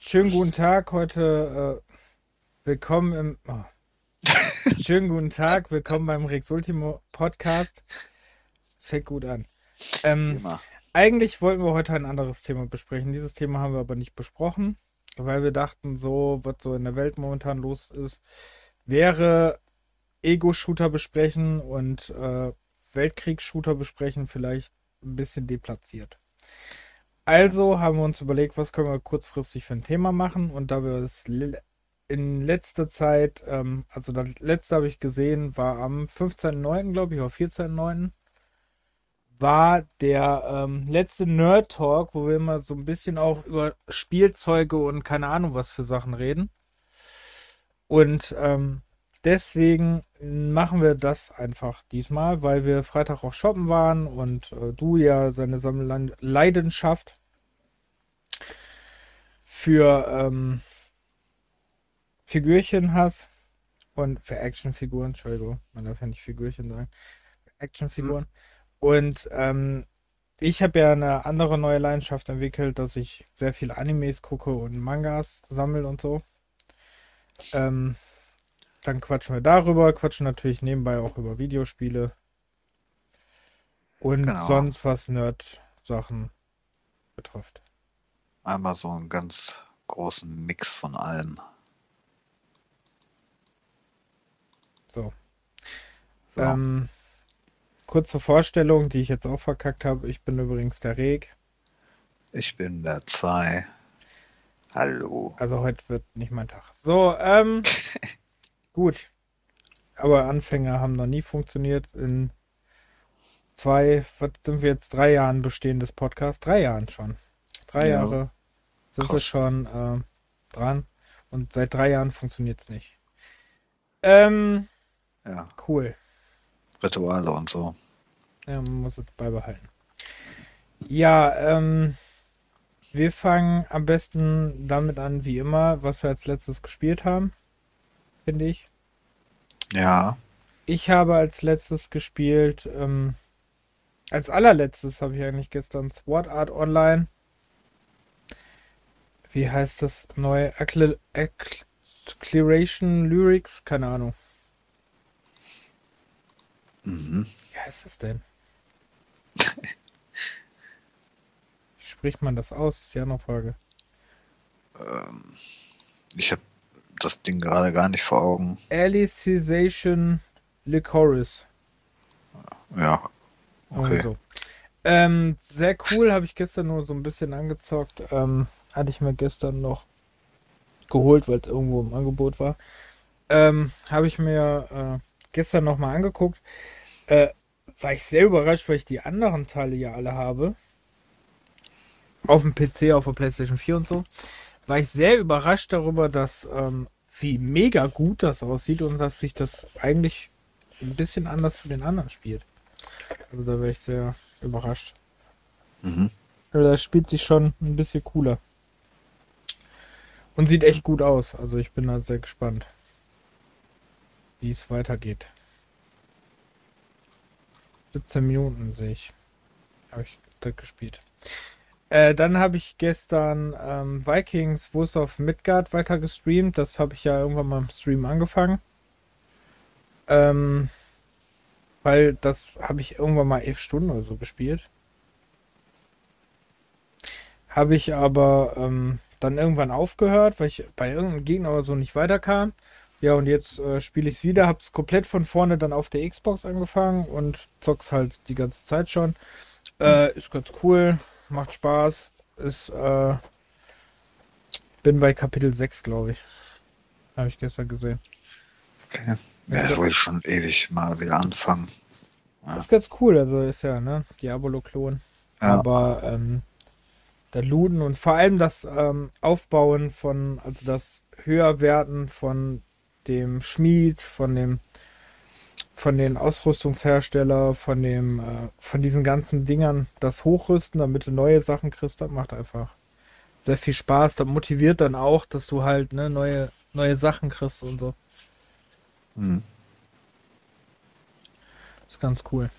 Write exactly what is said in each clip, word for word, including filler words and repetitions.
Schönen guten Tag, heute äh, willkommen im. Oh. Schönen guten Tag, willkommen beim Rex Ultimo Podcast. Fängt gut an. Wie Ähm, immer. Eigentlich wollten wir heute ein anderes Thema besprechen. Dieses Thema haben wir aber nicht besprochen, weil wir dachten, so, was so in der Welt momentan los ist, wäre Ego-Shooter besprechen und äh, Weltkriegs-Shooter besprechen vielleicht ein bisschen deplatziert. Okay. Also haben wir uns überlegt, was können wir kurzfristig für ein Thema machen. Und da wir es le- in letzter Zeit, ähm, also das letzte habe ich gesehen, war am fünfzehnten neunten glaube ich, oder vierzehnten neunten war der ähm, letzte Nerd Talk, wo wir immer so ein bisschen auch über Spielzeuge und keine Ahnung was für Sachen reden. Und ähm, deswegen machen wir das einfach diesmal, weil wir Freitag auch shoppen waren und äh, du ja seine Sammelleidenschaft für ähm, Figürchen hast und für Actionfiguren, Entschuldigung, man darf ja nicht Figürchen sagen, für Hm? Actionfiguren. Und ähm, ich habe ja eine andere neue Leidenschaft entwickelt, dass ich sehr viel Animes gucke und Mangas sammle und so. Ähm, Dann quatschen wir darüber, quatschen natürlich nebenbei auch über Videospiele und Genau. sonst was Nerd-Sachen betrifft. Einmal so einen ganz großen Mix von allem. So. So, Ähm, Kurze Vorstellung, die ich jetzt auch verkackt habe. Ich bin übrigens der Reg. ich bin der Zwei. Hallo. Also heute wird nicht mein Tag. So, ähm, gut. Aber Anfänger haben noch nie funktioniert. In zwei, was sind wir jetzt, drei Jahren bestehendes Podcast? Drei Jahren schon. Drei Ja, Jahre sind wir krass. schon äh, dran. Und seit drei Jahren funktioniert es nicht. Ähm, Ja, cool. Rituale und so. Ja, man muss es beibehalten. Ja, ähm, wir fangen am besten damit an, wie immer, was wir als letztes gespielt haben, finde ich. Ja, Ich habe als letztes gespielt, ähm, als allerletztes habe ich eigentlich gestern Sword Art Online. Wie heißt das neue? Accl Acceleration Lyrics? Keine Ahnung. mhm. Wie heißt das denn? Wie spricht man das aus? Ist ja noch Frage. Ähm, ich habe das Ding gerade gar nicht vor Augen. Alicization Licorice. Ja, Irgendwie okay. so. Ähm, sehr cool, habe ich gestern nur so ein bisschen angezockt. Ähm, hatte ich mir gestern noch geholt, weil es irgendwo im Angebot war. Ähm, habe ich mir äh, gestern nochmal angeguckt. Äh, War ich sehr überrascht, weil ich die anderen Teile ja alle habe. Auf dem P C, auf der PlayStation vier und so. War ich sehr überrascht darüber, dass ähm, wie mega gut das aussieht und dass sich das eigentlich ein bisschen anders für den anderen spielt. Also da wäre ich sehr überrascht. Mhm. Also das spielt sich schon ein bisschen cooler. Und sieht echt gut aus. Also ich bin halt sehr gespannt, wie es weitergeht. siebzehn Minuten sehe ich. Habe ich das gespielt. Äh, dann habe ich gestern ähm, Vikings Wars of Midgard weiter gestreamt. Das habe ich ja irgendwann mal im Stream angefangen. Ähm, Weil das habe ich irgendwann mal elf Stunden oder so gespielt. Habe ich aber ähm, dann irgendwann aufgehört, weil ich bei irgendeinem Gegner oder so nicht weiterkam. Ja, und jetzt äh, spiele ich es wieder. Hab's komplett von vorne dann auf der Xbox angefangen und zock's halt die ganze Zeit schon. Hm. Äh, ist ganz cool, macht Spaß. Ist, äh, bin bei Kapitel sechs, glaube ich. Habe ich gestern gesehen. Okay. Ist, Ja, das ga- wollte ich schon ewig mal wieder anfangen. Ja, ist ganz cool, also ist ja, ne, Diabolo-Klon. ja. Aber ähm, der Looten und vor allem das ähm, Aufbauen von, also das Höherwerten von dem Schmied, von dem, von den Ausrüstungshersteller, von dem, äh, von diesen ganzen Dingern, das Hochrüsten, damit du neue Sachen kriegst, das macht einfach sehr viel Spaß. Das motiviert dann auch, dass du halt ne, neue, neue Sachen kriegst und so. Hm. Ist ganz cool.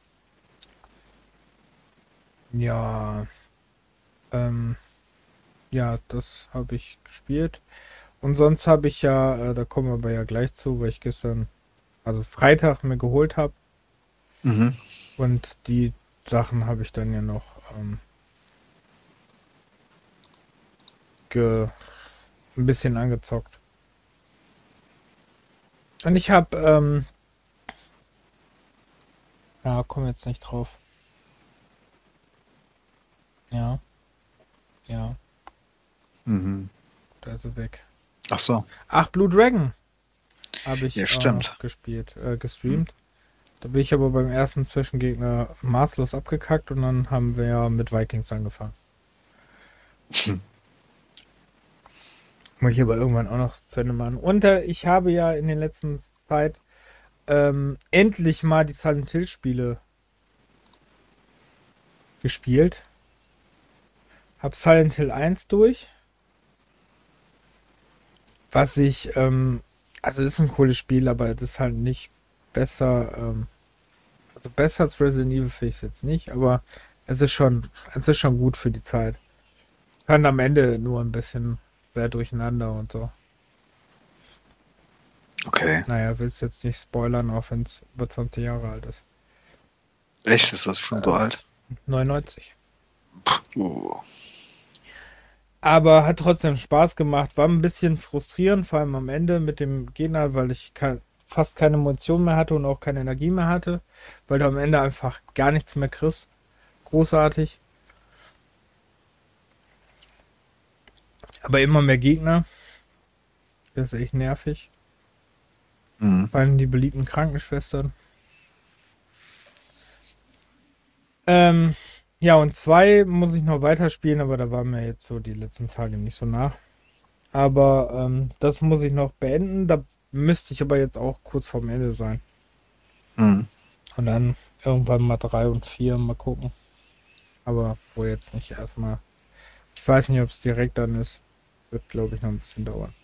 Ja, ähm, ja, das habe ich gespielt. Und sonst habe ich ja, äh, da kommen wir aber ja gleich zu, weil ich gestern, also Freitag mir geholt habe. Mhm. Und die Sachen habe ich dann ja noch ähm, ge ein bisschen angezockt. Und ich habe, ähm, ja, komm jetzt nicht drauf. Ja, ja, Mhm. da ist er weg. Ach so. Ach, Blue Dragon habe Ja, ich äh, stimmt. gespielt, äh, Hm. gestreamt. Da bin ich aber beim ersten Zwischengegner maßlos abgekackt und dann haben wir ja mit Vikings angefangen. Muss ich aber irgendwann auch noch zu Ende machen. Und äh, ich habe ja in der letzten Zeit ähm, endlich mal die Silent Hill Spiele gespielt. Hab Silent Hill eins durch, was ich, ähm, also ist ein cooles Spiel, aber das ist halt nicht besser, ähm, also besser als Resident Evil finde ich es jetzt nicht, aber es ist schon, es ist schon gut für die Zeit. Kann am Ende nur ein bisschen sehr durcheinander und so. Okay. Naja, willst jetzt nicht spoilern, auch wenn es über zwanzig Jahre alt ist. Echt? Ist das schon so Äh, alt? neunundneunzig. Uh. Aber hat trotzdem Spaß gemacht. War ein bisschen frustrierend, vor allem am Ende mit dem Gegner, weil ich ke- fast keine Munition mehr hatte und auch keine Energie mehr hatte, weil du am Ende einfach gar nichts mehr kriegst. Großartig. Aber immer mehr Gegner. Das ist echt nervig. Mhm. Vor allem die beliebten Krankenschwestern. Ähm, ja, und zwei muss ich noch weiterspielen, aber da waren mir jetzt so die letzten Tage nicht so nach. Aber ähm, das muss ich noch beenden. Da müsste ich aber jetzt auch kurz vorm Ende sein. Mhm. Und dann irgendwann mal drei und vier mal gucken. Aber wo jetzt nicht erstmal. Ich weiß nicht, ob es direkt dann ist. Wird, glaube ich, noch ein bisschen dauern.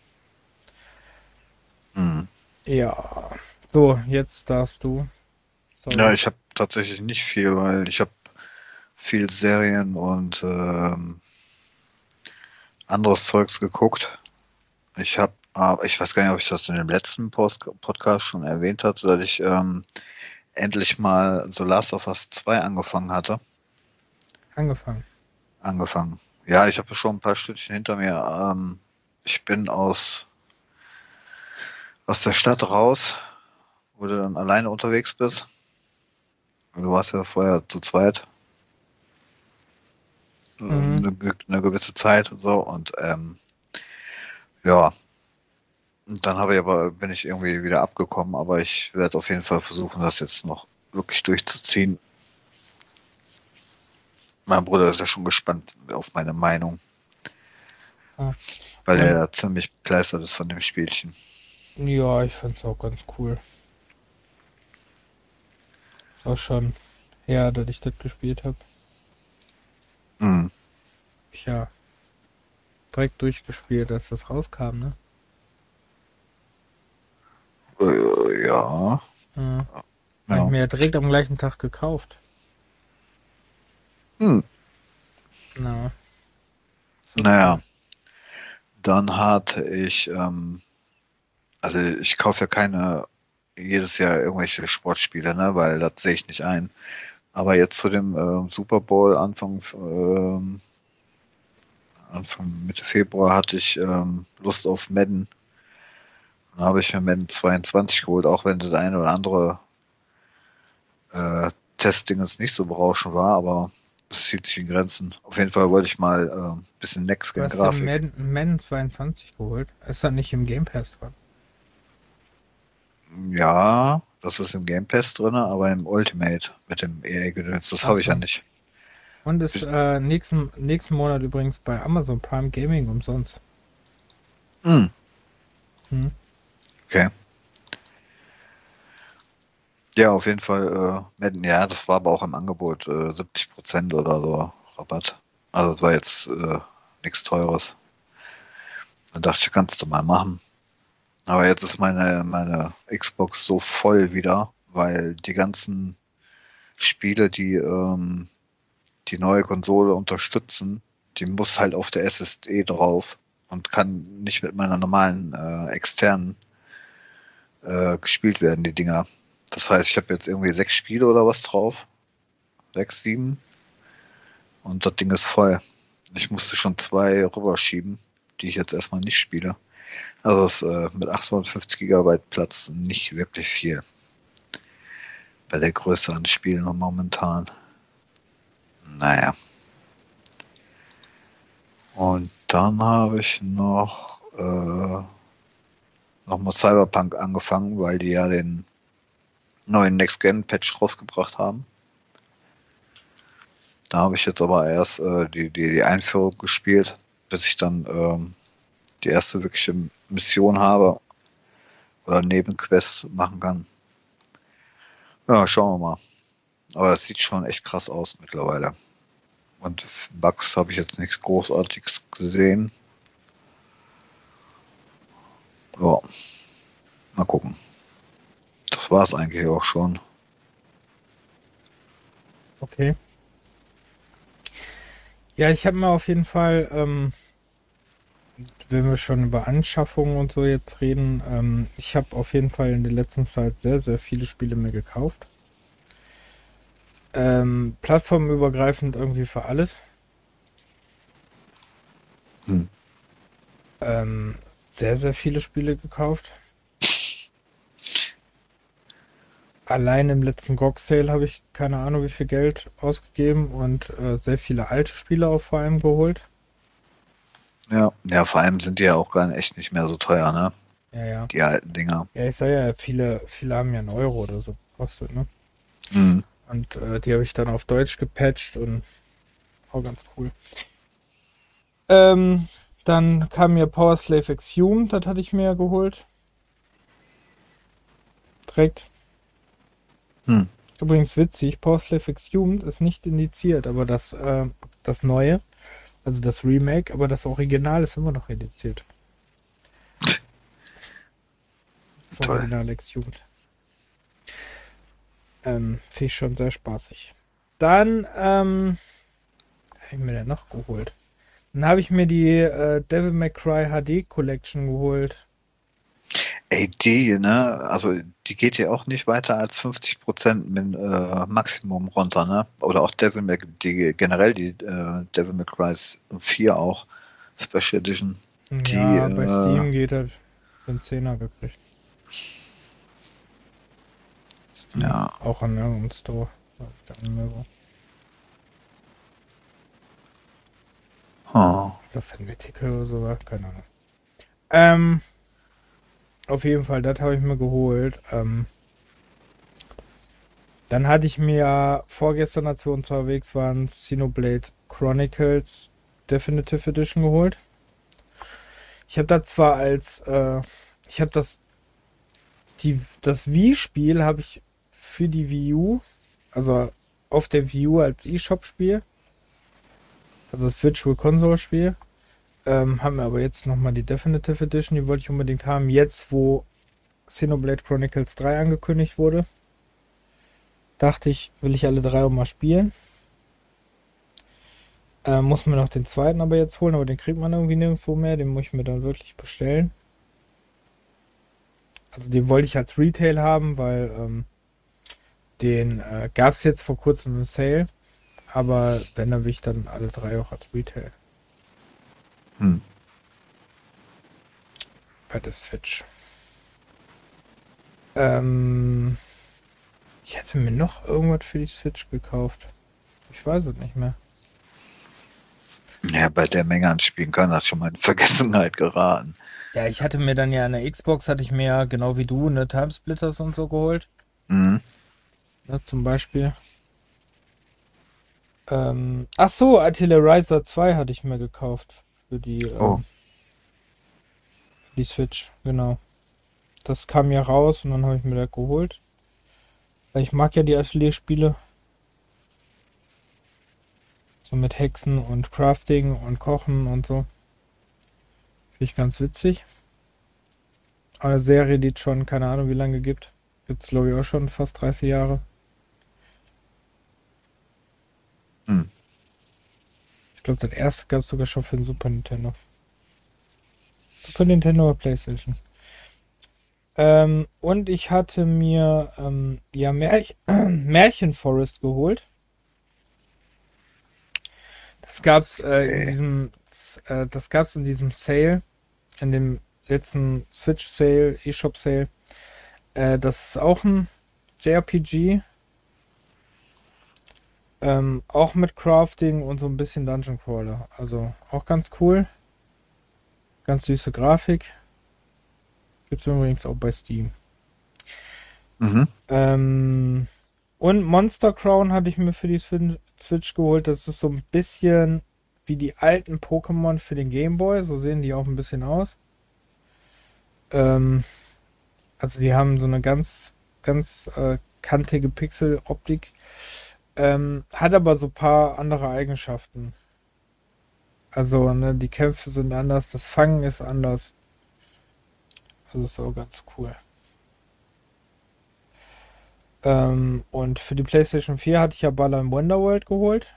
Mhm. Ja. So, jetzt darfst du. Ja, Sorry. ich habe tatsächlich nicht viel, weil ich habe viel Serien und ähm, anderes Zeugs geguckt. Ich habe, aber ich weiß gar nicht, ob ich das in dem letzten Post Podcast schon erwähnt hatte, dass ich ähm, endlich mal The Last of Us zwei angefangen hatte. Angefangen. Angefangen. Ja, ich habe schon ein paar Stückchen hinter mir. Ähm, ich bin aus, aus der Stadt raus, wo du dann alleine unterwegs bist. Du warst ja vorher zu zweit, äh, Mhm. eine, eine gewisse Zeit und so. Und ähm, ja, und dann habe ich aber, bin ich irgendwie wieder abgekommen, aber ich werde auf jeden Fall versuchen, das jetzt noch wirklich durchzuziehen. Mein Bruder ist ja schon gespannt auf meine Meinung, Ja. weil er Ähm, ja ziemlich begeistert ist von dem Spielchen. ja, ich fand's auch ganz cool. Ist auch schon her, dass ich das gespielt habe. Hm. Ich ja direkt durchgespielt, als das rauskam, ne? Äh, ja, Ja. Habe ich ja. mir ja direkt am gleichen Tag gekauft. Hm. Na, so Naja, cool. dann hatte ich, ähm, also ich kaufe ja keine jedes Jahr irgendwelche Sportspiele, ne, weil das sehe ich nicht ein. Aber jetzt zu dem äh, Super Bowl Anfang, ähm, Anfang Mitte Februar hatte ich ähm, Lust auf Madden. Dann habe ich mir Madden zweiundzwanzig geholt, auch wenn das eine oder andere äh, Testding jetzt nicht so berauschend war, aber es hielt sich in Grenzen. Auf jeden Fall wollte ich mal ein äh, bisschen Du hast den Next-Gen-Grafik. Madden, Madden zweiundzwanzig geholt. Ist da nicht im Game Pass dran? Ja, das ist im Game Pass drin, aber im Ultimate mit dem E A-Gedöns, das Ach habe ich ja so. nicht. Und ist äh, nächsten, nächsten Monat übrigens bei Amazon Prime Gaming umsonst. Hm, Hm. okay. Ja, auf jeden Fall, äh, Madden, ja, das war aber auch im Angebot, äh, siebzig Prozent oder so Rabatt. Also das war jetzt äh, nichts Teures. Dann dachte ich, kannst du mal machen. Aber jetzt ist meine, meine Xbox so voll wieder, weil die ganzen Spiele, die ähm, die neue Konsole unterstützen, die muss halt auf der S S D drauf und kann nicht mit meiner normalen äh, externen äh, gespielt werden, die Dinger. Das heißt, ich habe jetzt irgendwie sechs Spiele oder was drauf. Sechs, sieben. Und das Ding ist voll. Ich musste schon zwei rüberschieben, die ich jetzt erstmal nicht spiele. Also ist äh, mit achthundertfünfzig Gigabyte Platz nicht wirklich viel. Bei der Größe an Spielen noch momentan. Naja. Und dann habe ich noch äh, nochmal Cyberpunk angefangen, weil die ja den neuen Next-Gen-Patch rausgebracht haben. Da habe ich jetzt aber erst äh, die, die, die Einführung gespielt, bis ich dann ähm, die erste wirkliche Mission habe oder Nebenquest machen kann. Ja, schauen wir mal. Aber es sieht schon echt krass aus mittlerweile. Und Bugs habe ich jetzt nichts Großartiges gesehen. Ja, mal gucken. Das war es eigentlich auch schon. Okay. Ja, ich habe mir auf jeden Fall, ähm, wenn wir schon über Anschaffungen und so jetzt reden, ähm, ich habe auf jeden Fall in der letzten Zeit sehr, sehr viele Spiele mir gekauft. Ähm, plattformübergreifend irgendwie für alles. Hm. Ähm, sehr, sehr viele Spiele gekauft. Allein im letzten G O G-Sale habe ich keine Ahnung wie viel Geld ausgegeben und äh, sehr viele alte Spiele auch vor allem geholt. Ja, ja, vor allem sind die ja auch gar nicht, echt nicht mehr so teuer, ne? Ja, ja. Die alten Dinger. Ja, ich sag ja, viele, viele haben ja einen Euro oder so gekostet, ne? Mhm. Und äh, die habe ich dann auf Deutsch gepatcht und auch ganz cool. Ähm, dann kam mir Power Slave Exhumed, das hatte ich mir ja geholt. Direkt. Hm. Übrigens witzig, Power Slave Exhumed ist nicht indiziert, aber das, äh, das Neue, also das Remake, aber das Original ist immer noch indiziert. Das Toll. Original Exhumed. Ähm, finde ich schon sehr spaßig. Dann, ähm, habe ich mir denn noch geholt? Dann habe ich mir die äh, Devil May Cry H D Collection geholt. Ey, die, ne, also die geht ja auch nicht weiter als fünfzig Prozent mit äh, Maximum runter, ne? Oder auch Devil May, die generell die äh, Devil May Cry vier auch, Special Edition. Die, Ja, bei äh, Steam geht das für einen Zehner gekriegt. Steam. Ja. Auch an irgendeinem Store. Weiß ich gar nicht mehr so. Oh. Oder Fanatical oder so, keine Ahnung. Ähm, auf jeden Fall, das habe ich mir geholt. Ähm, dann hatte ich mir vorgestern, als wir unterwegs waren, Xenoblade Chronicles Definitive Edition geholt. Ich habe das zwar als, äh, ich habe das, die, das Wii-Spiel habe ich für die Wii U, also auf der Wii U als eShop-Spiel, also das Virtual Console-Spiel, ähm, haben wir aber jetzt nochmal die Definitive Edition, die wollte ich unbedingt haben, jetzt wo Xenoblade Chronicles drei angekündigt wurde. Dachte ich, will ich alle drei auch mal spielen. Äh, muss mir noch den zweiten aber jetzt holen, aber den kriegt man irgendwie nirgendwo mehr. Den muss ich mir dann wirklich bestellen. Also den wollte ich als Retail haben, weil ähm, den äh, gab es jetzt vor kurzem im Sale. Aber wenn, dann will ich dann alle drei auch als Retail. Hm. Bei der Switch. Ähm, ich hätte mir noch irgendwas für die Switch gekauft. Ich weiß es nicht mehr. Ja, bei der Menge an Spielen kann das schon mal in Vergessenheit geraten. Ja, ich hatte mir dann ja an der Xbox, hatte ich mir ja genau wie du, ne, Timesplitters und so geholt. Mhm. Ne, zum Beispiel. Ähm, ach so, Artillerizer zwei hatte ich mir gekauft. Für die, ähm, Oh. für die Switch, genau. Das kam ja raus und dann habe ich mir das geholt. Weil ich mag ja die Atelier-Spiele. So mit Hexen und Crafting und Kochen und so. Finde ich ganz witzig. Eine Serie, die es schon, keine Ahnung wie lange gibt. Gibt es glaube ich auch schon fast dreißig Jahre. Hm. Ich glaube, das erste gab es sogar schon für den Super Nintendo. Super Nintendo oder PlayStation. Ähm, und ich hatte mir ähm, ja Märch Märchen Forest geholt. Das gab's äh, in Okay. diesem äh, das gab's in diesem Sale, in dem letzten Switch Sale, eShop Sale. Äh, das ist auch ein J R P G, ähm, auch mit Crafting und so ein bisschen Dungeon Crawler. Also auch ganz cool, ganz süße Grafik. Gibt's übrigens auch bei Steam. Mhm. Ähm, und Monster Crown hatte ich mir für die Swin- Switch geholt. Das ist so ein bisschen wie die alten Pokémon für den Game Boy. So sehen die auch ein bisschen aus. Ähm, also die haben so eine ganz, ganz äh, kantige Pixel-Optik. Ähm, hat aber so ein paar andere Eigenschaften. Also, ne, die Kämpfe sind anders, das Fangen ist anders. Also ist auch ganz cool. Ähm, und für die PlayStation vier hatte ich ja Balan Wonderworld geholt.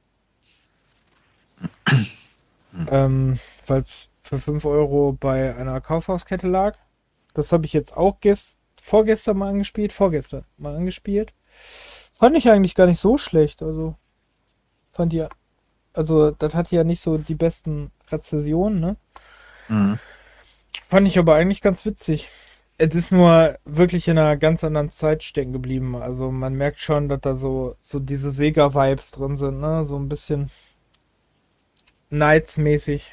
Ähm, weil es für fünf Euro bei einer Kaufhauskette lag. Das habe ich jetzt auch gest vorgestern mal angespielt. Vorgestern mal angespielt. Fand ich eigentlich gar nicht so schlecht. Also, fand ja, also, das hat ja nicht so die besten Rezensionen, ne? Mhm. Fand ich aber eigentlich ganz witzig. Es ist nur wirklich in einer ganz anderen Zeit stecken geblieben. Also, man merkt schon, dass da so, so diese Sega-Vibes drin sind, ne? So ein bisschen Knights-mäßig.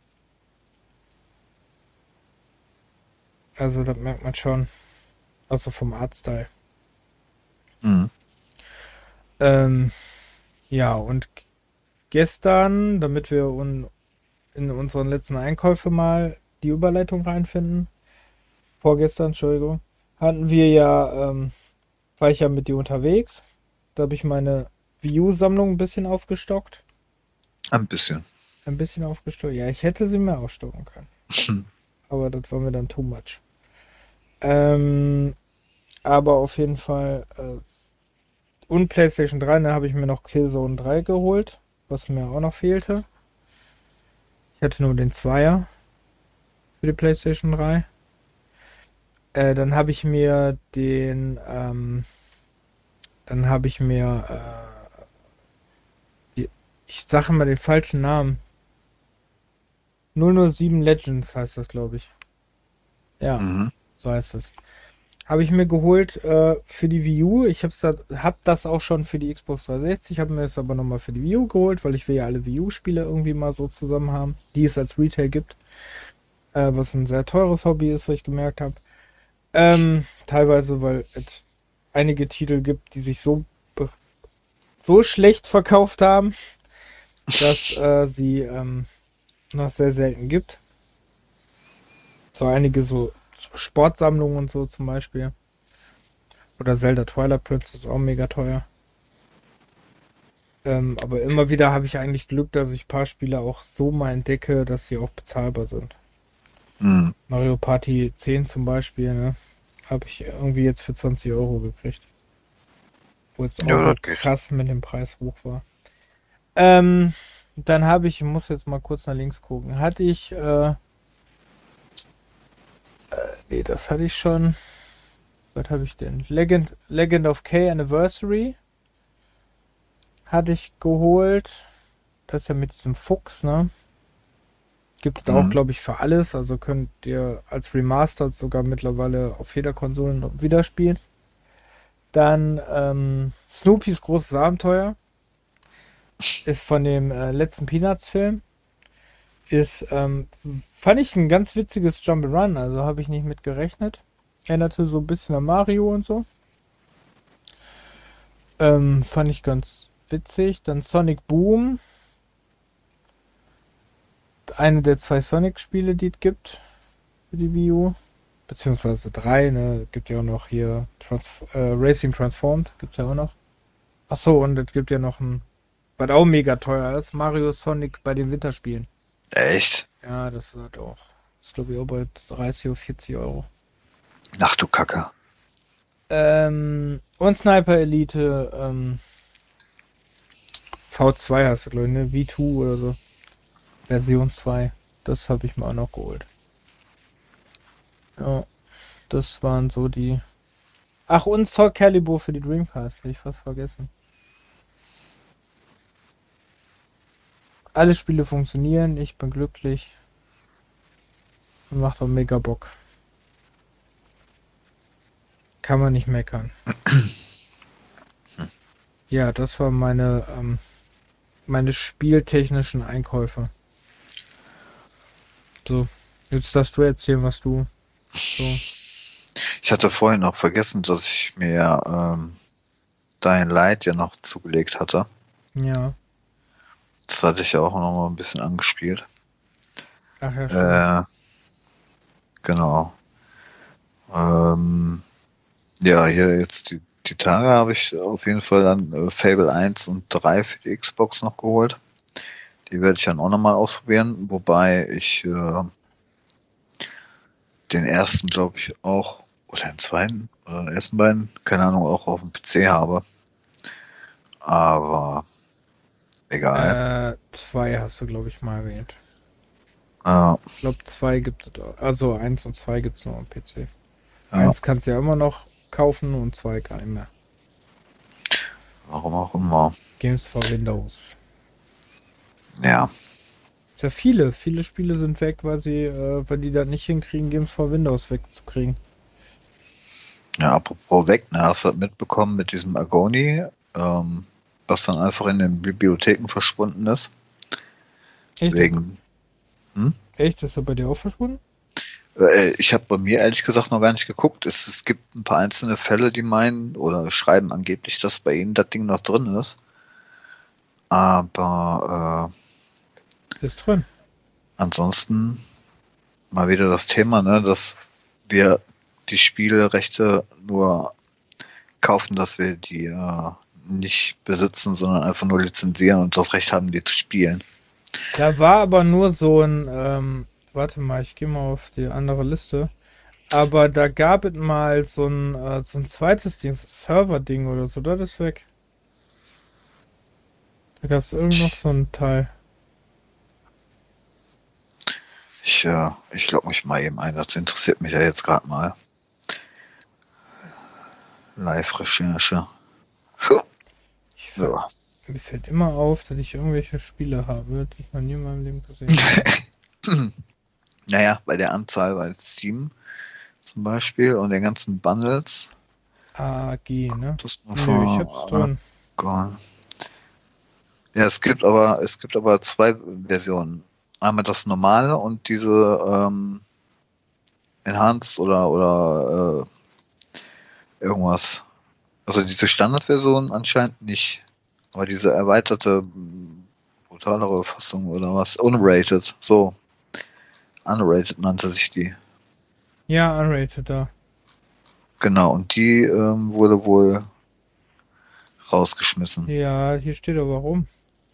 Also, das merkt man schon. Also vom Artstyle. Mhm. Ähm, ja, und gestern, damit wir un in unseren letzten Einkäufe mal die Überleitung reinfinden, vorgestern, Entschuldigung, hatten wir ja, ähm, war ich ja mit dir unterwegs. Da habe ich meine Wii U-Sammlung ein bisschen aufgestockt. Ein bisschen. Ein bisschen aufgestockt. Ja, ich hätte sie mehr aufstocken können. Aber das war mir dann too much. Ähm, aber auf jeden Fall, äh, und PlayStation drei, ne, habe ich mir noch Killzone drei geholt, was mir auch noch fehlte. Ich hatte nur den Zweier für die PlayStation drei. Äh, dann habe ich mir den, ähm, dann habe ich mir, äh, ich sage immer den falschen Namen. null null sieben Legends heißt das, glaube ich. Ja, Mhm. so heißt es. Habe ich mir geholt äh, für die Wii U. Ich hab's da, hab das auch schon für die Xbox dreihundertsechzig. Habe mir das aber nochmal für die Wii U geholt, weil ich will ja alle Wii U-Spiele irgendwie mal so zusammen haben, die es als Retail gibt. Äh, was ein sehr teures Hobby ist, was ich gemerkt habe. Ähm, teilweise, weil es einige Titel gibt, die sich so, be- so schlecht verkauft haben, dass äh, sie ähm, noch sehr selten gibt. So einige so Sportsammlungen und so zum Beispiel. Oder Zelda Twilight Princess ist auch mega teuer. Ähm, aber immer wieder habe ich eigentlich Glück, dass ich ein paar Spiele auch so mal entdecke, dass sie auch bezahlbar sind. Mhm. Mario Party zehn zum Beispiel, ne? Habe ich irgendwie jetzt für zwanzig Euro gekriegt. Wo es auch Ja, so das geht. krass mit dem Preis hoch war. Ähm, dann habe ich, ich muss jetzt mal kurz nach links gucken. Hatte ich, äh, nee, das hatte ich schon. Was habe ich denn? Legend, Legend of K Anniversary hatte ich geholt. Das ist ja mit diesem Fuchs, ne? Gibt es da auch, Mhm. glaube ich, für alles. Also könnt ihr als Remastered sogar mittlerweile auf jeder Konsole noch wieder spielen. Dann ähm, Snoopys großes Abenteuer ist von dem äh, letzten Peanuts-Film. Ist, ähm, fand ich ein ganz witziges Jump'n'Run, also habe ich nicht mit gerechnet. Erinnerte so ein bisschen an Mario und so. Ähm, fand ich ganz witzig. Dann Sonic Boom, eine der zwei Sonic-Spiele, die es gibt für die Wii U. Beziehungsweise drei, ne? Gibt ja auch noch hier Trans äh, Racing Transformed, gibt's ja auch noch. Ach so, und es gibt ja noch ein, was auch mega teuer ist, Mario Sonic bei den Winterspielen. Echt? Ja, das ist halt auch, ist glaube ich auch bei dreißig oder vierzig Euro. Ach du Kacke. Ähm, und Sniper Elite ähm, V zwei hast du, glaube ich, ne? V zwei oder so. Version zwei. Das habe ich mir auch noch geholt. Ja, das waren so die. Ach, und Soul Calibur für die Dreamcast. Hätte ich fast vergessen. Alle Spiele funktionieren. Ich bin glücklich. Und macht auch mega Bock. Kann man nicht meckern. Ja, das waren meine, ähm, meine spieltechnischen Einkäufe. So, jetzt darfst du erzählen, was du so. Ich hatte vorhin noch vergessen, dass ich mir ähm, Dying Light ja noch zugelegt hatte. Ja. Das hatte ich ja auch noch mal ein bisschen angespielt. Ach ja, stimmt. Äh, genau. Ähm, ja, hier jetzt die, die Tage habe ich auf jeden Fall dann äh, Fable eins und drei für die Xbox noch geholt. Die werde ich dann auch nochmal ausprobieren, wobei ich äh, den ersten, glaube ich, auch, oder den zweiten, oder den ersten beiden, keine Ahnung, auch auf dem P C habe. Aber egal. Äh, zwei hast du, glaube ich, mal erwähnt. Äh, Ich glaube, zwei gibt es auch. Also eins und zwei gibt es noch am P C. ja, Eins kannst du ja immer noch kaufen und zwei gar nicht mehr. warum auch immer. Games for Windows. Ja, Ja, viele, viele Spiele sind weg, weil sie, äh, weil die da nicht hinkriegen, Games for Windows wegzukriegen. ja, apropos weg, ne, hast du das mitbekommen mit diesem Agony, ähm, was dann einfach in den Bibliotheken verschwunden ist? Echt? Wegen, hm? Echt? Ist er bei dir auch verschwunden? Äh, Ich habe bei mir ehrlich gesagt noch gar nicht geguckt. Es, es gibt ein paar einzelne Fälle, die meinen oder schreiben angeblich, dass bei ihnen das Ding noch drin ist. Aber äh, Ist drin. ansonsten mal wieder das Thema, ne, dass wir die Spielrechte nur kaufen, dass wir die äh, nicht besitzen, sondern einfach nur lizenzieren und das Recht haben, die zu spielen. Da war aber nur so ein, ähm, warte mal, ich gehe mal auf die andere Liste. Aber da gab es mal so ein, äh, so ein zweites Ding, so ein Server-Ding oder so, das ist weg. Da gab es irgend noch so ein Teil. Ich, äh, ich logge mich mal eben ein, das interessiert mich ja jetzt gerade mal. Live-Recherche. Ich fall, Ja. Mir fällt immer auf, dass ich irgendwelche Spiele habe, die ich noch nie in meinem Leben gesehen habe. Naja, bei der Anzahl bei Steam zum Beispiel und den ganzen Bundles. A G, ne? Das mal Nö, ich von, hab's äh, drin. gone. Ja, es gibt aber es gibt aber zwei Versionen. Einmal das normale und diese ähm, Enhanced oder oder äh, irgendwas. Also diese Standardversion anscheinend nicht. Aber diese erweiterte, brutalere Fassung oder was? Unrated, so. Unrated nannte sich die. Ja, unrated da. Genau, und die ähm, wurde wohl rausgeschmissen. Ja, hier steht aber rum.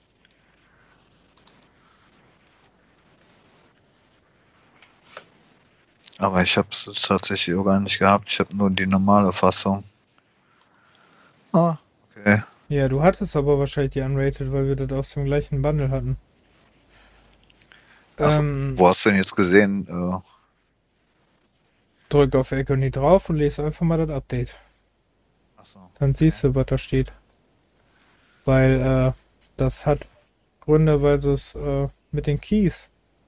Aber ich habe es tatsächlich auch gar nicht gehabt. Ich habe nur die normale Fassung. Ah, okay. Ja, du hattest aber wahrscheinlich die unrated, weil wir das aus dem gleichen Bundle hatten. Ach, Ähm, wo hast du denn jetzt gesehen? Äh, drück auf Agony drauf und lese einfach mal das Update. achso, Dann okay. siehst du, was da steht. Weil, äh, das hat Gründe, weil es äh, mit den Keys.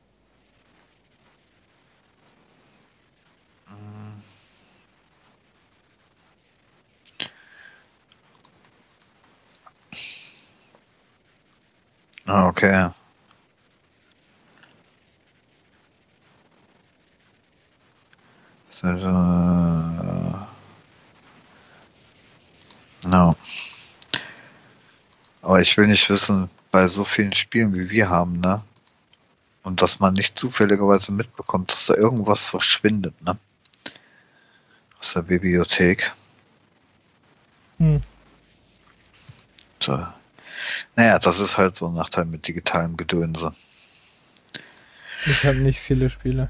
Mm, ah, okay. Äh, no. Aber ich will nicht wissen, bei so vielen Spielen wie wir haben, ne? Und dass man nicht zufälligerweise mitbekommt, dass da irgendwas verschwindet, ne? Aus der Bibliothek. Hm. So. Naja, das ist halt so ein Nachteil mit digitalem Gedönse. Ich habe nicht viele Spiele.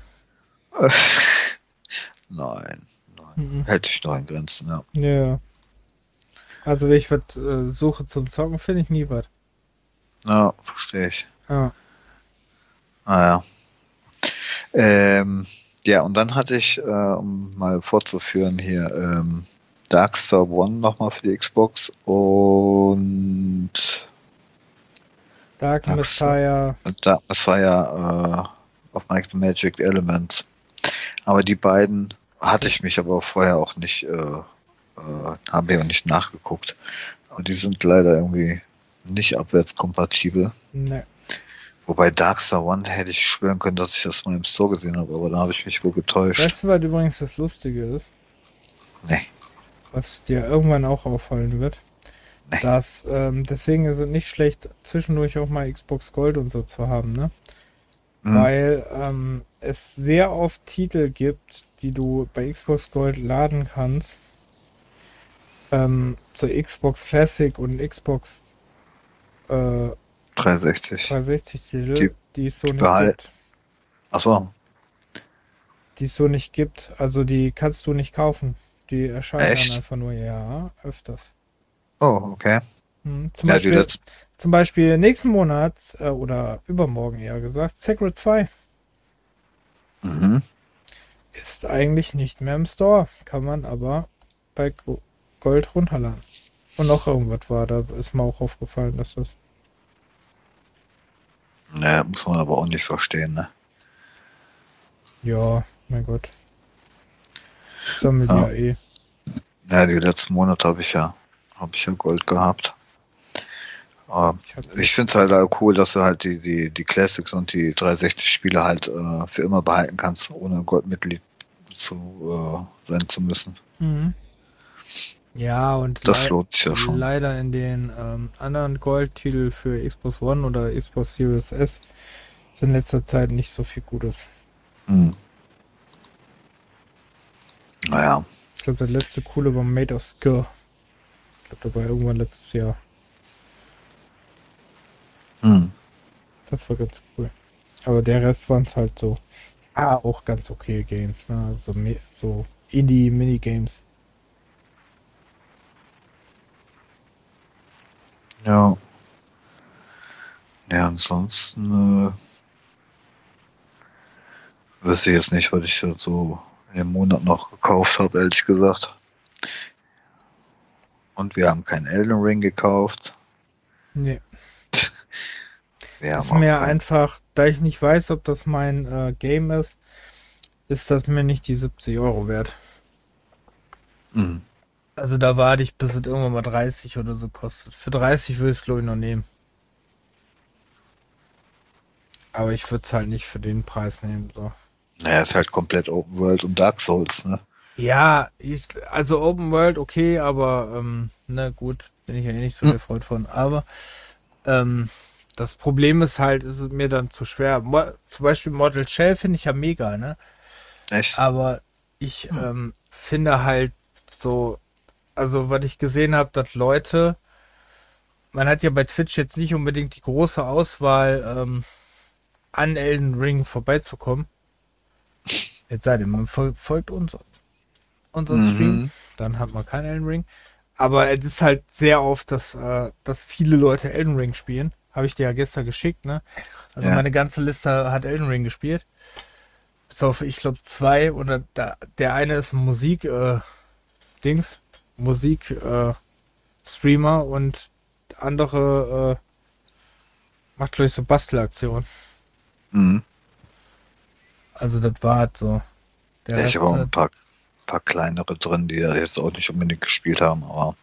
Nein, nein. Mhm. Hält sich noch in Grenzen, ja. Ja. Also wenn ich was äh, suche zum Zocken, finde ich nie was. Ja, verstehe ich. Ja. Ah ja. Ähm, ja, und dann hatte ich, äh, um mal fortzuführen hier, ähm, Darkstar One nochmal für die Xbox und Dark Darkstar, Messiah. Dark Messiah äh, auf Might and Magic Elements. Aber die beiden hatte ich mich aber vorher auch nicht, äh, äh, haben wir auch nicht nachgeguckt. Aber die sind leider irgendwie nicht abwärtskompatibel. Ne. Wobei Darkstar One hätte ich schwören können, dass ich das mal im Store gesehen habe, aber da habe ich mich wohl getäuscht. Weißt du, was übrigens das Lustige ist? Nee, Was dir irgendwann auch auffallen wird? nee. Dass, ähm, deswegen ist es nicht schlecht, zwischendurch auch mal Xbox Gold und so zu haben, ne? Hm, Weil ähm, es sehr oft Titel gibt, die du bei Xbox Gold laden kannst, ähm, zur Xbox Classic und Xbox äh, dreihundertsechzig. dreihundertsechzig Die, Titel, die es so die nicht behalten. gibt. Achso, Die es so nicht gibt. Also die kannst du nicht kaufen. Die erscheinen dann echt? einfach nur, ja, öfters. Oh, okay. Hm. Zum Ja, die Beispiel, letzten. zum Beispiel nächsten Monat äh, oder übermorgen eher gesagt, Secret zwei Mhm. ist eigentlich nicht mehr im Store. Kann man aber bei Go- Gold runterladen. Und noch irgendwas war, da ist mir auch aufgefallen, dass das. Naja, muss man aber auch nicht verstehen, ne? Ja, mein Gott. Ich sammle die Ja, ja eh. ja, die letzten Monate habe ich ja, habe ich ja Gold gehabt. Aber Ich hab, ich finde es halt auch cool, dass du halt die, die, die Classics und die dreihundertsechzig Spiele halt äh, für immer behalten kannst, ohne Goldmitglied zu äh, sein zu müssen. mhm. Ja, und Das lei lohnt sich ja schon. leider in den ähm, anderen Gold-Titel für Xbox One oder Xbox Series S ist in letzter Zeit nicht so viel Gutes. Hm. Naja. Ich glaube, das letzte coole war Made of Skill. Ich glaube, da war irgendwann letztes Jahr. Hm. Das war ganz cool. Aber der Rest waren es halt so, ah, auch ganz okay Games, ne? Also me- so Indie-Minigames. Ja. Ja, ansonsten äh, wüsste ich jetzt nicht, was ich so im Monat noch gekauft habe, ehrlich gesagt. Und wir haben keinen Elden Ring gekauft. Nee. Wir haben Ist auch mir keinen. einfach, da ich nicht weiß, ob das mein äh, Game ist, ist das mir nicht die siebzig Euro wert. Hm. Also da warte ich, bis es irgendwann mal dreißig oder so kostet. Für dreißig würde ich es, glaube ich, noch nehmen. Aber ich würde es halt nicht für den Preis nehmen. So. Naja, ist halt komplett Open World und Dark Souls, ne? Ja, ich, also Open World okay, aber ähm, na gut, bin ich ja eh nicht so Hm. der Freund von. Aber ähm, das Problem ist halt, ist es mir dann zu schwer. Mo zum Beispiel Mortal Shell finde ich ja mega, ne? Echt? Aber ich Hm. ähm, finde halt so, also was ich gesehen habe, dass Leute, man hat ja bei Twitch jetzt nicht unbedingt die große Auswahl, ähm, an Elden Ring vorbeizukommen. Jetzt sei denn, man fol folgt uns, unseren Stream, Mhm. dann hat man keinen Elden Ring. Aber es ist halt sehr oft, dass, äh, dass viele Leute Elden Ring spielen. Habe ich dir ja gestern geschickt, ne? Also Ja. meine ganze Liste hat Elden Ring gespielt. Bis auf, ich glaube, zwei. Oder da, der eine ist Musik, äh, Dings. Musik, äh, Streamer und der andere, äh, macht, glaube ich, so Bastelaktionen. Mhm. Also das war halt so. Der Ja, ich habe Rest auch hat, ein paar, paar kleinere drin, die da jetzt auch nicht unbedingt gespielt haben, aber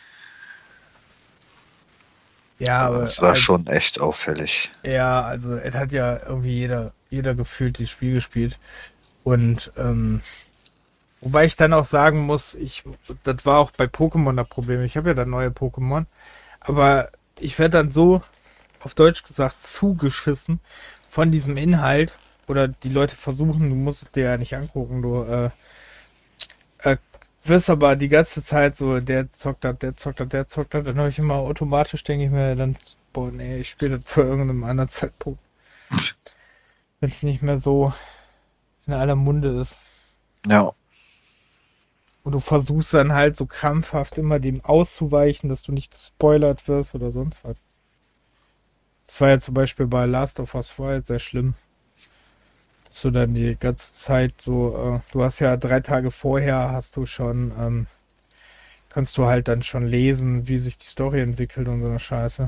ja, äh, aber es war halt, schon echt auffällig. ja, also es hat ja irgendwie jeder, jeder gefühlt das Spiel gespielt. Und ähm, wobei ich dann auch sagen muss, ich, das war auch bei Pokémon das Problem. Ich habe ja dann neue Pokémon, aber ich werde dann so, auf Deutsch gesagt, zugeschissen von diesem Inhalt. Oder die Leute versuchen, du musst es dir ja nicht angucken, du äh, äh, wirst aber die ganze Zeit so, der zockt das, der zockt das, der zockt das. Dann habe ich immer automatisch, denke ich mir dann, boah, nee, ich spiele das zu irgendeinem anderen Zeitpunkt, wenn es nicht mehr so in aller Munde ist. Ja, Und du versuchst dann halt so krampfhaft immer dem auszuweichen, dass du nicht gespoilert wirst oder sonst was. Das war ja zum Beispiel bei Last of Us zwei sehr schlimm, dass du dann die ganze Zeit so, äh, du hast ja drei Tage vorher, hast du schon, ähm, kannst du halt dann schon lesen, wie sich die Story entwickelt und so eine Scheiße.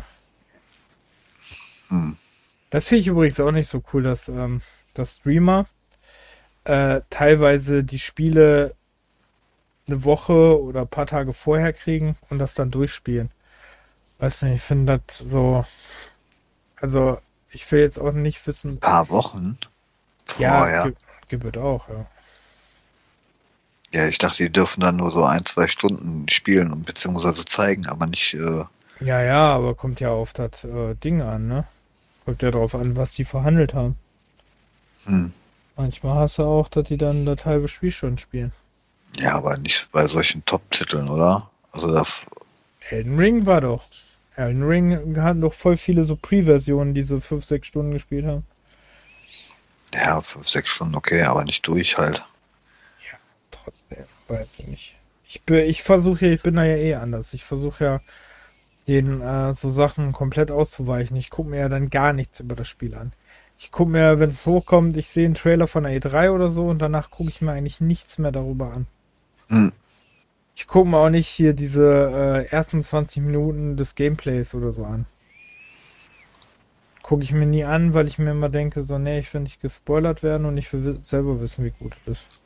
Hm. Das finde ich übrigens auch nicht so cool, dass, ähm, dass Streamer äh, teilweise die Spiele eine Woche oder ein paar Tage vorher kriegen und das dann durchspielen. Weiß nicht, ich finde das so, also ich will jetzt auch nicht Ein wissen, paar Wochen ja, vorher. ge gebührt auch, ja. Ja, ich dachte, die dürfen dann nur so ein, zwei Stunden spielen und beziehungsweise zeigen, aber nicht, äh, Ja, ja, aber kommt ja auf das äh, Ding an, ne? Kommt ja drauf an, was die verhandelt haben. hm. Manchmal hast du auch, dass die dann das halbe Spiel schon spielen. Ja, aber nicht bei solchen Top-Titeln, oder? Also da, Elden Ring war doch. Elden Ring hatten doch voll viele so Pre-Versionen, die so fünf, sechs Stunden gespielt haben. ja, fünf, sechs Stunden, okay, aber nicht durch halt. Ja, trotzdem, weiß ich nicht. Ich, bin- ich versuche, ich bin da ja eh anders. Ich versuche ja, den äh, so Sachen komplett auszuweichen. Ich gucke mir ja dann gar nichts über das Spiel an. Ich gucke mir, wenn es hochkommt, ich sehe einen Trailer von der E drei oder so und danach gucke ich mir eigentlich nichts mehr darüber an. Hm. Ich gucke mir auch nicht hier diese äh, ersten zwanzig Minuten des Gameplays oder so an. Gucke ich mir nie an, weil ich mir immer denke, so, nee, ich will nicht gespoilert werden und ich will wi- selber wissen, wie gut es ist.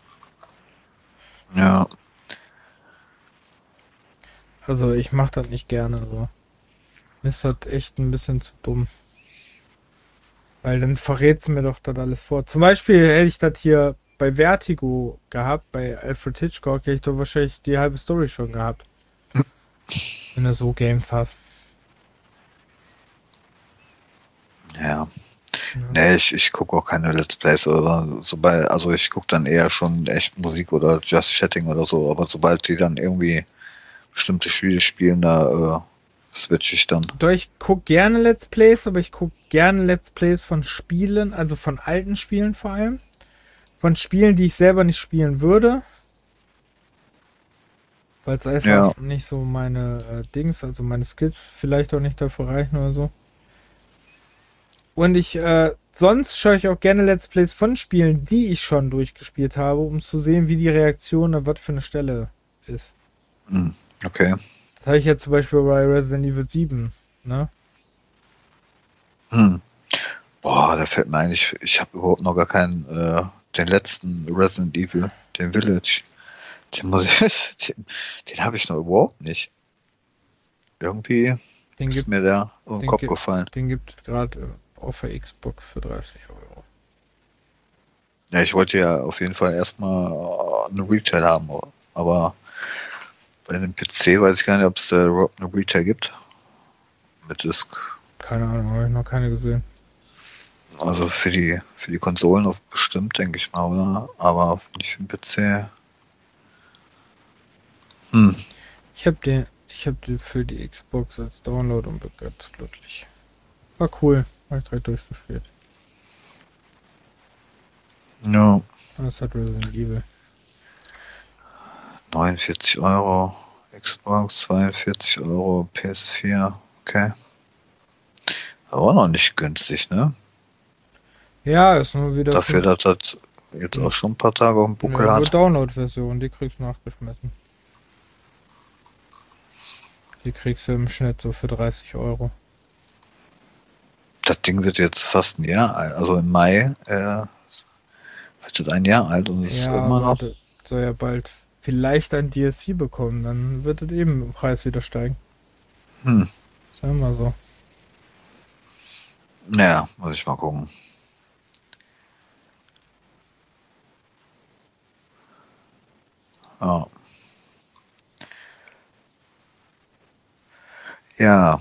Ja, Also ich mache das nicht gerne so. Mir ist das echt ein bisschen zu dumm. Weil dann verrät's mir doch das alles vor. Zum Beispiel hätte ich das hier bei Vertigo gehabt, bei Alfred Hitchcock, hätte ich doch wahrscheinlich die halbe Story schon gehabt. Wenn du so Games hast. ja. Ja. Nee, ich, ich gucke auch keine Let's Plays oder sobald, also ich gucke dann eher schon echt Musik oder Just Chatting oder so, aber sobald die dann irgendwie bestimmte Spiele spielen, da äh, switch ich dann. Doch, ich guck gerne Let's Plays, aber ich guck gerne Let's Plays von Spielen, also von alten Spielen vor allem. Von Spielen, die ich selber nicht spielen würde. Weil es einfach Ja, nicht so meine äh, Dings, also meine Skills vielleicht auch nicht dafür reichen oder so. Und ich, äh, sonst schaue ich auch gerne Let's Plays von Spielen, die ich schon durchgespielt habe, um zu sehen, wie die Reaktion an was für eine Stelle ist. hm, okay. Das habe ich jetzt zum Beispiel bei Resident Evil sieben, ne? Hm. Boah, da fällt mir eigentlich, ich habe überhaupt noch gar keinen, äh, den letzten Resident Evil, den Village, den muss ich, den, den habe ich noch überhaupt nicht. Irgendwie Den ist gibt, mir der um den den Kopf gibt, gefallen. den gibt gerade äh, auf der Xbox für dreißig Euro. Ja, ich wollte ja auf jeden Fall erstmal äh, eine Retail haben, aber bei dem P C weiß ich gar nicht, ob es äh, überhaupt eine Retail gibt. Mit Disk. Keine Ahnung, habe ich noch keine gesehen. Also für die für die Konsolen auf bestimmt, denke ich mal, oder? Aber nicht für den P C. Hm. Ich habe den, ich habe den für die Xbox als Download und bin ganz glücklich. War cool, habe ich direkt durchgespielt. Ja, Das hat Resident Evil. neunundvierzig Euro Xbox, zweiundvierzig Euro P S vier. Okay. Aber auch noch nicht günstig, ne? Ja, ist nur wieder Dafür, für, dass das jetzt auch schon ein paar Tage auf dem Buckel ja, nur hat. Download-Version, die kriegst du nachgeschmissen. Die kriegst du im Schnitt so für dreißig Euro. Das Ding wird jetzt fast ein Jahr alt, also im Mai äh, wird das ein Jahr alt und es ist Ja, immer aber noch. das soll ja bald vielleicht ein D L C bekommen, dann wird es eben im Preis wieder steigen. Hm. Ist ja immer so. Naja, muss ich mal gucken. Ja. Ja,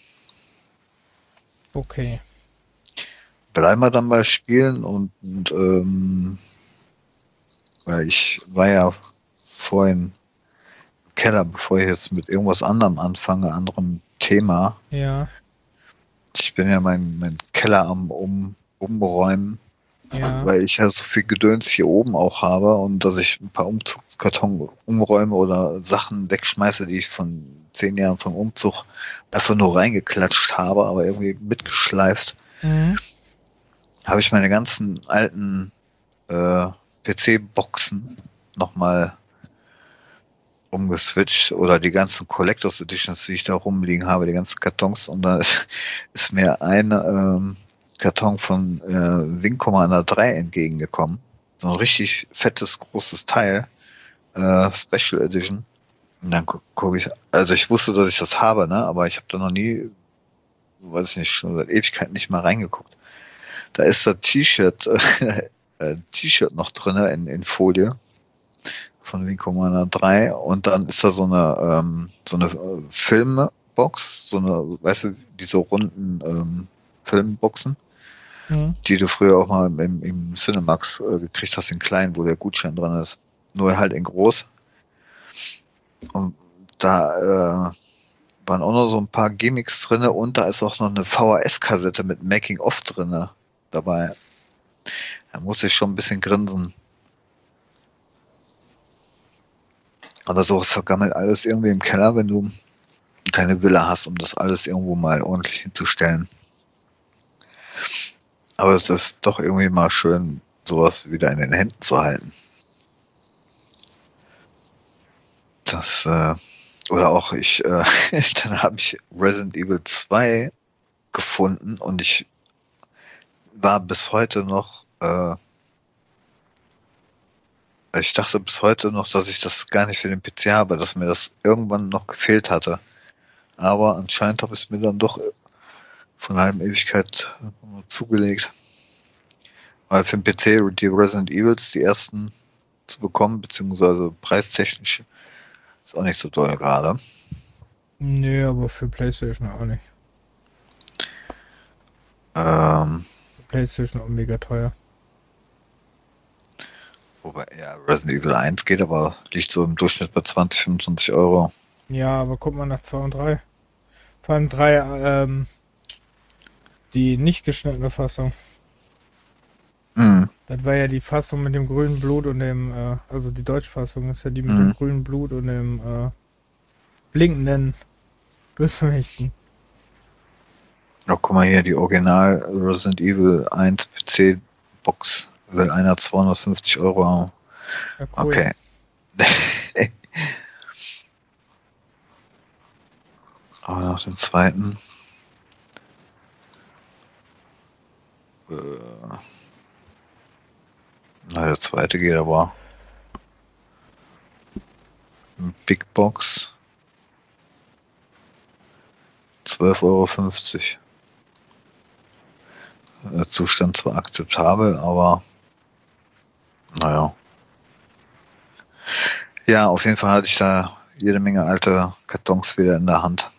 Okay. bleiben wir dann bei Spielen und, und ähm, weil ich war ja vorhin im Keller, bevor ich jetzt mit irgendwas anderem anfange, anderem Thema. Ja. Ich bin ja mein, mein Keller am um, Umräumen Ja. weil ich ja so viel Gedöns hier oben auch habe und dass ich ein paar Umzugskarton umräume oder Sachen wegschmeiße, die ich von zehn Jahren vom Umzug einfach nur reingeklatscht habe, aber irgendwie mitgeschleift, Mhm. habe ich meine ganzen alten äh, P C-Boxen nochmal umgeswitcht oder die ganzen Collectors Editions, die ich da rumliegen habe, die ganzen Kartons, und da ist, ist mir ein ähm, Karton von äh, Wing Commander drei entgegengekommen. So ein richtig fettes, großes Teil, äh, Special Edition. Und dann gu gucke ich, also ich wusste, dass ich das habe, ne, aber ich habe da noch nie, weiß ich nicht, schon seit Ewigkeiten nicht mal reingeguckt. Da ist das T-Shirt, äh, T-Shirt noch drinne in, in Folie von Wing Commander drei, und dann ist da so eine ähm, so eine äh, Filmbox, so eine, weißt du, diese runden ähm, Filmboxen, Mhm. die du früher auch mal im, im Cinemax äh, gekriegt hast, in klein, wo der Gutschein dran ist. Nur halt in groß. Und da äh, waren auch noch so ein paar Gimmicks drinne, und da ist auch noch eine V H S-Kassette mit Making-of drinne dabei. Da muss ich schon ein bisschen grinsen. Aber sowas vergammelt alles irgendwie im Keller, wenn du keine Villa hast, um das alles irgendwo mal ordentlich hinzustellen. Aber es ist doch irgendwie mal schön, sowas wieder in den Händen zu halten. Das, äh, oder auch ich, äh, dann habe ich Resident Evil zwei gefunden, und ich war bis heute noch, äh, ich dachte bis heute noch, dass ich das gar nicht für den P C habe, dass mir das irgendwann noch gefehlt hatte. Aber anscheinend habe ich es mir dann doch von einer halben Ewigkeit zugelegt. Weil für den P C die Resident Evils, die ersten zu bekommen, beziehungsweise preistechnisch, ist auch nicht so doll gerade. Nee, aber für PlayStation auch nicht. Ähm, Für PlayStation auch mega teuer. wobei, ja, Resident Evil eins geht, aber liegt so im Durchschnitt bei zwanzig, fünfundzwanzig Euro. Ja, aber guck mal nach zwei und drei. Vor allem drei, ähm, die nicht geschnittene Fassung. Mhm. Das war ja die Fassung mit dem grünen Blut und dem, äh, also die Deutschfassung ist ja die mit dem Mhm. grünen Blut und dem, äh, blinkenden Bösewichten. Oh, guck mal hier, die Original Resident Evil eins P C Box will einer zweihundertfünfzig Euro haben. Ja, cool. Okay. Aber nach dem zweiten. Äh, na, der zweite geht aber. Big Box. zwölf Euro fünfzig. Der Zustand zwar akzeptabel, aber naja. Ja, auf jeden Fall hatte ich da jede Menge alte Kartons wieder in der Hand.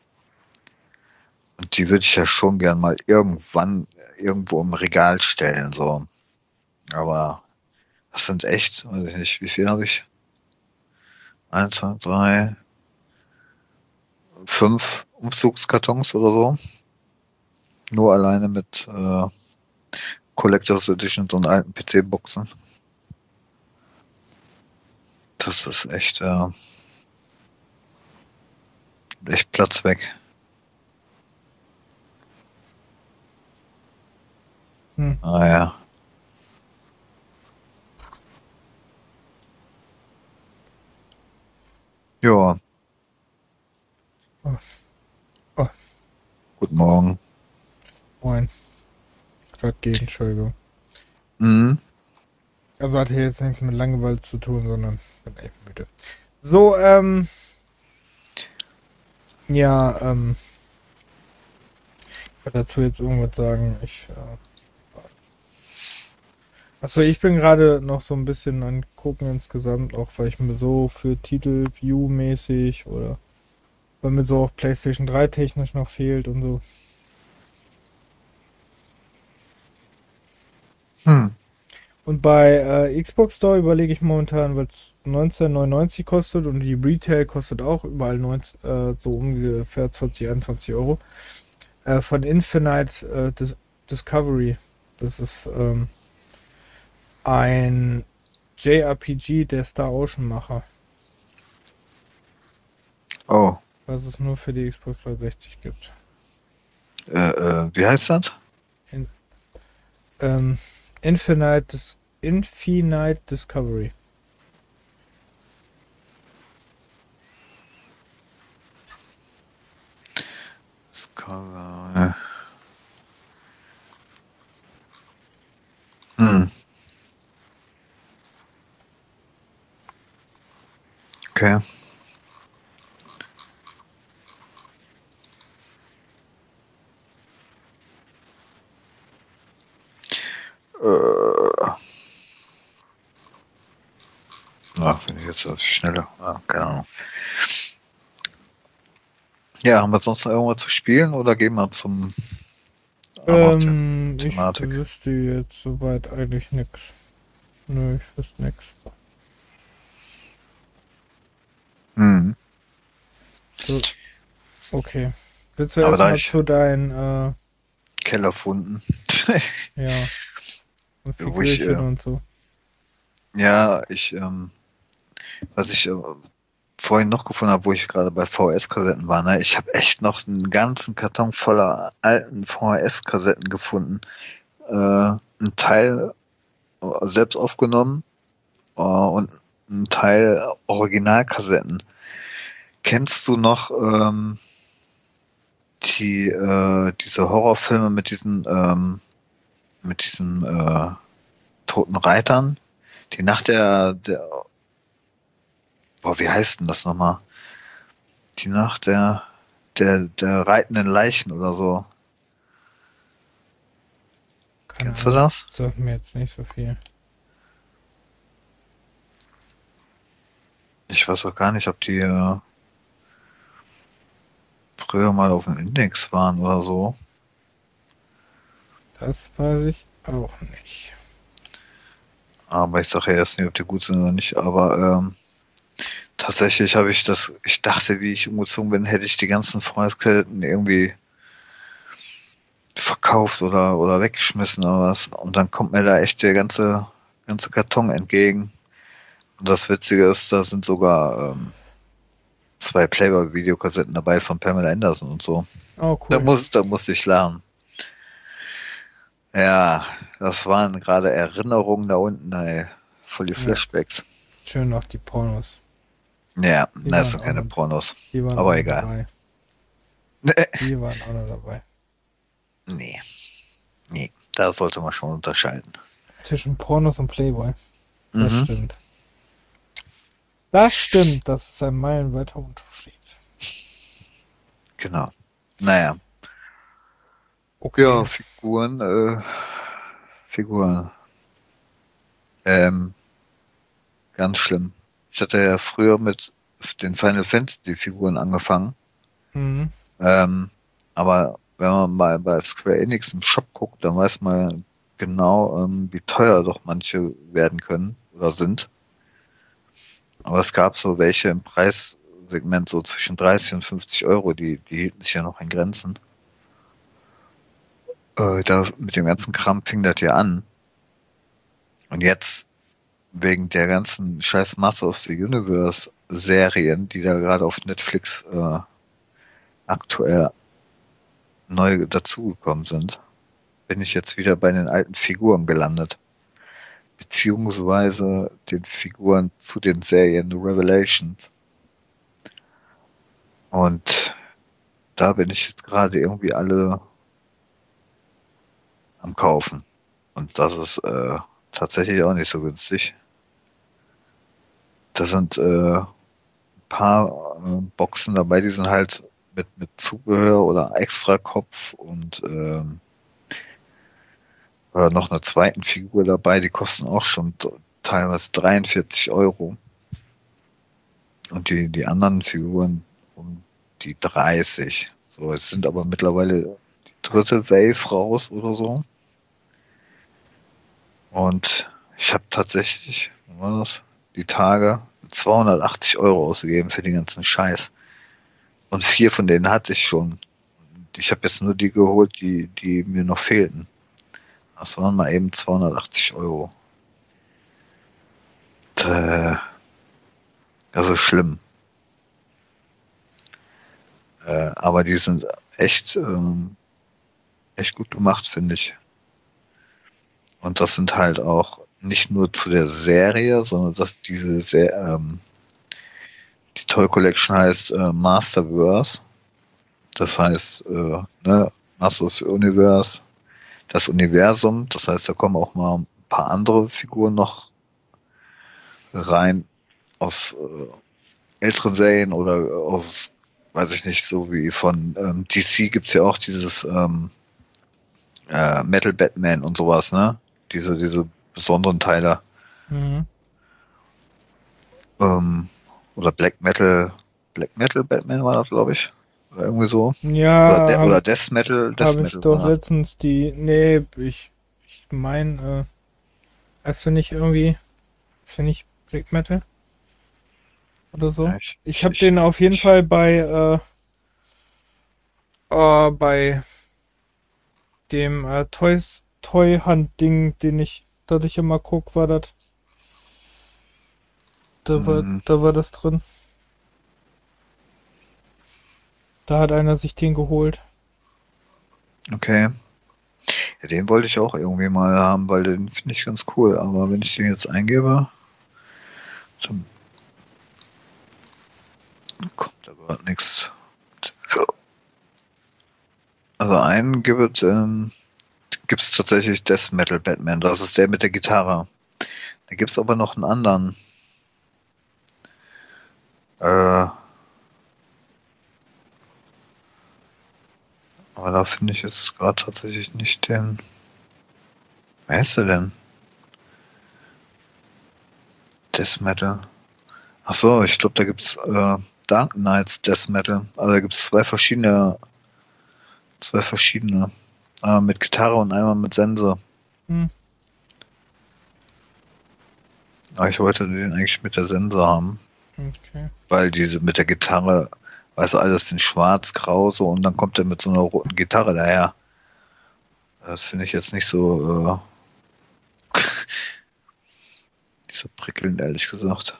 Und die würde ich ja schon gern mal irgendwann irgendwo im Regal stellen, so. Aber das sind echt, weiß ich nicht, wie viel habe ich? Eins, zwei, drei, fünf Umzugskartons oder so. Nur alleine mit äh, Collectors Editions und alten P C-Boxen. Das ist echt, äh, echt Platz weg. Hm. Ah ja. Ja, Oh, oh, guten Morgen. moin. Grad gegen, Entschuldigung. Mhm. Also hat hier jetzt nichts mit Langeweile zu tun, sondern bin echt müde. So, ähm, ja, ähm, ich will dazu jetzt irgendwas sagen. Ich, äh, achso, ich bin gerade noch so ein bisschen an gucken insgesamt, auch weil ich mir so für Titel View-mäßig oder weil mir so auch PlayStation drei technisch noch fehlt und so. Hm. Und bei äh, Xbox Store überlege ich momentan, weil es neunzehn neunundneunzig kostet und die Retail kostet auch überall neunzehn, äh, so ungefähr zwanzig, einundzwanzig Euro. Äh, von Infinite äh, Dis Discovery. Das ist, ähm, ein J R P G der Star Ocean Macher, Oh, was es nur für die Xbox dreihundertsechzig gibt. äh, äh, wie heißt das? In, ähm, Infinite, Dis Infinite Discovery. Discover- Hm, okay. Äh, ach, wenn ich jetzt auf die Schnelle. Ah, keine Ahnung. Ja, haben wir sonst noch irgendwas zu spielen oder gehen wir zum anderen The Ähm, ich Thematik? wüsste jetzt soweit eigentlich nix. Nö, ich wüsste nix. Hm. So, okay. Willst du Aber da erstmal ich zu deinen, äh, Keller gefunden, ja, wo ich, Figürchen äh, und so. ja, ich, ähm, was ich äh, vorhin noch gefunden habe, wo ich gerade bei V H S-Kassetten war, ne, ich habe echt noch einen ganzen Karton voller alten V H S-Kassetten gefunden. Äh, ein Teil äh, selbst aufgenommen äh, und ein Teil Originalkassetten. Kennst du noch ähm, die äh, diese Horrorfilme mit diesen ähm, mit diesen äh, toten Reitern, die nach der, der boah, wie heißt denn das nochmal? Die nach der der der reitenden Leichen oder so. Keine Kennst du Ahnung. das? Sagt mir jetzt nicht so viel. Ich weiß auch gar nicht, ob die äh, früher mal auf dem Index waren oder so. Das weiß ich auch nicht. Aber ich sage ja erst nicht, ob die gut sind oder nicht. Aber ähm, tatsächlich habe ich das, ich dachte, wie ich umgezogen bin, hätte ich die ganzen V H S-Kassetten irgendwie verkauft oder, oder weggeschmissen oder was. Und dann kommt mir da echt der ganze, ganze Karton entgegen. Und das Witzige ist, da sind sogar ähm, zwei Playboy-Videokassetten dabei von Pamela Anderson und so. Oh, Da cool. muss, da musste ich lernen. Ja, das waren gerade Erinnerungen da unten, ey. Voll die Ja, Flashbacks. schön noch die Pornos. Ja, Die das waren sind auch keine noch, Pornos. die waren auch Aber noch egal. dabei. Die waren auch noch dabei. Nee, nee, da sollte man schon unterscheiden. Zwischen Pornos und Playboy. Das Mhm, stimmt. Das stimmt. Das ist ein meilenweiter Unterschied. genau. Naja, Okay. ja, Figuren, äh, Figuren. Ähm, ganz schlimm. Ich hatte ja früher mit den Final Fantasy Figuren angefangen. Mhm. Ähm, aber wenn man mal bei Square Enix im Shop guckt, dann weiß man genau, ähm, wie teuer doch manche werden können oder sind. Aber es gab so welche im Preissegment so zwischen dreißig und fünfzig Euro, die, die hielten sich ja noch in Grenzen. Äh, da mit dem ganzen Kram fing das ja an. Und jetzt, wegen der ganzen scheiß Master of the Universe Serien, die da gerade auf Netflix äh, aktuell neu dazugekommen sind, bin ich jetzt wieder bei den alten Figuren gelandet. Beziehungsweise den Figuren zu den Serien The Revelations. Und da bin ich jetzt gerade irgendwie alle am Kaufen. Und das ist äh, tatsächlich auch nicht so günstig. Da sind äh, ein paar äh, Boxen dabei, die sind halt mit, mit Zubehör oder extra Kopf und ähm, oder noch einer zweiten Figur dabei, die kosten auch schon teilweise dreiundvierzig Euro. Und die, die anderen Figuren um die dreißig. So, jetzt sind aber mittlerweile die dritte Wave raus oder so. Und ich habe tatsächlich, wie war das, die Tage zweihundertachtzig Euro ausgegeben für den ganzen Scheiß. Und vier von denen hatte ich schon. Ich habe jetzt nur die geholt, die, die mir noch fehlten. Das waren mal eben zweihundertachtzig Euro. äh, also schlimm. Äh, aber die sind echt, ähm, echt gut gemacht, finde ich. Und das sind halt auch nicht nur zu der Serie, sondern dass diese Se ähm, die Toy Collection heißt äh, Masterverse. Das heißt, äh, ne, Masters Universe, das Universum. Das heißt, da kommen auch mal ein paar andere Figuren noch rein aus äh, älteren Serien oder aus, weiß ich nicht, so wie von ähm, D C gibt's ja auch dieses ähm, äh, Metal Batman und sowas, ne? Diese, diese besonderen Teile. Mhm. Ähm, oder Black Metal, Black Metal Batman war das, glaube ich. Oder irgendwie so. Oder, Ja, De habe oder Death Metal, Death hab ich Metal doch war letztens die. Nee, ich, ich meine, äh, heißt du nicht irgendwie. Ist der nicht Black Metal oder das. Ja, so? ich, Ich ich, habe ich, den auf jeden ich, Fall bei, äh, äh, bei dem äh, Toys, Toy Hunt Ding, den ich, das ich immer guck, war das. Da war, mh, da war das drin. Da hat einer sich den geholt. okay. Ja, den wollte ich auch irgendwie mal haben, weil den finde ich ganz cool. Aber wenn ich den jetzt eingebe, dann kommt da gerade nichts. Also einen gibt ähm, gibt's tatsächlich Death Metal Batman. Das ist der mit der Gitarre. Da gibt's aber noch einen anderen. Äh, aber da finde ich jetzt gerade tatsächlich nicht den. Wer ist der denn? Death Metal. Ach so, ich glaube, da gibt's äh, Dark Knights Death Metal. Also da gibt's zwei verschiedene, zwei verschiedene. Einmal mit Gitarre und einmal mit Sense. Hm, Aber ich wollte den eigentlich mit der Sense haben, okay. weil diese mit der Gitarre, weißt du, alles in schwarz, grau so und dann kommt er mit so einer roten Gitarre daher. Das finde ich jetzt nicht so, äh, nicht so prickelnd, ehrlich gesagt.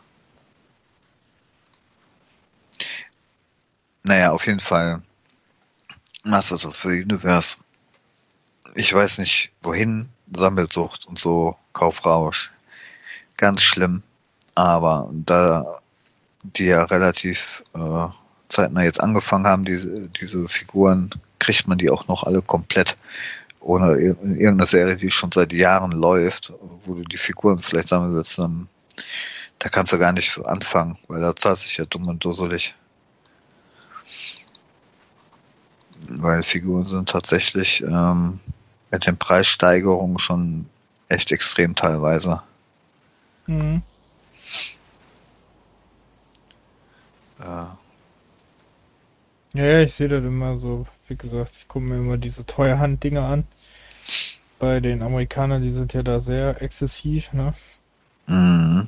Naja, auf jeden Fall. Masters of the Universe. Ich weiß nicht, wohin. Sammelsucht und so, Kaufrausch. Ganz schlimm. Aber da die ja relativ äh, zeitnah jetzt angefangen haben, diese, diese Figuren, kriegt man die auch noch alle komplett. Ohne ir- irgendeine Serie, die schon seit Jahren läuft, wo du die Figuren vielleicht sammeln willst, dann, da kannst du gar nicht so anfangen, weil da zahlt sich ja dumm und dusselig. Weil Figuren sind tatsächlich ähm, mit den Preissteigerungen schon echt extrem teilweise. Hm. Äh, Ja, ja, ich sehe das immer so. Wie gesagt, ich gucke mir immer diese Treuhand-Dinger an. Bei den Amerikanern, die sind ja da sehr exzessiv, ne? mh,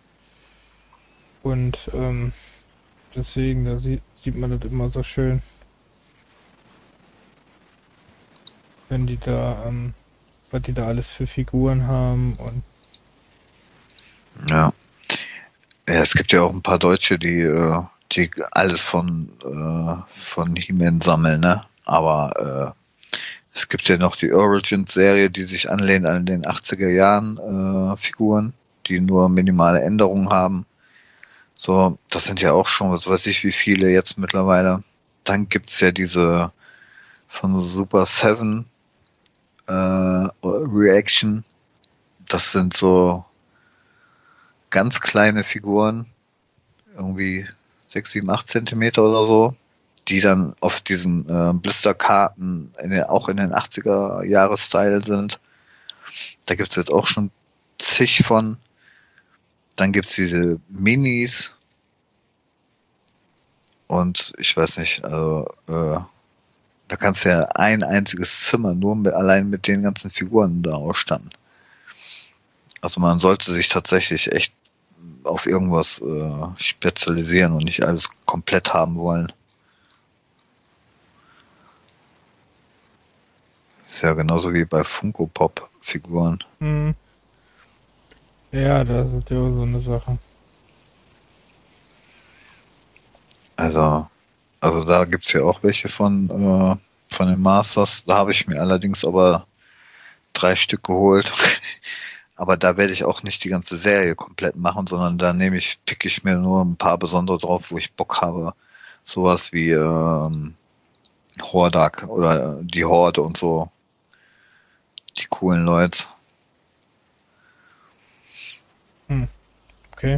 Und ähm, deswegen, da sieht, sieht man das immer so schön, wenn die da, ähm, was die da alles für Figuren haben und ja. Ja, es gibt ja auch ein paar Deutsche, die, äh, die alles von, äh, von He-Man sammeln, ne? Aber äh, es gibt ja noch die Origins-Serie, die sich anlehnt an den achtziger Jahren äh, Figuren, die nur minimale Änderungen haben. So, das sind ja auch schon, was weiß ich, wie viele jetzt mittlerweile. Dann gibt's ja diese von Super Seven äh, Reaction. Das sind so ganz kleine Figuren, irgendwie sechs, sieben, acht Zentimeter oder so, die dann auf diesen äh, Blisterkarten in den, auch in den achtziger Jahre Style sind. Da gibt's jetzt auch schon zig von. Dann gibt's diese Minis und ich weiß nicht, also äh, da kannst du ja ein einziges Zimmer nur mit, allein mit den ganzen Figuren da ausstatten. Also man sollte sich tatsächlich echt auf irgendwas äh, spezialisieren und nicht alles komplett haben wollen. Ist ja genauso wie bei Funko Pop Figuren. hm, Ja, das ist ja so eine Sache. Also, also da gibt's ja auch welche von, äh, von den Masters. Da habe ich mir allerdings aber drei Stück geholt. Aber da werde ich auch nicht die ganze Serie komplett machen, sondern da nehme ich, pick ich mir nur ein paar besondere drauf, wo ich Bock habe. Sowas wie ähm, Hordak oder die Horde und so. Die coolen Leute. Hm, okay.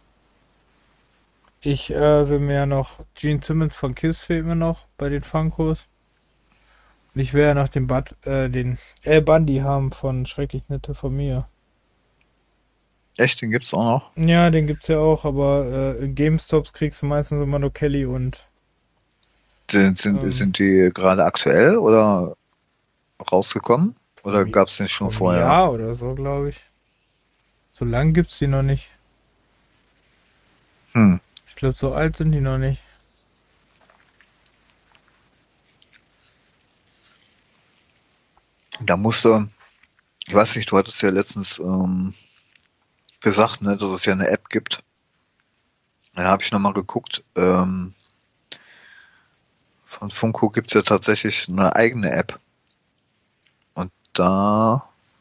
Ich äh, will mir ja noch Gene Simmons von Kiss fehlt mir noch bei den Funkos. Und ich will ja noch den Bud, äh, den El Bundy haben von Schrecklich Nette Familie. Echt, den gibt's auch noch? Ja, den gibt's ja auch, aber äh, in GameStops kriegst du meistens immer nur Kelly und Sind, sind, ähm, sind die gerade aktuell oder rausgekommen? Oder vom, gab's den schon vom vorher? Jahr oder so, glaube ich. So lang gibt's die noch nicht. Hm. Ich glaube, so alt sind die noch nicht. Da musste, ich weiß nicht, du hattest ja letztens ähm, gesagt, ne, dass es ja eine App gibt. Dann habe ich nochmal geguckt. Ähm, von Funko gibt's ja tatsächlich eine eigene App. Und da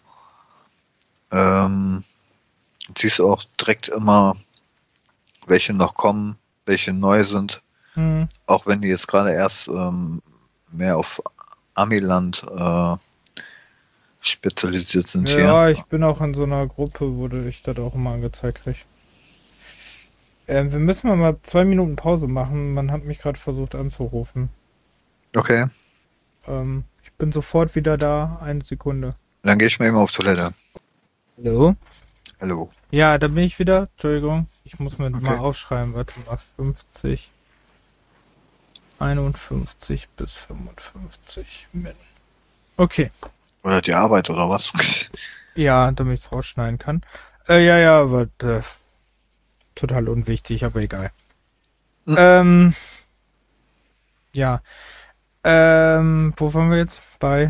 ähm, siehst du auch direkt immer, welche noch kommen, welche neu sind. Hm. Auch wenn die jetzt gerade erst ähm, mehr auf Amiland äh, spezialisiert sind hier. Ja, ich bin auch in so einer Gruppe, wo du- ich das auch immer angezeigt krieg. Ähm, wir müssen mal mal zwei Minuten Pause machen. Man hat mich gerade versucht anzurufen. Okay, Ähm, ich bin sofort wieder da. Eine Sekunde. dann gehe ich mal eben auf Toilette. Hallo? Hallo. Ja, da bin ich wieder. Entschuldigung. Ich muss mir mal Okay. aufschreiben. Warte mal. fünfzig, einundfünfzig bis fünfundfünfzig Min. Okay. Oder die Arbeit oder was? Ja, damit ich es rausschneiden kann. Äh, ja, ja, aber äh, total unwichtig, aber egal. Hm, Ähm, ja. Ähm, wo waren wir jetzt? Bei.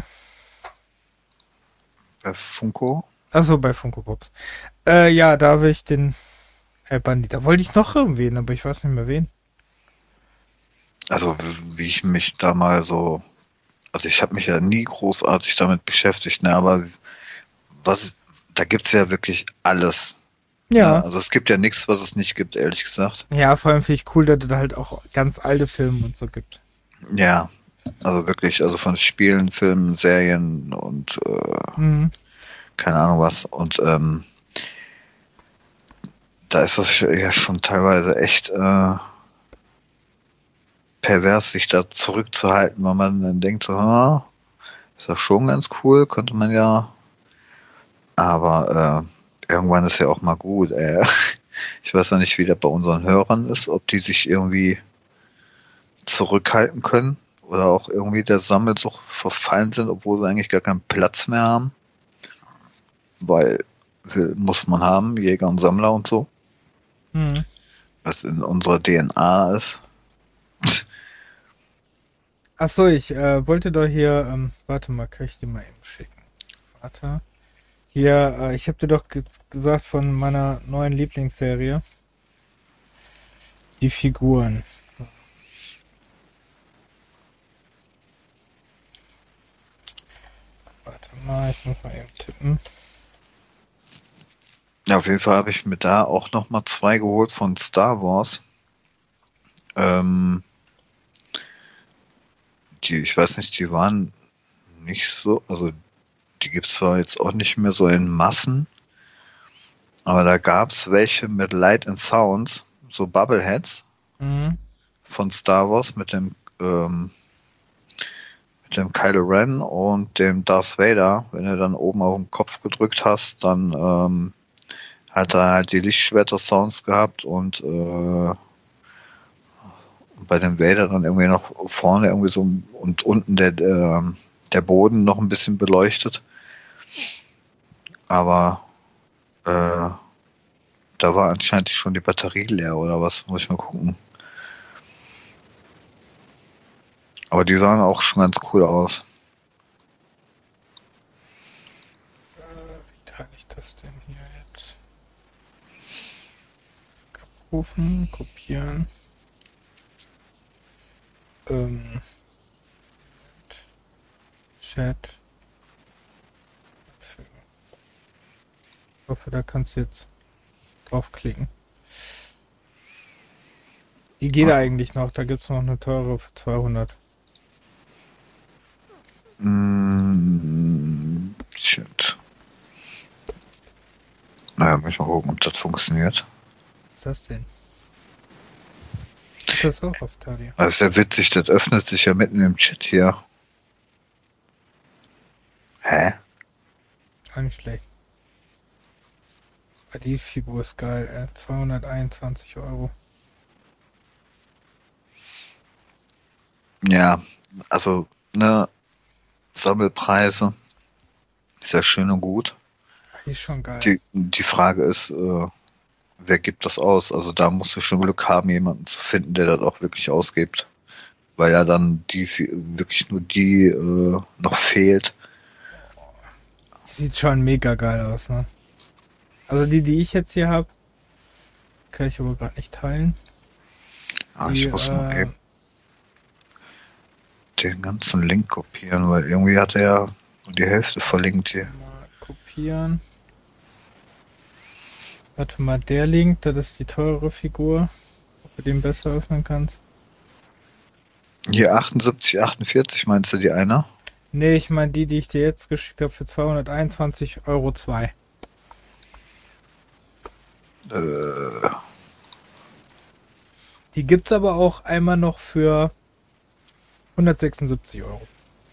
Bei Funko. Achso, bei Funko Pops. Äh, ja, da will ich den äh, Bandit. Da wollte ich noch irgendwen, aber ich weiß nicht mehr wen. Also w- wie ich mich da mal so, also ich habe mich ja nie großartig damit beschäftigt, ne, aber was, da gibt's ja wirklich alles. Ne? Ja. Also es gibt ja nichts, was es nicht gibt, ehrlich gesagt. Ja, vor allem finde ich cool, dass es da halt auch ganz alte Filme und so gibt. Ja, also wirklich, also von Spielen, Filmen, Serien und äh, Mhm. keine Ahnung was. Und ähm, da ist das ja schon teilweise echt äh, pervers, sich da zurückzuhalten, weil man dann denkt, so, ah, ist das schon ganz cool, könnte man ja, aber äh, irgendwann ist ja auch mal gut. Äh. Ich weiß ja nicht, wie das bei unseren Hörern ist, ob die sich irgendwie zurückhalten können oder auch irgendwie der Sammelsucht verfallen sind, obwohl sie eigentlich gar keinen Platz mehr haben, weil will, muss man haben, Jäger und Sammler und so, Mhm. was in unserer D N A ist. Achso, ich äh, wollte doch hier, ähm, warte mal, kann ich die mal eben schicken? Warte. Hier, äh, ich habe dir doch ge gesagt von meiner neuen Lieblingsserie, die Figuren. Warte mal, ich muss mal eben tippen. Ja, auf jeden Fall habe ich mir da auch noch mal zwei geholt von Star Wars. Ähm, die, ich weiß nicht, die waren nicht so, also die gibt's zwar jetzt auch nicht mehr so in Massen, aber da gab's welche mit Light and Sounds, so Bubbleheads Mhm. von Star Wars mit dem ähm, mit dem Kylo Ren und dem Darth Vader. Wenn du dann oben auf den Kopf gedrückt hast, dann ähm, hat er halt die Lichtschwerter-Sounds gehabt und äh, bei dem Vader dann irgendwie noch vorne irgendwie so und unten der äh, der Boden noch ein bisschen beleuchtet. Aber äh, da war anscheinend schon die Batterie leer oder was, muss ich mal gucken. Aber die sahen auch schon ganz cool aus. Äh, wie teile ich das denn hier jetzt? aufrufen, kopieren. Ähm, Chat. Ich hoffe, da kannst du jetzt draufklicken. Die geht eigentlich noch, da gibt es noch eine teure für zweihundert. Mm, shit. Naja, muss ich mal gucken, ob das funktioniert. Was ist das denn? Geht das auch auf Thalia? Das ist ja witzig, das öffnet sich ja mitten im Chat hier. Hä? Auch nicht schlecht. Aber die Figur ist geil, äh, zweihunderteinundzwanzig Euro. Ja, also, ne, Sammelpreise ist ja schön und gut. Die ist schon geil. Die, die Frage ist, äh, wer gibt das aus? Also da musst du schon Glück haben, jemanden zu finden, der das auch wirklich ausgibt. Weil ja dann die wirklich nur die äh, noch fehlt. Die sieht schon mega geil aus, ne? Also die, die ich jetzt hier habe, kann ich aber gerade nicht teilen. Ja, Die, ich muss mal äh, eben den ganzen Link kopieren, weil irgendwie hat er ja nur die Hälfte verlinkt hier. Mal kopieren. Warte mal, der Link, das ist die teure Figur. Ob du den besser öffnen kannst. Hier achtundsiebzig, achtundvierzig meinst du die eine? Nee, ich meine die, die ich dir jetzt geschickt habe für zweihunderteinundzwanzig Euro zwei. Äh, Die gibt's aber auch einmal noch für hundertsechsundsiebzig Euro.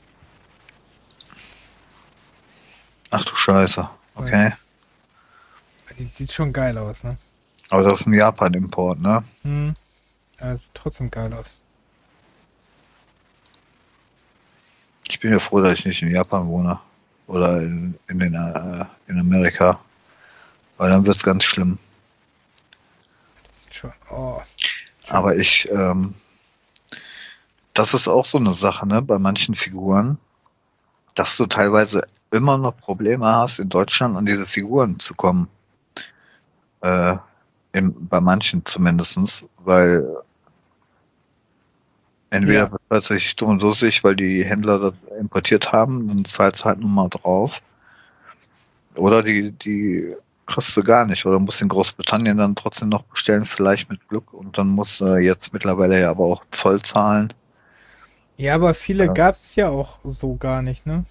ach du Scheiße, okay. Die sieht schon geil aus, ne? Aber das ist ein Japan-Import, ne? Hm. Ja, sieht trotzdem geil aus. Ich bin ja froh, dass ich nicht in Japan wohne. Oder in, in, den, äh, in Amerika. Weil dann wird's ganz schlimm. Das sieht schon. Oh. Schön. Aber ich, ähm, das ist auch so eine Sache, ne, bei manchen Figuren, dass du teilweise immer noch Probleme hast, in Deutschland an diese Figuren zu kommen. Äh, in, bei manchen zumindestens, weil entweder Ja. wird es tatsächlich dumm und dussig, weil die Händler das importiert haben, dann zahlst du halt nochmal drauf. Oder die, die kriegst du gar nicht. Oder musst in Großbritannien dann trotzdem noch bestellen, vielleicht mit Glück. Und dann musst du jetzt mittlerweile ja aber auch Zoll zahlen. Ja, aber viele Ja. gab's ja auch so gar nicht, ne?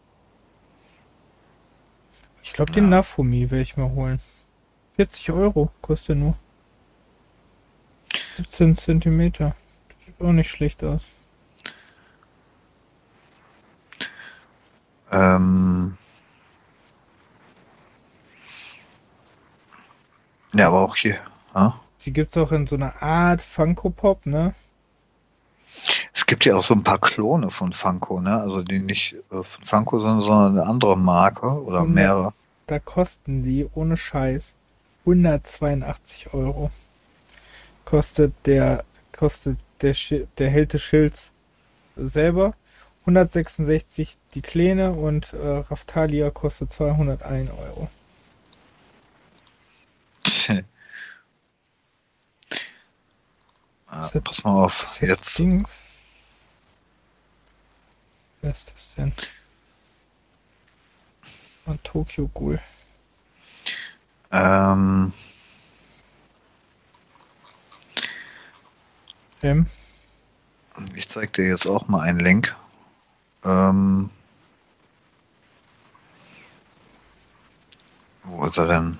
Ich glaube, den Ja. Nafumi werde ich mir holen. vierzig Euro kostet nur. siebzehn Zentimeter. Sieht auch nicht schlecht aus. Ähm, ja, aber auch hier. Ja. Die gibt's auch in so einer Art Funko Pop, ne? Es gibt ja auch so ein paar Klone von Funko, ne? Also die nicht äh, von Funko sind, sondern eine andere Marke oder hundert mehrere. Da kosten die ohne Scheiß hundertzweiundachtzig Euro. Kostet der, kostet der, Schi- der Held des Schilds selber. hundertsechsundsechzig die Kleine und äh, Raftalia kostet zweihunderteins Euro. Ja, Ist das, pass mal auf, ist das jetzt. Dings? Wer ist das denn? Ah, Tokyo Ghoul. Ähm, Ähm, ich zeig dir jetzt auch mal einen Link. Ähm, wo ist er denn?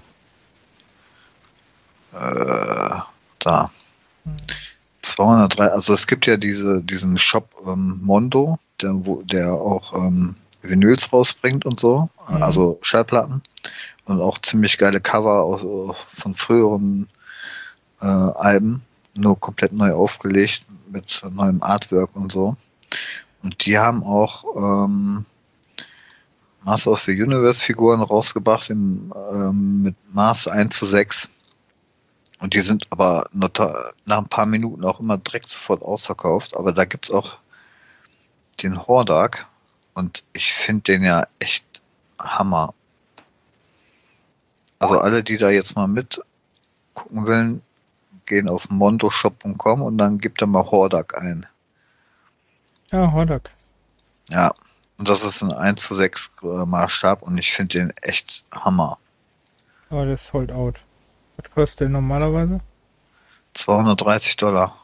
Äh, da. hm. zweihundertdrei, also es gibt ja diese, diesen Shop ähm, Mondo, der, wo, der auch ähm, Vinyls rausbringt und so, Mhm. also Schallplatten und auch ziemlich geile Cover aus, aus, von früheren äh, Alben, nur komplett neu aufgelegt mit neuem Artwork und so. Und die haben auch ähm, Master of the Universe Figuren rausgebracht im, ähm, mit Maß eins zu sechs. Und die sind aber not- nach ein paar Minuten auch immer direkt sofort ausverkauft. Aber da gibt's auch den Hordak. Und ich finde den ja echt Hammer. Also alle, die da jetzt mal mit gucken wollen, gehen auf mondoshop punkt com und dann gibt er mal Hordak ein. Ja, Hordak. Ja, und das ist ein eins zu sechs Maßstab und ich finde den echt Hammer. Aber der ist sold out. Was kostet der normalerweise? zweihundertdreißig Dollar.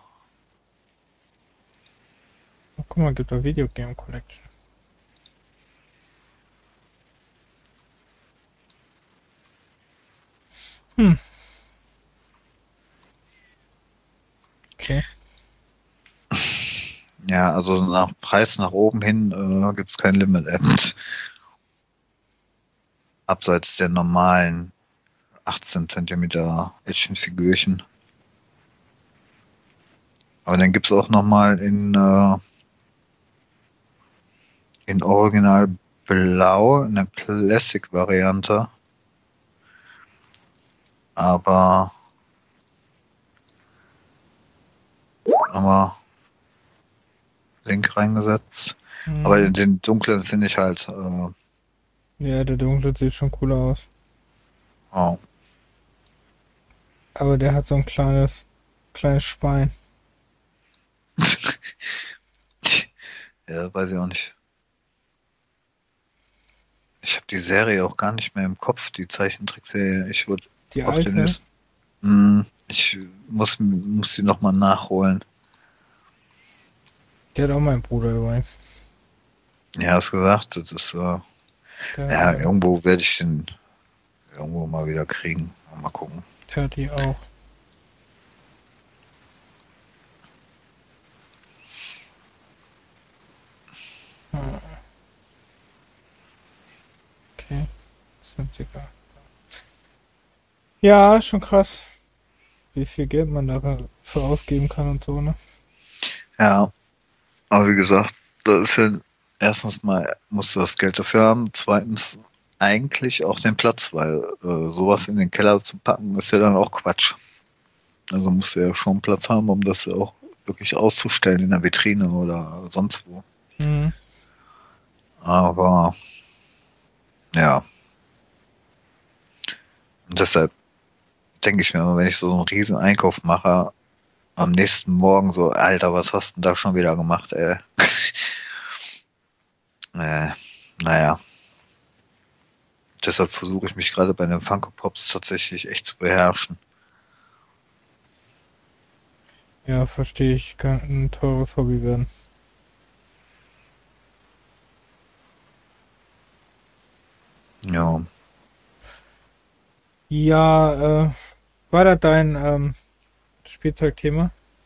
Oh, guck mal, gibt da Video Game Collection. Hm. Okay. Ja, also nach Preis nach oben hin äh, gibt es kein Limit. Abseits der normalen achtzehn Zentimeter Actionfigürchen. Aber dann gibt es auch nochmal in, äh, in Original Blau, in der Classic-Variante. Aber nochmal Link reingesetzt. Mhm. Aber den dunklen finde ich halt. Äh, Ja, der dunkle sieht schon cooler aus. oh. Aber der hat so ein kleines, kleines Schwein. Ja, weiß ich auch nicht. Ich habe die Serie auch gar nicht mehr im Kopf, die Zeichentrickserie. Ich würde Die auch alte? demnächst. Hm, ich muss, muss die nochmal nachholen. Der hat auch mein Bruder übrigens. Ja, hast gesagt, das ist, äh, Der, ja, hat, irgendwo werde ich den irgendwo mal wieder kriegen. Mal gucken. der hat die auch. Ah. Okay, sind egal. Ja, schon krass, wie viel Geld man dafür ausgeben kann und so, ne? Ja, aber wie gesagt, das ist ja erstens mal musst du das Geld dafür haben, zweitens eigentlich auch den Platz, weil äh, sowas in den Keller zu packen ist ja dann auch Quatsch. Also musst du ja schon Platz haben, um das auch wirklich auszustellen in der Vitrine oder sonst wo. Mhm. Aber ja, und deshalb denke ich mir immer, wenn ich so einen riesen Einkauf mache, am nächsten Morgen so, Alter, was hast du denn da schon wieder gemacht, ey? äh, naja. Deshalb versuche ich mich gerade bei den Funko Pops tatsächlich echt zu beherrschen. Ja, verstehe ich. Kann ein teures Hobby werden. Ja. Ja, äh, war das dein ähm, Spielzeugthema?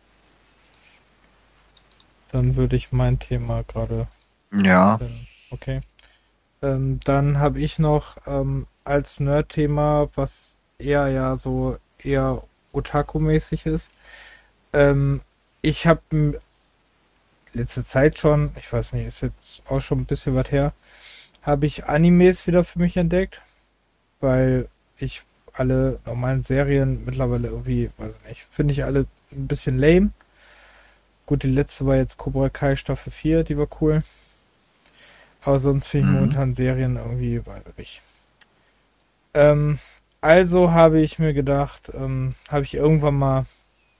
Dann würde ich mein Thema gerade Ja. erzählen. Okay. Ähm, dann habe ich noch ähm, als Nerd-Thema, was eher ja so eher Otaku-mäßig ist. Ähm, ich habe letzte Zeit schon, ich weiß nicht, ist jetzt auch schon ein bisschen was her, habe ich Animes wieder für mich entdeckt, weil ich alle normalen Serien mittlerweile irgendwie, weiß ich nicht, finde ich alle ein bisschen lame. Gut, die letzte war jetzt Cobra Kai Staffel vier, die war cool. Aber sonst finde ich Mhm. momentan Serien irgendwie, weiß ich nicht. Ähm, also habe ich mir gedacht, ähm, habe ich irgendwann mal,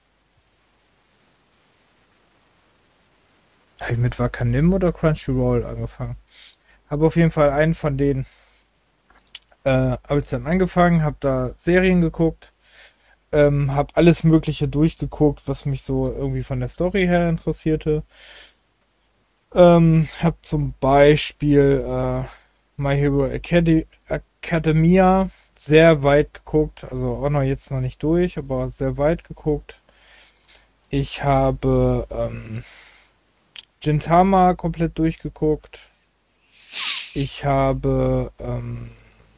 habe ich mit Wakanim oder Crunchyroll angefangen? Habe auf jeden Fall einen von denen, äh, habe ich dann angefangen, habe da Serien geguckt, ähm, habe alles Mögliche durchgeguckt, was mich so irgendwie von der Story her interessierte. Ähm, habe zum Beispiel äh, My Hero Acad Academia sehr weit geguckt, also auch noch jetzt noch nicht durch, aber sehr weit geguckt. Ich habe ähm, Gintama komplett durchgeguckt. Ich habe ähm,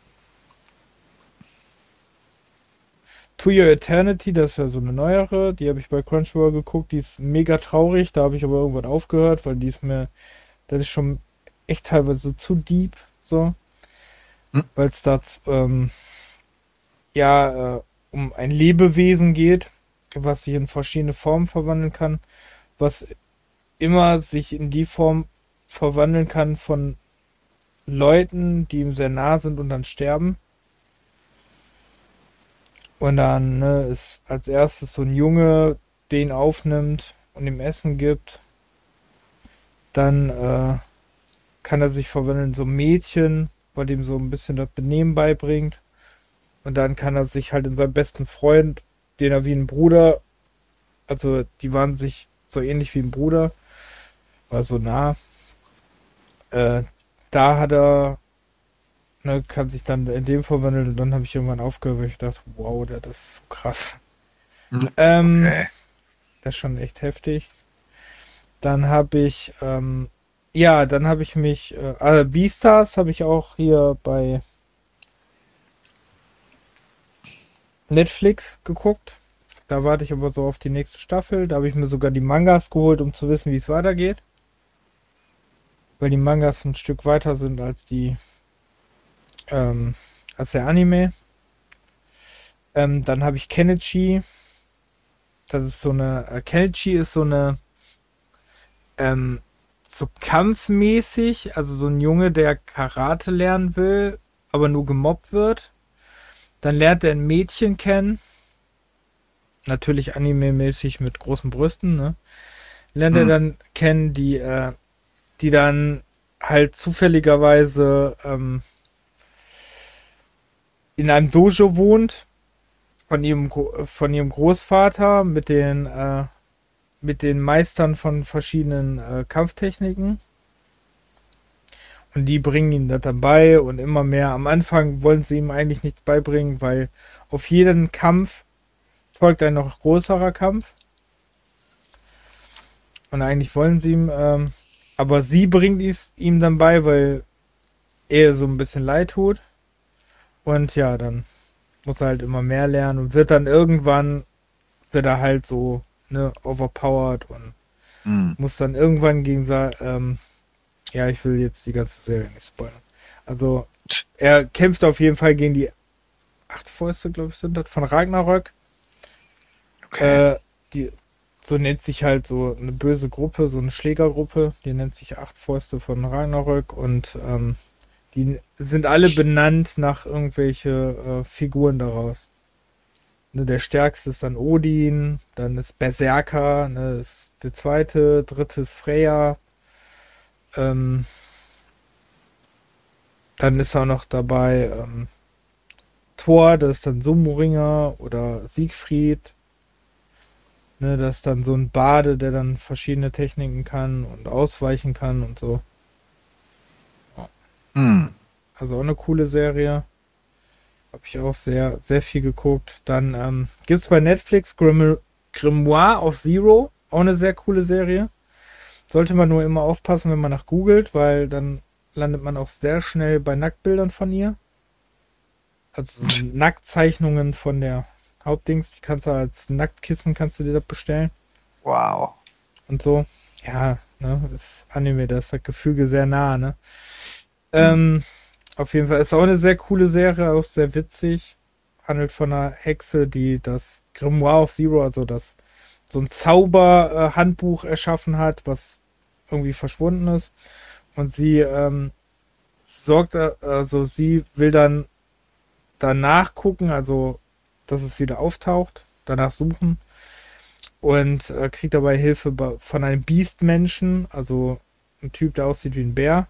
To Your Eternity, das ist ja so eine neuere, die habe ich bei Crunchyroll geguckt, die ist mega traurig, da habe ich aber irgendwann aufgehört, weil die ist mir, das ist schon echt teilweise zu deep, so, Hm. weil es da ähm, ja äh, um ein Lebewesen geht, was sich in verschiedene Formen verwandeln kann, was immer sich in die Form verwandeln kann von Leuten, die ihm sehr nah sind und dann sterben. Und dann ne, ist als erstes so ein Junge, den aufnimmt und ihm Essen gibt. Dann äh, kann er sich verwandeln in so ein Mädchen, weil dem so ein bisschen das Benehmen beibringt. Und dann kann er sich halt in seinen besten Freund, den er wie ein Bruder, also die waren sich so ähnlich wie ein Bruder, war so nah. Äh, Da hat er, ne, kann sich dann in dem verwandeln und dann habe ich irgendwann aufgehört, weil ich dachte, wow, das ist so krass. Hm, Ähm, okay. Das ist schon echt heftig. Dann habe ich, ähm, ja, dann habe ich mich, äh, also Beastars habe ich auch hier bei Netflix geguckt. Da warte ich aber so auf die nächste Staffel. Da habe ich mir sogar die Mangas geholt, um zu wissen, wie es weitergeht. Weil die Mangas ein Stück weiter sind als die, ähm, als der Anime. Ähm, dann habe ich Kenichi. Das ist so eine, äh, Kenichi ist so eine, ähm, so kampfmäßig, also so ein Junge, der Karate lernen will, aber nur gemobbt wird. Dann lernt er ein Mädchen kennen, natürlich anime-mäßig mit großen Brüsten, ne? Lernt er Hm, dann kennen, die, äh, die dann halt zufälligerweise ähm, in einem Dojo wohnt, von ihrem, Gro- von ihrem Großvater mit den, äh, mit den Meistern von verschiedenen äh, Kampftechniken. Und die bringen ihn da dabei und immer mehr. Am Anfang wollen sie ihm eigentlich nichts beibringen, weil auf jeden Kampf folgt ein noch größerer Kampf. Und eigentlich wollen sie ihm, ähm, aber sie bringt es ihm dann bei, weil er so ein bisschen leid tut. Und ja, dann muss er halt immer mehr lernen und wird dann irgendwann, wird er halt so, ne, overpowered und hm. muss dann irgendwann gegen, sa- ähm, ja, ich will jetzt die ganze Serie nicht spoilern. Also, er kämpft auf jeden Fall gegen die acht Fäuste, glaube ich, sind das, von Ragnarök. Okay. Äh, die, so nennt sich halt so eine böse Gruppe, so eine Schlägergruppe, die nennt sich Acht Fäuste von Ragnarök und ähm, die sind alle benannt nach irgendwelche äh, Figuren daraus. Ne, der stärkste ist dann Odin, dann ist Berserker, ne, ist der zweite, dritte ist Freya, ähm, dann ist auch noch dabei ähm, Thor, das ist dann Sumo-Ringer oder Siegfried. Ne, das ist dann so ein Bade, der dann verschiedene Techniken kann und ausweichen kann und so. Hm. Also auch eine coole Serie. Habe ich auch sehr, sehr viel geguckt. Dann ähm, gibt es bei Netflix Grim Grimoire of Zero. Auch eine sehr coole Serie. Sollte man nur immer aufpassen, wenn man nach googelt, weil dann landet man auch sehr schnell bei Nacktbildern von ihr. Also so Nacktzeichnungen von der Hauptdings. Die kannst du als Nacktkissen kannst du dir das bestellen. Wow. Und so. Ja, ne, das Anime, da ist das Gefüge sehr nah, ne? Hm. Ähm, auf jeden Fall ist auch eine sehr coole Serie, auch sehr witzig. Handelt von einer Hexe, die das Grimoire of Zero, also das so ein Zauberhandbuch erschaffen hat, was irgendwie verschwunden ist. Und sie ähm, sorgt, äh, also sie will dann danach gucken, also dass es wieder auftaucht, danach suchen und äh, kriegt dabei Hilfe bei, von einem Beastmenschen, also ein Typ, der aussieht wie ein Bär.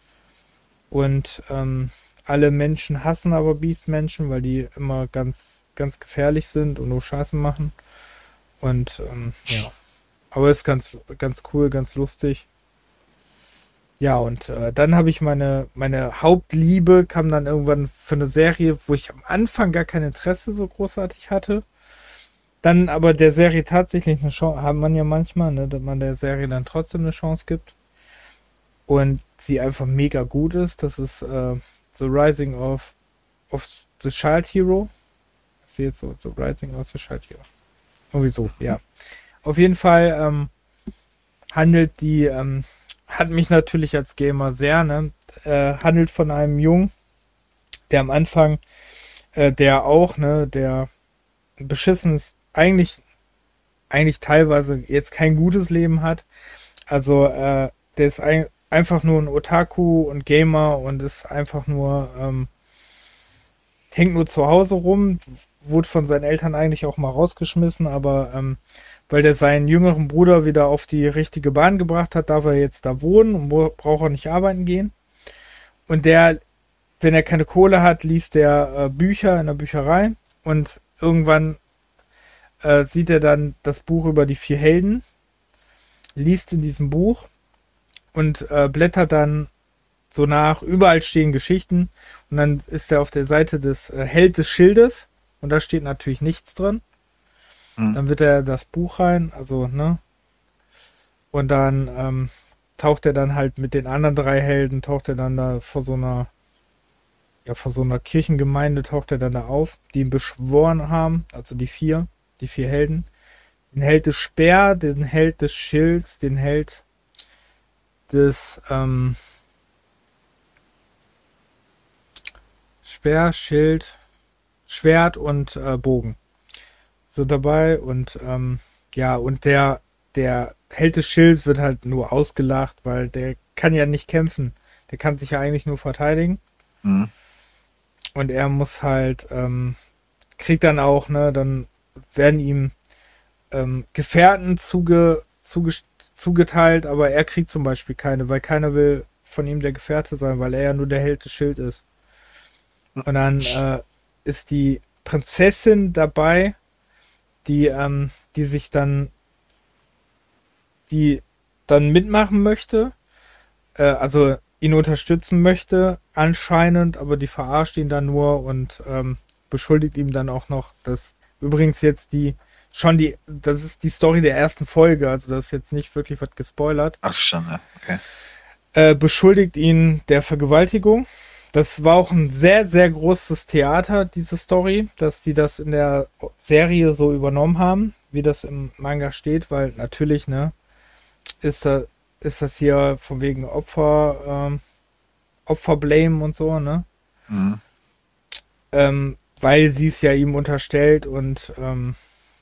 Und ähm, alle Menschen hassen aber Beastmenschen, weil die immer ganz, ganz gefährlich sind und nur Scheiße machen. Und ähm, ja, aber ist ganz, ganz cool, ganz lustig. Ja, und äh, dann habe ich meine, meine Hauptliebe kam dann irgendwann für eine Serie, wo ich am Anfang gar kein Interesse so großartig hatte. Dann aber der Serie tatsächlich eine Chance, hat man ja manchmal, ne, dass man der Serie dann trotzdem eine Chance gibt. Und sie einfach mega gut ist. Das ist äh, The Rising of, of the Child Hero. Ich sehe jetzt so, The Rising of the Child Hero. Irgendwie so, ja. Auf jeden Fall ähm, handelt die, ähm, hat mich natürlich als Gamer sehr, ne? Äh, handelt von einem Jungen, der am Anfang, äh, der auch, ne, der beschissen ist, eigentlich, eigentlich teilweise jetzt kein gutes Leben hat. Also, äh, der ist ein, einfach nur ein Otaku und Gamer und ist einfach nur, ähm, hängt nur zu Hause rum, wurde von seinen Eltern eigentlich auch mal rausgeschmissen, aber ähm, weil der seinen jüngeren Bruder wieder auf die richtige Bahn gebracht hat, darf er jetzt da wohnen und braucht er nicht arbeiten gehen. Und der, wenn er keine Kohle hat, liest er äh, Bücher in der Bücherei und irgendwann äh, sieht er dann das Buch über die vier Helden, liest in diesem Buch und äh, blättert dann so nach, überall stehen Geschichten und dann ist er auf der Seite des äh, Held des Schildes und da steht natürlich nichts drin. Hm. Dann wird er das Buch rein, also, ne? Und dann ähm, taucht er dann halt mit den anderen drei Helden, taucht er dann da vor so einer, ja, vor so einer Kirchengemeinde taucht er dann da auf, die ihn beschworen haben, also die vier, die vier Helden. Den Held des Speer, den Held des Schilds, den Held des, ähm, Speer, Schild, Schwert und äh, Bogen so dabei und ähm, ja, und der der Held des Schilds wird halt nur ausgelacht, weil der kann ja nicht kämpfen. Der kann sich ja eigentlich nur verteidigen. Hm. Und er muss halt, ähm, kriegt dann auch, ne, dann werden ihm ähm, Gefährten zuge, zuge, zugeteilt, aber er kriegt zum Beispiel keine, weil keiner will von ihm der Gefährte sein, weil er ja nur der Held des Schild ist. Und dann äh, ist die Prinzessin dabei, die, ähm, die sich dann, die dann mitmachen möchte, äh, also ihn unterstützen möchte, anscheinend, aber die verarscht ihn dann nur und ähm, beschuldigt ihm dann auch noch, dass übrigens jetzt die, schon die, das ist die Story der ersten Folge, also das ist jetzt nicht wirklich was gespoilert. Ach schon, ja, okay. Äh, beschuldigt ihn der Vergewaltigung. Das war auch ein sehr, sehr großes Theater, diese Story, dass die das in der Serie so übernommen haben, wie das im Manga steht, weil natürlich, ne, ist da, ist das hier von wegen Opfer, ähm, Opferblame und so, ne? Mhm. Ähm, weil sie es ja ihm unterstellt und ähm,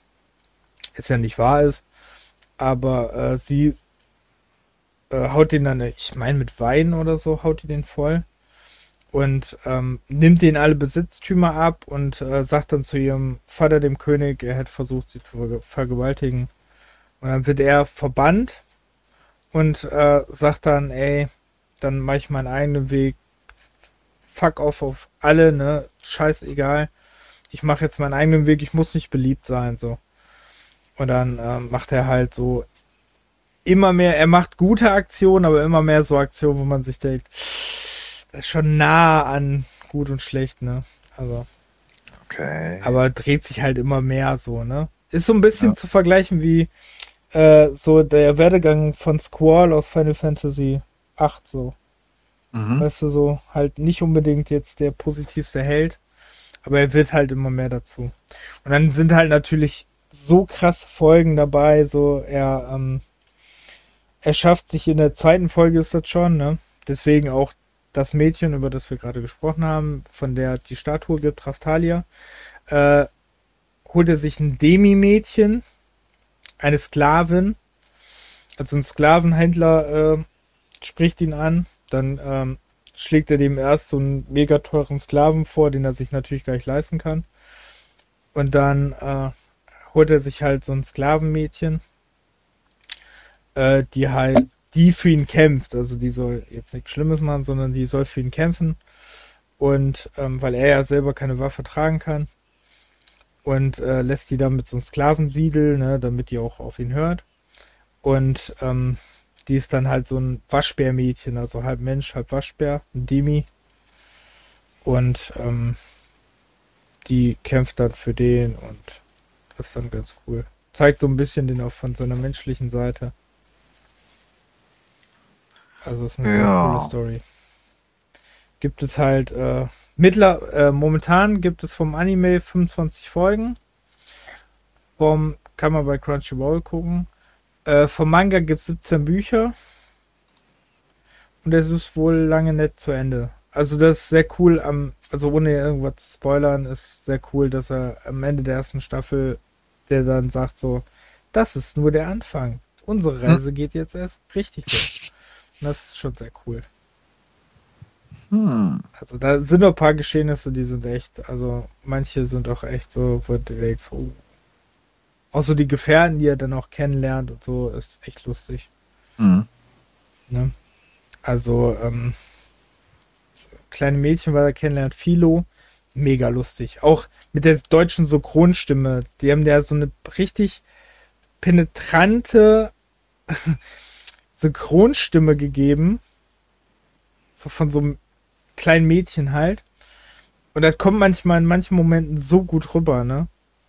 es ja nicht wahr ist. Aber äh, sie äh, haut den dann, ich meine mit Wein oder so, haut die den voll. Und ähm, nimmt denen alle Besitztümer ab und äh, sagt dann zu ihrem Vater, dem König, er hätte versucht, sie zu verge vergewaltigen. Und dann wird er verbannt und äh, sagt dann, ey, dann mache ich meinen eigenen Weg. Fuck off auf alle, ne? Scheißegal. Ich mache jetzt meinen eigenen Weg, ich muss nicht beliebt sein, so. Und dann äh, macht er halt so immer mehr, er macht gute Aktionen, aber immer mehr so Aktionen, wo man sich denkt, das ist schon nah an gut und schlecht, ne? Also. Okay. Aber dreht sich halt immer mehr so, ne? Ist so ein bisschen Ja. zu vergleichen wie äh, so der Werdegang von Squall aus Final Fantasy acht, so. Mhm. Weißt du, so halt nicht unbedingt jetzt der positivste Held, aber er wird halt immer mehr dazu. Und dann sind halt natürlich so krasse Folgen dabei, so er, ähm, er schafft sich in der zweiten Folge ist das schon, ne? Deswegen auch das Mädchen, über das wir gerade gesprochen haben, von der die Statue gibt, Raftalia, äh, holt er sich ein Demi-Mädchen, eine Sklavin, also ein Sklavenhändler äh, spricht ihn an, dann ähm, schlägt er dem erst so einen mega teuren Sklaven vor, den er sich natürlich gar nicht leisten kann. Und dann äh, holt er sich halt so ein Sklavenmädchen, äh, die halt, die für ihn kämpft. Also die soll jetzt nichts Schlimmes machen, sondern die soll für ihn kämpfen. Und ähm, weil er ja selber keine Waffe tragen kann. Und äh, lässt die dann mit so einem Sklavensiegel, ne, damit die auch auf ihn hört. Und ähm, die ist dann halt so ein Waschbärmädchen, also halb Mensch, halb Waschbär, ein Demi. Und ähm, die kämpft dann für den und das ist dann ganz cool. Zeigt so ein bisschen den auch von so einer menschlichen Seite. Also ist eine sehr Ja. coole Story. Gibt es halt äh, mittler, äh, momentan gibt es vom Anime fünfundzwanzig Folgen. Vom, kann man bei Crunchyroll gucken. Äh, vom Manga gibt es siebzehn Bücher. Und es ist wohl lange nicht zu Ende. Also das ist sehr cool, am, also ohne irgendwas zu spoilern, ist sehr cool, dass er am Ende der ersten Staffel, der dann sagt so, das ist nur der Anfang. Unsere Reise geht jetzt erst richtig so. Und das ist schon sehr cool. Hm. Also da sind noch ein paar Geschehnisse, die sind echt, also manche sind auch echt so, wo du denkst, oh. Auch so die Gefährten, die er dann auch kennenlernt und so, ist echt lustig. Hm. Ne? Also, ähm, kleine Mädchen, weil er kennenlernt, Philo, mega lustig. Auch mit der deutschen Synchronstimme, die haben ja so eine richtig penetrante Synchronstimme gegeben. So von so einem kleinen Mädchen halt. Und das kommt manchmal in manchen Momenten so gut rüber, ne?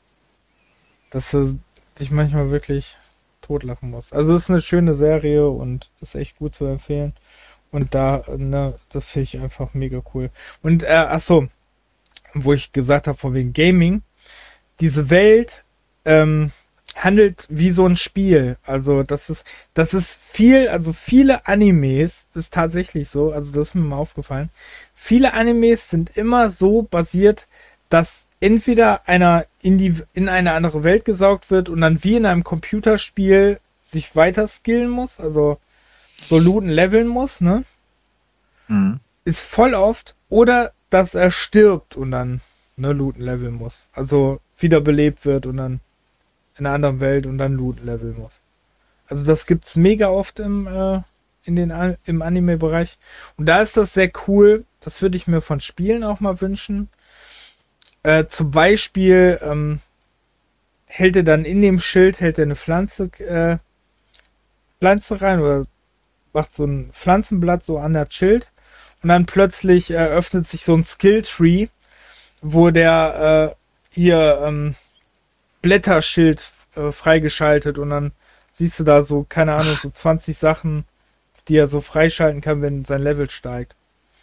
Dass du dich manchmal wirklich totlachen musst. Also es ist eine schöne Serie und ist echt gut zu empfehlen. Und da, ne, das finde ich einfach mega cool. Und, äh, ach so, wo ich gesagt habe, von wegen Gaming, diese Welt, ähm, handelt wie so ein Spiel. Also das ist, das ist viel, also viele Animes ist tatsächlich so, also das ist mir mal aufgefallen. Viele Animes sind immer so basiert, dass entweder einer in die, in eine andere Welt gesaugt wird und dann wie in einem Computerspiel sich weiter skillen muss, also so looten, leveln muss, ne? Hm. Ist voll oft, oder dass er stirbt und dann, ne, looten, leveln muss. Also wiederbelebt wird und dann in einer anderen Welt und dann looten, leveln muss. Also das gibt's mega oft im, äh, in den, im Anime-Bereich. Und da ist das sehr cool. Das würde ich mir von Spielen auch mal wünschen. Äh, zum Beispiel ähm, hält er dann in dem Schild hält er eine Pflanze, äh, Pflanze rein oder macht so ein Pflanzenblatt so an das Schild und dann plötzlich äh, öffnet sich so ein Skill-Tree, wo der äh, hier ähm, Blätterschild äh, freigeschaltet und dann siehst du da so, keine Ahnung, so zwanzig Sachen, die er so freischalten kann, wenn sein Level steigt.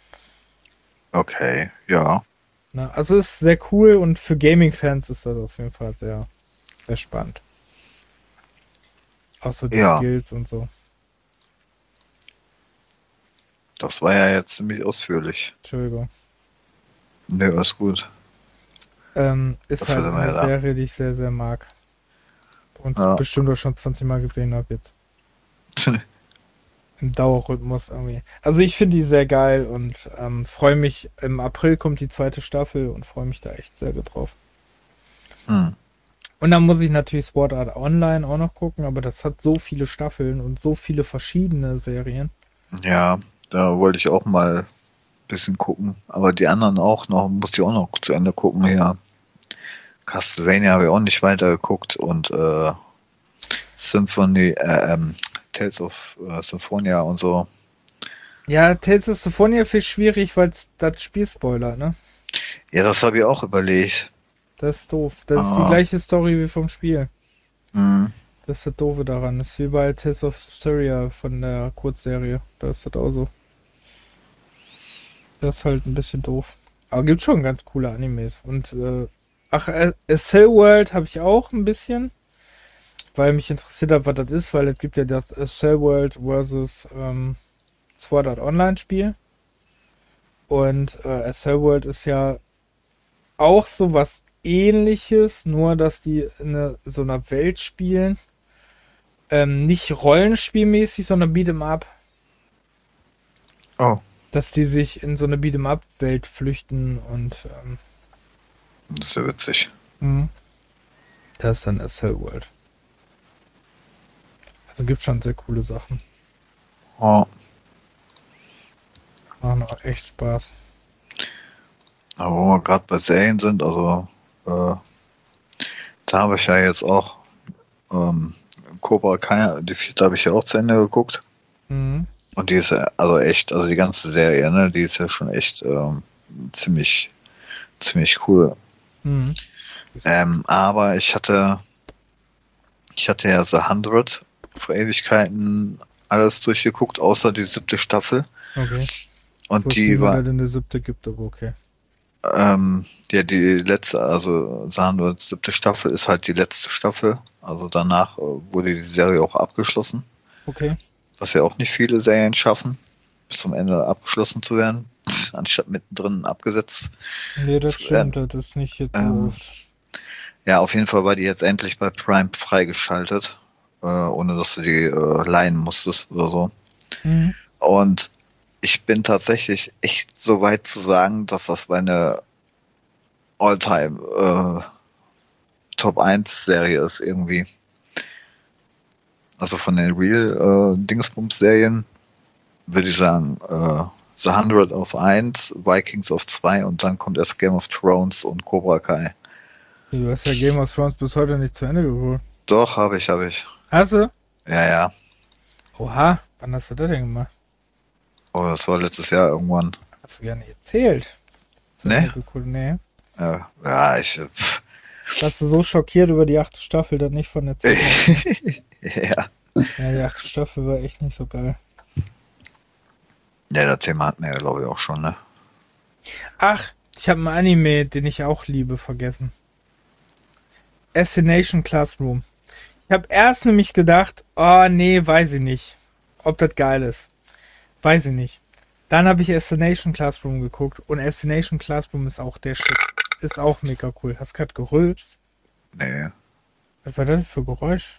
Okay, ja. Na, also ist sehr cool und für Gaming-Fans ist das auf jeden Fall sehr, sehr spannend. Auch so die Ja, Skills und so. das war ja jetzt ziemlich ausführlich. Entschuldigung. Ne, alles gut. Ähm, ist Dafür halt sind wir eine ja da. Serie, die ich sehr, sehr mag. Und Ja. bestimmt auch schon zwanzig Mal gesehen habe jetzt. Im Dauerrhythmus irgendwie. Also ich finde die sehr geil und ähm, freue mich. Im April kommt die zweite Staffel und freue mich da echt sehr drauf. Hm. Und dann muss ich natürlich Sword Art Online auch noch gucken, aber das hat so viele Staffeln und so viele verschiedene Serien. Ja, da wollte ich auch mal ein bisschen gucken. Aber die anderen auch noch, muss ich auch noch zu Ende gucken hier. Castlevania habe ich auch nicht weitergeguckt und äh, Symphony, äh, ähm, Tales of äh, Symphonia und so. Ja, Tales of Symphonia viel schwierig, weil es das Spiel spoilert, ne? Ja, das habe ich auch überlegt. Das ist doof. Das ist die Ah. gleiche Story wie vom Spiel. Hm. Das ist das Doofe daran. Das ist wie bei Tales of Hysteria von der Kurzserie. Da ist das auch so. Das ist halt ein bisschen doof. Aber gibt schon ganz coole Animes. Und, äh, ach, A Cell World habe ich auch ein bisschen. Weil mich interessiert hat, was das ist, weil es gibt ja das A Cell World versus ähm, Sword Art Online Spiel. Und äh, A Cell World ist ja auch so was Ähnliches, nur dass die in eine, so einer Welt spielen. Ähm, nicht rollenspielmäßig, sondern Beat'em Up. Oh, Dass die sich in so eine Beat'em Up Welt flüchten und ähm, das ist ja witzig. mhm. Das ist dann A Cell World. Also gibt schon sehr coole Sachen. Oh, Machen auch echt Spaß. aber wo wir gerade bei Serien sind, also äh, da habe ich ja jetzt auch ähm, Cobra Kai, die vierte habe ich ja auch zu Ende geguckt. Mhm. Und die ist ja, also echt, also die ganze Serie, ne, die ist ja schon echt ähm, ziemlich, ziemlich cool. Mhm. Ähm, aber ich hatte, ich hatte ja The hundred vor Ewigkeiten alles durchgeguckt, außer die siebte Staffel. Okay. Und Wusste die nicht, war, dass es eine siebte gibt, aber okay. ähm, ja, die letzte, also The hundred siebte Staffel ist halt die letzte Staffel. Also danach äh, wurde die Serie auch abgeschlossen. Okay. Was ja auch nicht viele Serien schaffen, bis zum Ende abgeschlossen zu werden, anstatt mittendrin abgesetzt. Nee, das zu stimmt, werden. das ist nicht jetzt so Ähm, oft. Ja, auf jeden Fall war die jetzt endlich bei Prime freigeschaltet, äh, ohne dass du die äh, leihen musstest oder so. Mhm. Und ich bin tatsächlich echt so weit zu sagen, dass das meine All-Time äh, Top eins Serie ist irgendwie. Also von den Real äh, Dingsbums-Serien würde ich sagen, äh, The hundred auf eins, Vikings auf zwei und dann kommt erst Game of Thrones und Cobra Kai. Du hast ja Game of Thrones bis heute nicht zu Ende geholt. Doch, habe ich, habe ich. Hast du? Ja, ja. Oha, wann hast du das denn gemacht? Oh, das war letztes Jahr irgendwann. Hast du gar nicht erzählt. Zu Nee? Ende geguckt? Nee. Ja, ja ich. Pff. Warst du so schockiert über die achte Staffel, dann nicht von erzählt? Ja. Ja, die achte Staffel war echt nicht so geil. Ja, das Thema hatten wir ja, glaube ich, auch schon, ne? Ach, ich habe einen Anime, den ich auch liebe, vergessen. Assassination Classroom. Ich habe erst nämlich gedacht, oh nee, weiß ich nicht, ob das geil ist. Weiß ich nicht. Dann habe ich Assassination Classroom geguckt und Assassination Classroom ist auch der Shit. Ist auch mega cool. Hast gerade gerülpst? Nee. Was war das für Geräusch?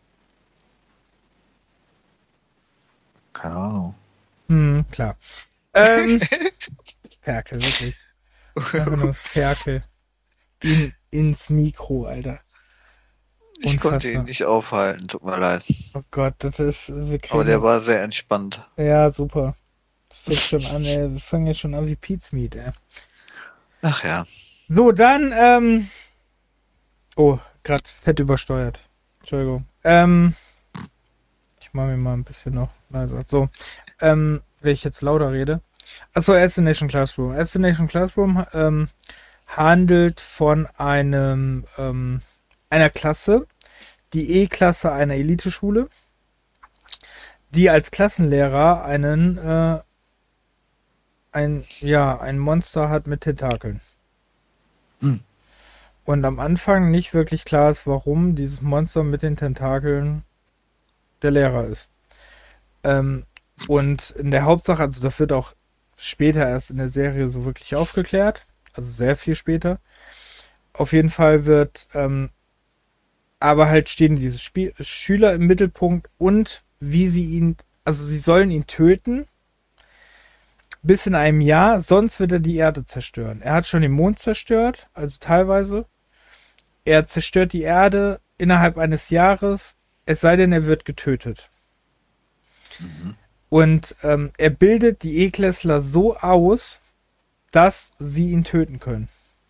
Keine Ahnung. Hm, klar. Ähm, Ferkel, wirklich. Einfach nur Ferkel. In, ins Mikro, Alter. Ich Unfassbar. konnte ihn nicht aufhalten, tut mir leid. Oh Gott, das ist... Wir kriegen, Aber der war sehr entspannt. ja, super. Fängt schon an, ey. Wir fangen jetzt schon an wie Pete's Meat, ey. Ach ja. So, dann, ähm... Oh, gerade fett übersteuert. Entschuldigung. Ähm... Ich mache mir mal ein bisschen noch... Also, so. Ähm, wenn ich jetzt lauter rede. Achso, Assassination Classroom. Assassination Classroom, ähm... handelt von einem... ähm... einer Klasse, die E-Klasse einer Eliteschule, die als Klassenlehrer einen, äh, ein, ja, ein Monster hat mit Tentakeln. Hm. Und am Anfang nicht wirklich klar ist, warum dieses Monster mit den Tentakeln der Lehrer ist. Ähm, und in der Hauptsache, also das wird auch später erst in der Serie so wirklich aufgeklärt, also sehr viel später. Auf jeden Fall wird, ähm, aber halt stehen diese Spiel Schüler im Mittelpunkt und wie sie ihn, also sie sollen ihn töten bis in einem Jahr, sonst wird er die Erde zerstören. Er hat schon den Mond zerstört, also teilweise. Er zerstört die Erde innerhalb eines Jahres, es sei denn, er wird getötet. Mhm. Und ähm, er bildet die E-Klässler so aus, dass sie ihn töten können.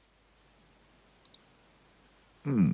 Hm.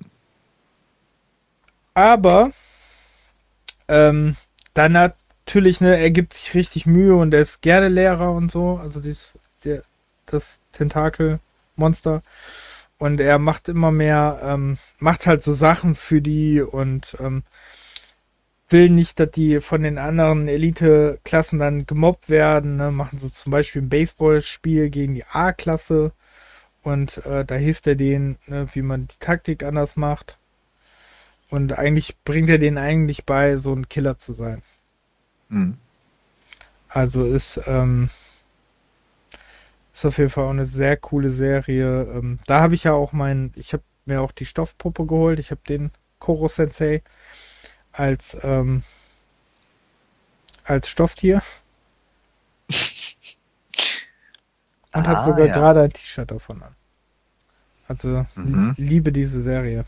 Aber ähm, dann natürlich, ne, er gibt sich richtig Mühe und er ist gerne Lehrer und so, also dies, der, das Tentakelmonster. Und er macht immer mehr, ähm, macht halt so Sachen für die und ähm, will nicht, dass die von den anderen Elite-Klassen dann gemobbt werden. Ne? Machen sie zum Beispiel ein Baseballspiel gegen die A-Klasse und äh, da hilft er denen, ne, wie man die Taktik anders macht. Und eigentlich bringt er denen eigentlich bei, so ein Killer zu sein. Hm. Also ist, ähm, ist auf jeden Fall auch eine sehr coole Serie. Ähm, da habe ich ja auch mein, ich habe mir auch die Stoffpuppe geholt. Ich habe den Koro Sensei als, ähm, als Stofftier. Und habe Ah, sogar ja. gerade ein T-Shirt davon an. Also Mhm. li- liebe diese Serie.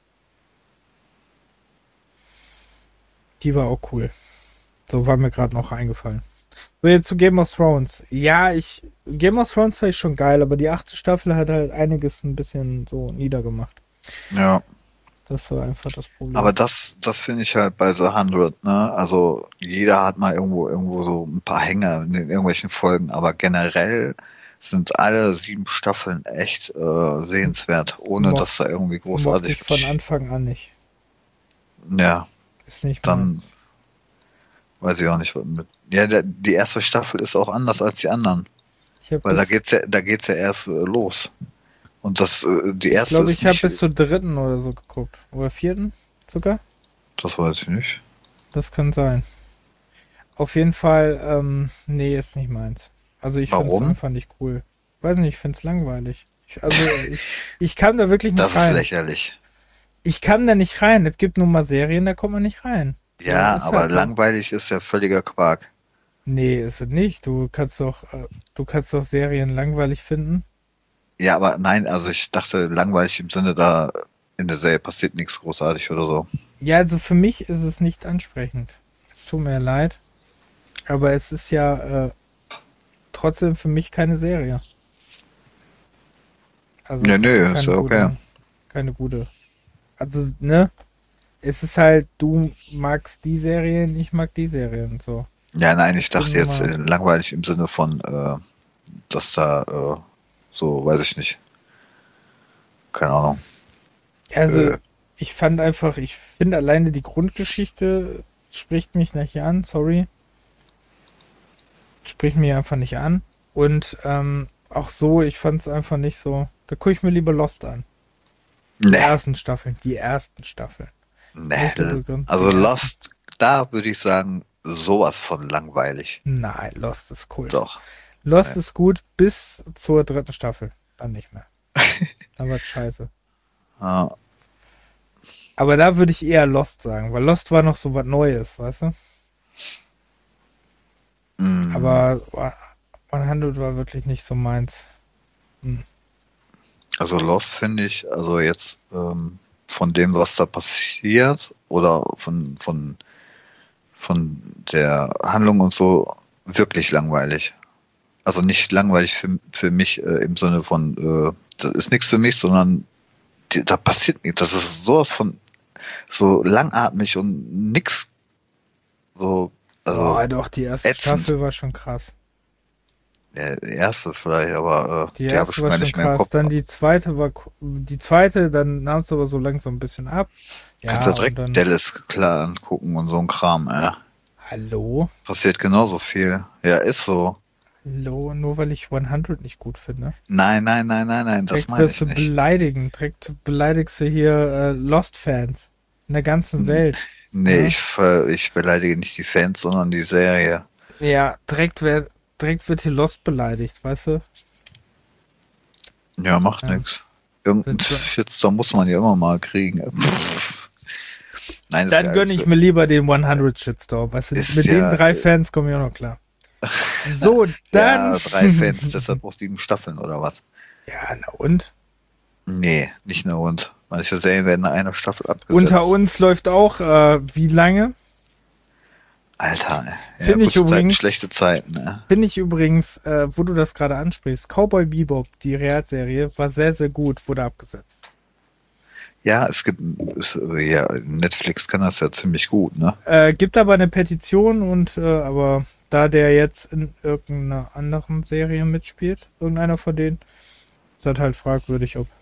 Die war auch cool. So war mir gerade noch eingefallen. So, jetzt zu Game of Thrones. Ja, ich. Game of Thrones fand ich schon geil, aber die achte Staffel hat halt einiges ein bisschen so niedergemacht. Ja. Das war einfach das Problem. Aber das, das finde ich halt bei The hundred, ne? Also jeder hat mal irgendwo irgendwo so ein paar Hänger in den irgendwelchen Folgen, aber generell sind alle sieben Staffeln echt äh, sehenswert, ohne Moch- dass da irgendwie Mochte großartig. ich von Anfang an nicht. Ja, Ist nicht dann meins. weiß ich auch nicht, was mit. Ja, der, die erste Staffel ist auch anders als die anderen, Ich habe weil da bis, geht's ja, da geht's ja erst äh, los. Und das, äh, die ich erste glaube, ist ich habe nicht, bis zur dritten oder so geguckt. Oder vierten sogar. das weiß ich nicht. Das kann sein. Auf jeden Fall, ähm, nee, ist nicht meins. Also ich finde es Warum? einfach nicht cool. Weiß nicht, ich finde es langweilig. Ich, also ich, ich kam da wirklich nicht Das ist rein. lächerlich. Ich kam da nicht rein. Es gibt nun mal Serien, da kommt man nicht rein. So, Ja, ist aber halt so. langweilig ist ja völliger Quark. Nee, ist es nicht. Du kannst doch, äh, du kannst doch Serien langweilig finden. Ja, aber nein, also ich dachte langweilig im Sinne, da in der Serie passiert nichts großartig oder so. Ja, also für mich ist es nicht ansprechend. Es tut mir leid, aber es ist ja äh, trotzdem für mich keine Serie. Also Nee, ke- nee, ist keine ja okay. gute, keine gute. Also, ne? Es ist halt, du magst die Serien, ich mag die Serien, so. Ja, nein, ich Ich bin dachte nun jetzt mal, äh, langweilig im Sinne von, äh, dass da, äh, so, weiß ich nicht, keine Ahnung. also Äh, ich fand einfach, ich finde alleine die Grundgeschichte spricht mich nicht an, sorry, spricht mich einfach nicht an. Und ähm, auch so, ich fand es einfach nicht so. Da gucke ich mir lieber Lost an. Die ne, ersten Staffeln, die ersten Staffeln. Nicht ne. übrigens, die Also ersten. Lost, da würde ich sagen, sowas von langweilig. Nein, Lost ist Kult. Doch. Lost Ne. ist gut bis zur dritten Staffel. Dann nicht mehr. Dann wird's scheiße. Ja, Aber da würde ich eher Lost sagen, weil Lost war noch so was Neues, weißt du? mm, Aber hundert war wirklich nicht so meins. Hm. also Lost finde ich, also jetzt ähm, von dem, was da passiert oder von, von, von der Handlung und so, wirklich langweilig. Also nicht langweilig für, für mich äh, im Sinne von, äh, das ist nichts für mich, sondern die, da passiert nichts. Das ist sowas von so langatmig und nix so, also Boah, doch, die erste ätzend. Staffel war schon krass. Der erste vielleicht, aber äh, Die die habe ich erste schon war gar schon nicht mehr im krass. Kopf. Dann die zweite war ko- die zweite, dann nahm es aber so langsam ein bisschen ab. Kannst Ja, ja und direkt dann. Dallas klar angucken und so ein Kram, äh. Hallo? Passiert genauso viel. Ja, ist so. Hallo, nur weil ich hundert nicht gut finde. Nein, nein, nein, nein, nein, das Direkt meine wirst ich du nicht. beleidigen. Direkt beleidigst du hier äh, Lost-Fans. In der ganzen Hm, Welt. nee, Ja, ich, ver- ich beleidige nicht die Fans, sondern die Serie. ja direkt, wer, direkt wird hier Lost beleidigt, weißt du? Ja, macht Ja, nix. Irgendein wird so. Shitstorm muss man ja immer mal kriegen. Pff. Nein, ist ja Dann gönne alles ich gut. mir lieber den hundert Shitstorm. Weißt du, Ist mit den ja, drei Fans komme ich auch noch klar. So, dann. ja, drei Fans, deshalb auch sieben Staffeln oder was? Ja, na und? Nee, nicht nur und. Manche Serien werden nach einer Staffel Unter abgesetzt. uns läuft auch, äh, wie lange? Alter, ja, Finde ich gute Zeiten, übrigens, schlechte Zeiten, ne? finde ich übrigens, äh, wo du das gerade ansprichst, Cowboy Bebop, die Realserie, war sehr, sehr gut, wurde abgesetzt. Ja, es gibt, es, ja, Netflix kann das ja ziemlich gut, ne? Äh, gibt aber eine Petition und, äh, aber da der jetzt in irgendeiner anderen Serie mitspielt, irgendeiner von denen, ist das halt fragwürdig, ob.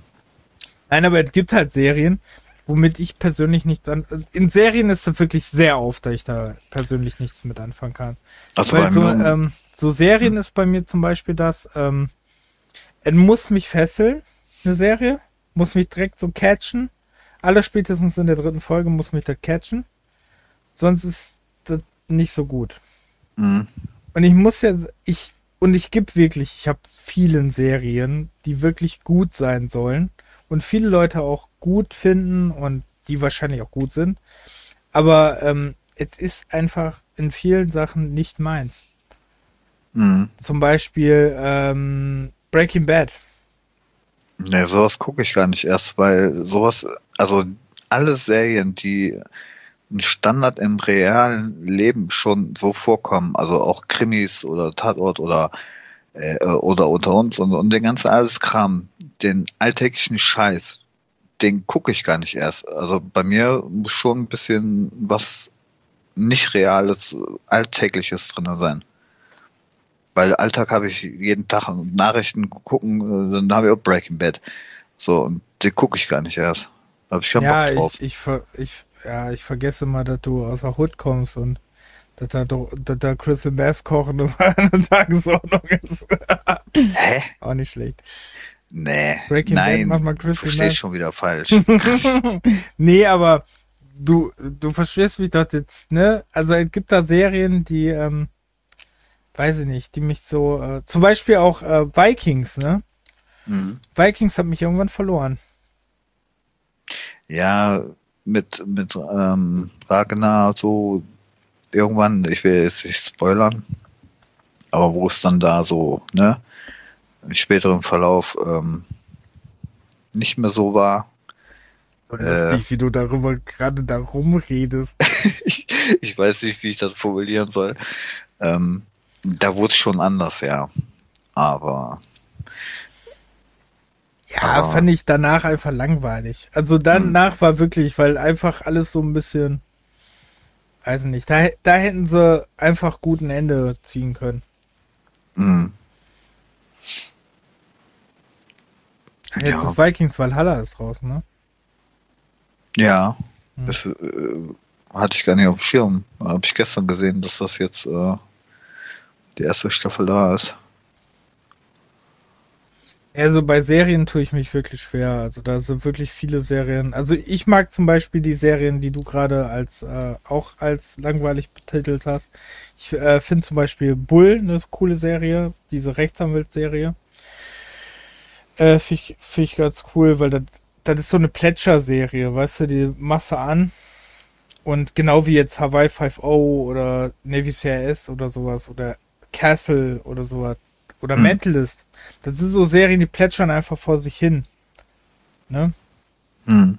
Nein, aber es gibt halt Serien, womit ich persönlich nichts an. In Serien ist es wirklich sehr oft, da ich da persönlich nichts mit anfangen kann. Also Weil bei so, mir, ähm, so Serien hm, ist bei mir zum Beispiel das, ähm, es muss mich fesseln, eine Serie, muss mich direkt so catchen. Aller spätestens in der dritten Folge muss mich da catchen. Sonst ist das nicht so gut. hm, Und ich muss ja, ich, und ich gebe wirklich, ich habe vielen Serien, die wirklich gut sein sollen und viele Leute auch gut finden und die wahrscheinlich auch gut sind. Aber ähm, es ist einfach in vielen Sachen nicht meins. hm. Zum Beispiel ähm, Breaking Bad. Ne, sowas gucke ich gar nicht erst, weil sowas, also alle Serien, die ein Standard im realen Leben schon so vorkommen, also auch Krimis oder Tatort oder äh, oder unter uns und, und den ganzen alles Kram, den alltäglichen Scheiß, den gucke ich gar nicht erst. Also bei mir muss schon ein bisschen was nicht Reales, Alltägliches drin sein. Weil Alltag habe ich jeden Tag Nachrichten gucken, äh, dann habe ich auch Breaking Bad. So, und den gucke ich gar nicht erst. Da habe ich keinen Bock Ja, ich, drauf. ich, ver- ich, ja, ich vergesse mal, dass du aus der Hood kommst und dass da, do- dass da Crystal Meth kochen auf einer Tagesordnung ist. Hä? Auch nicht schlecht. Nee, Breaking Bad macht nein, mal du Crystal verstehst Meth. schon wieder falsch. Nee, aber du, du verstehst mich doch jetzt, ne? Also es gibt da Serien, die, ähm, weiß ich nicht, die mich so, äh, zum Beispiel auch äh, Vikings, ne? Hm. Vikings hat mich irgendwann verloren. Ja, mit, mit ähm, Ragnar, so, irgendwann, ich will jetzt nicht spoilern, aber wo es dann da so, ne, im späteren Verlauf ähm, nicht mehr so war. So Äh, lustig, wie du darüber gerade da rumredest. ich, ich weiß nicht, wie ich das formulieren soll. Ähm, da wurde es schon anders, ja. Aber, Ja, aber, fand ich danach einfach langweilig. Also mh, danach war wirklich, weil einfach alles so ein bisschen, weiß nicht, da, da hätten sie einfach gut ein Ende ziehen können. mh, Ach, jetzt ja, ist Vikings Valhalla ist draußen, ne? ja, Hm. das äh, hatte ich gar nicht auf dem Schirm. Habe ich gestern gesehen, dass das jetzt äh, die erste Staffel da ist. Also bei Serien tue ich mich wirklich schwer. Also da sind wirklich viele Serien. Also ich mag zum Beispiel die Serien, die du gerade als äh, auch als langweilig betitelt hast. Ich äh, finde zum Beispiel Bull eine coole Serie, diese Rechtsanwaltsserie. Äh, finde ich, find ich ganz cool, weil das, das ist so eine Plätscher-Serie, weißt du, die machst du an und genau wie jetzt Hawaii Five O oder Navy C I S oder sowas oder Castle oder sowas oder Hm, Mentalist. Das sind so Serien, die plätschern einfach vor sich hin. Ne? hm,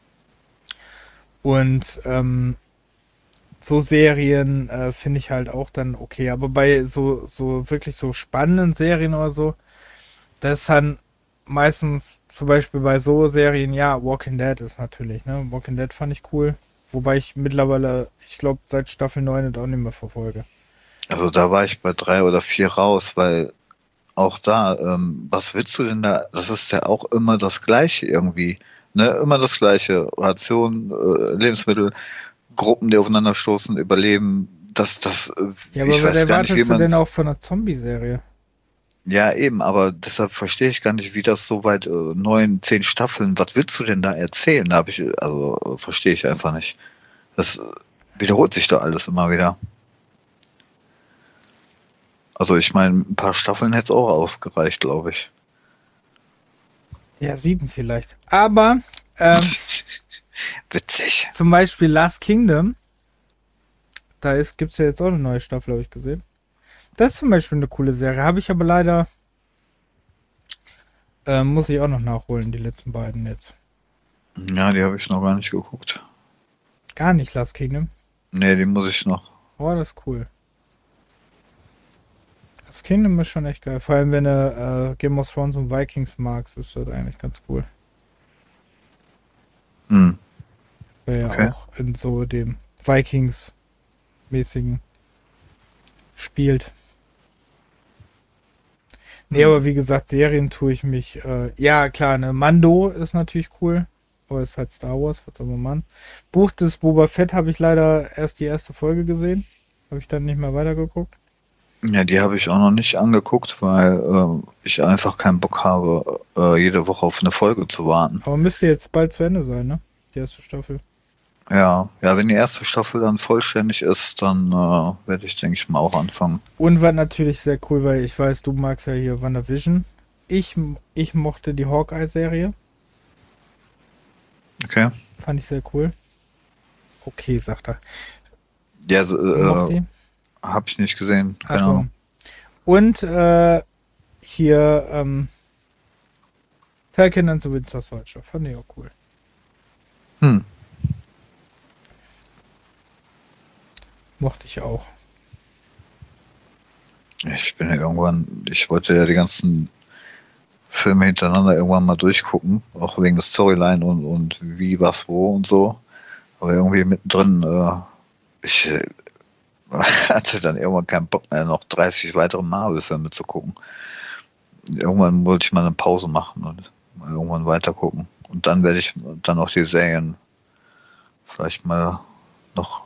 Und ähm, so Serien äh, finde ich halt auch dann okay. Aber bei so, so wirklich so spannenden Serien oder so, das ist dann meistens zum Beispiel bei so Serien, ja, Walking Dead ist natürlich, ne? Walking Dead fand ich cool. Wobei ich mittlerweile, ich glaube, seit Staffel neun und auch nicht mehr verfolge. also da war ich bei drei oder vier raus, weil auch da, ähm, was willst du denn da? Das ist ja auch immer das Gleiche irgendwie. Ne? Immer das Gleiche. Ration, äh, Lebensmittel, Gruppen, die aufeinanderstoßen, überleben. Das, das, Ja, äh, aber ich was weiß gar nicht, wie erwartest du man. denn auch von einer Zombie-Serie? Ja, eben, aber deshalb verstehe ich gar nicht, wie das so weit, äh, neun, zehn Staffeln, was willst du denn da erzählen? Da habe ich, also, äh, verstehe ich einfach nicht. Das äh, wiederholt sich da alles immer wieder. Also ich meine, ein paar Staffeln hätte es auch ausgereicht, glaube ich. Ja, sieben vielleicht. Aber ähm, Witzig. zum Beispiel Last Kingdom, da ist, gibt's ja jetzt auch eine neue Staffel, habe ich gesehen. Das ist zum Beispiel eine coole Serie. Habe ich aber leider, ähm, muss ich auch noch nachholen, die letzten beiden jetzt. Ja, die habe ich noch gar nicht geguckt. Gar nicht Last Kingdom. Nee, die muss ich noch. Oh, das ist cool. Das Kingdom ist schon echt geil. Vor allem, wenn du äh, Game of Thrones und Vikings magst, ist das eigentlich ganz cool. Hm, Weil ja okay. auch in so dem Vikings-mäßigen spielt. Nee, Hm. aber wie gesagt, Serien tue ich mich. Äh, ja, klar, ne, Mando ist natürlich cool. Aber ist halt Star Wars, was soll man machen? Buch des Boba Fett habe ich leider erst die erste Folge gesehen. Habe ich dann nicht mehr weitergeguckt. Ja, die habe ich auch noch nicht angeguckt, weil ähm, ich einfach keinen Bock habe, äh, jede Woche auf eine Folge zu warten. Aber müsste jetzt bald zu Ende sein, ne? Die erste Staffel. Ja, ja, wenn die erste Staffel dann vollständig ist, dann äh, werde ich, denke ich mal, auch anfangen. Und war natürlich sehr cool, weil ich weiß, du magst ja hier WandaVision. Ich, ich mochte die Hawkeye-Serie. Okay. Fand ich sehr cool. Okay, sagt er. Ja, so, Mochte äh, die? habe ich nicht gesehen, keine Achso. Ahnung. Und äh, hier ähm, Falcon and the Winter Soldier. Fand ich auch cool. Hm. Mochte ich auch. Ich bin ja irgendwann, ich wollte ja die ganzen Filme hintereinander irgendwann mal durchgucken, auch wegen der Storyline und, und wie, was, wo und so. Aber irgendwie mittendrin, äh, ich äh, hatte dann irgendwann keinen Bock mehr, noch dreißig weitere Marvel-Filme zu gucken. Irgendwann wollte ich mal eine Pause machen und mal irgendwann weiter gucken. Und dann werde ich dann auch die Serien vielleicht mal noch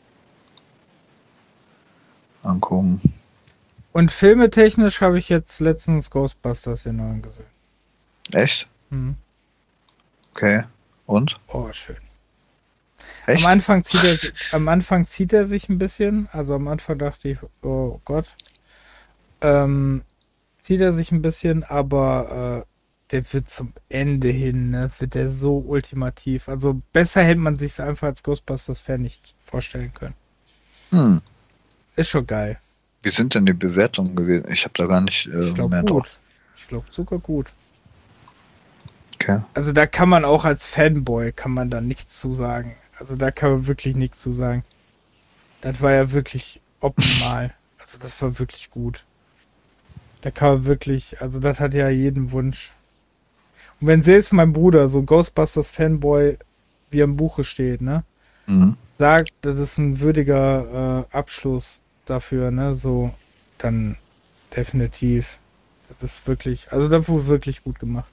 angucken. Und filmetechnisch habe ich jetzt letztens Ghostbusters den neuen gesehen. Echt? Hm. Okay. Und? Oh, schön. Am Echt? Anfang zieht er si- am Anfang zieht er sich ein bisschen. Also am Anfang dachte ich, oh Gott. Ähm, zieht er sich ein bisschen, aber äh, der wird zum Ende hin, ne, wird der so ultimativ. Also besser hätte man sich einfach als Ghostbusters-Fan nicht vorstellen können. Hm. Ist schon geil. Wie sind denn die Bewertungen gewesen? Ich habe da gar nicht äh, Ich glaube mehr gut. drauf. Ich glaube sogar gut. Okay. Also da kann man auch als Fanboy, kann man da nichts zu sagen. Also da kann man wirklich nichts zu sagen. Das war ja wirklich optimal. Also das war wirklich gut. Da kann man wirklich, also das hat ja jeden Wunsch. Und wenn selbst mein Bruder, so Ghostbusters Fanboy, wie im Buche steht, ne, Mhm. sagt, das ist ein würdiger äh, Abschluss dafür, ne, so, dann definitiv. Das ist wirklich, also das wurde wirklich gut gemacht.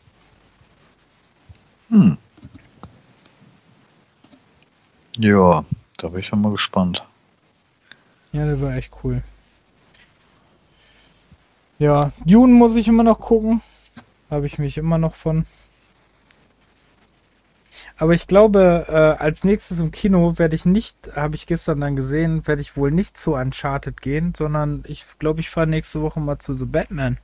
Hm. Ja, da bin ich ja mal gespannt. Ja, der war echt cool. Ja, Dune muss ich immer noch gucken. Habe ich mich immer noch von. Aber ich glaube, äh, als nächstes im Kino werde ich nicht, habe ich gestern dann gesehen, werde ich wohl nicht zu Uncharted gehen, sondern ich glaube, ich fahre nächste Woche mal zu The Batman.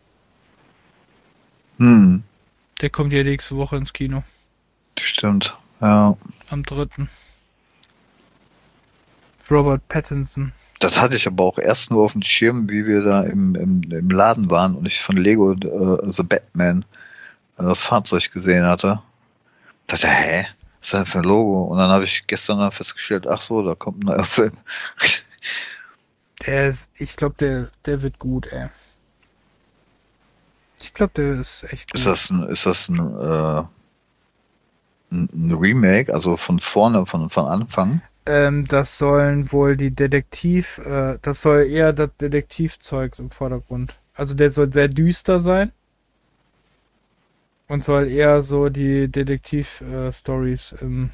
Hm. Der kommt ja nächste Woche ins Kino. Stimmt. Ja. Am dritten. Robert Pattinson. Das hatte ich aber auch erst nur auf dem Schirm, wie wir da im, im, im Laden waren und ich von Lego äh, The Batman äh, das Fahrzeug gesehen hatte. Da dachte, hä? Was ist denn für ein Logo? Und dann habe ich gestern dann festgestellt, ach so, da kommt ein neuer Film. Der ist, ich glaube, der, der wird gut, ey. Ich glaube, der ist echt gut. Ist das ein, ist das ein, äh, ein, ein Remake, also von vorne, von, von Anfang? Ähm, das sollen wohl die Detektiv, äh, das soll eher das Detektivzeugs im Vordergrund. Also der soll sehr düster sein. Und soll eher so die Detektiv-Stories im,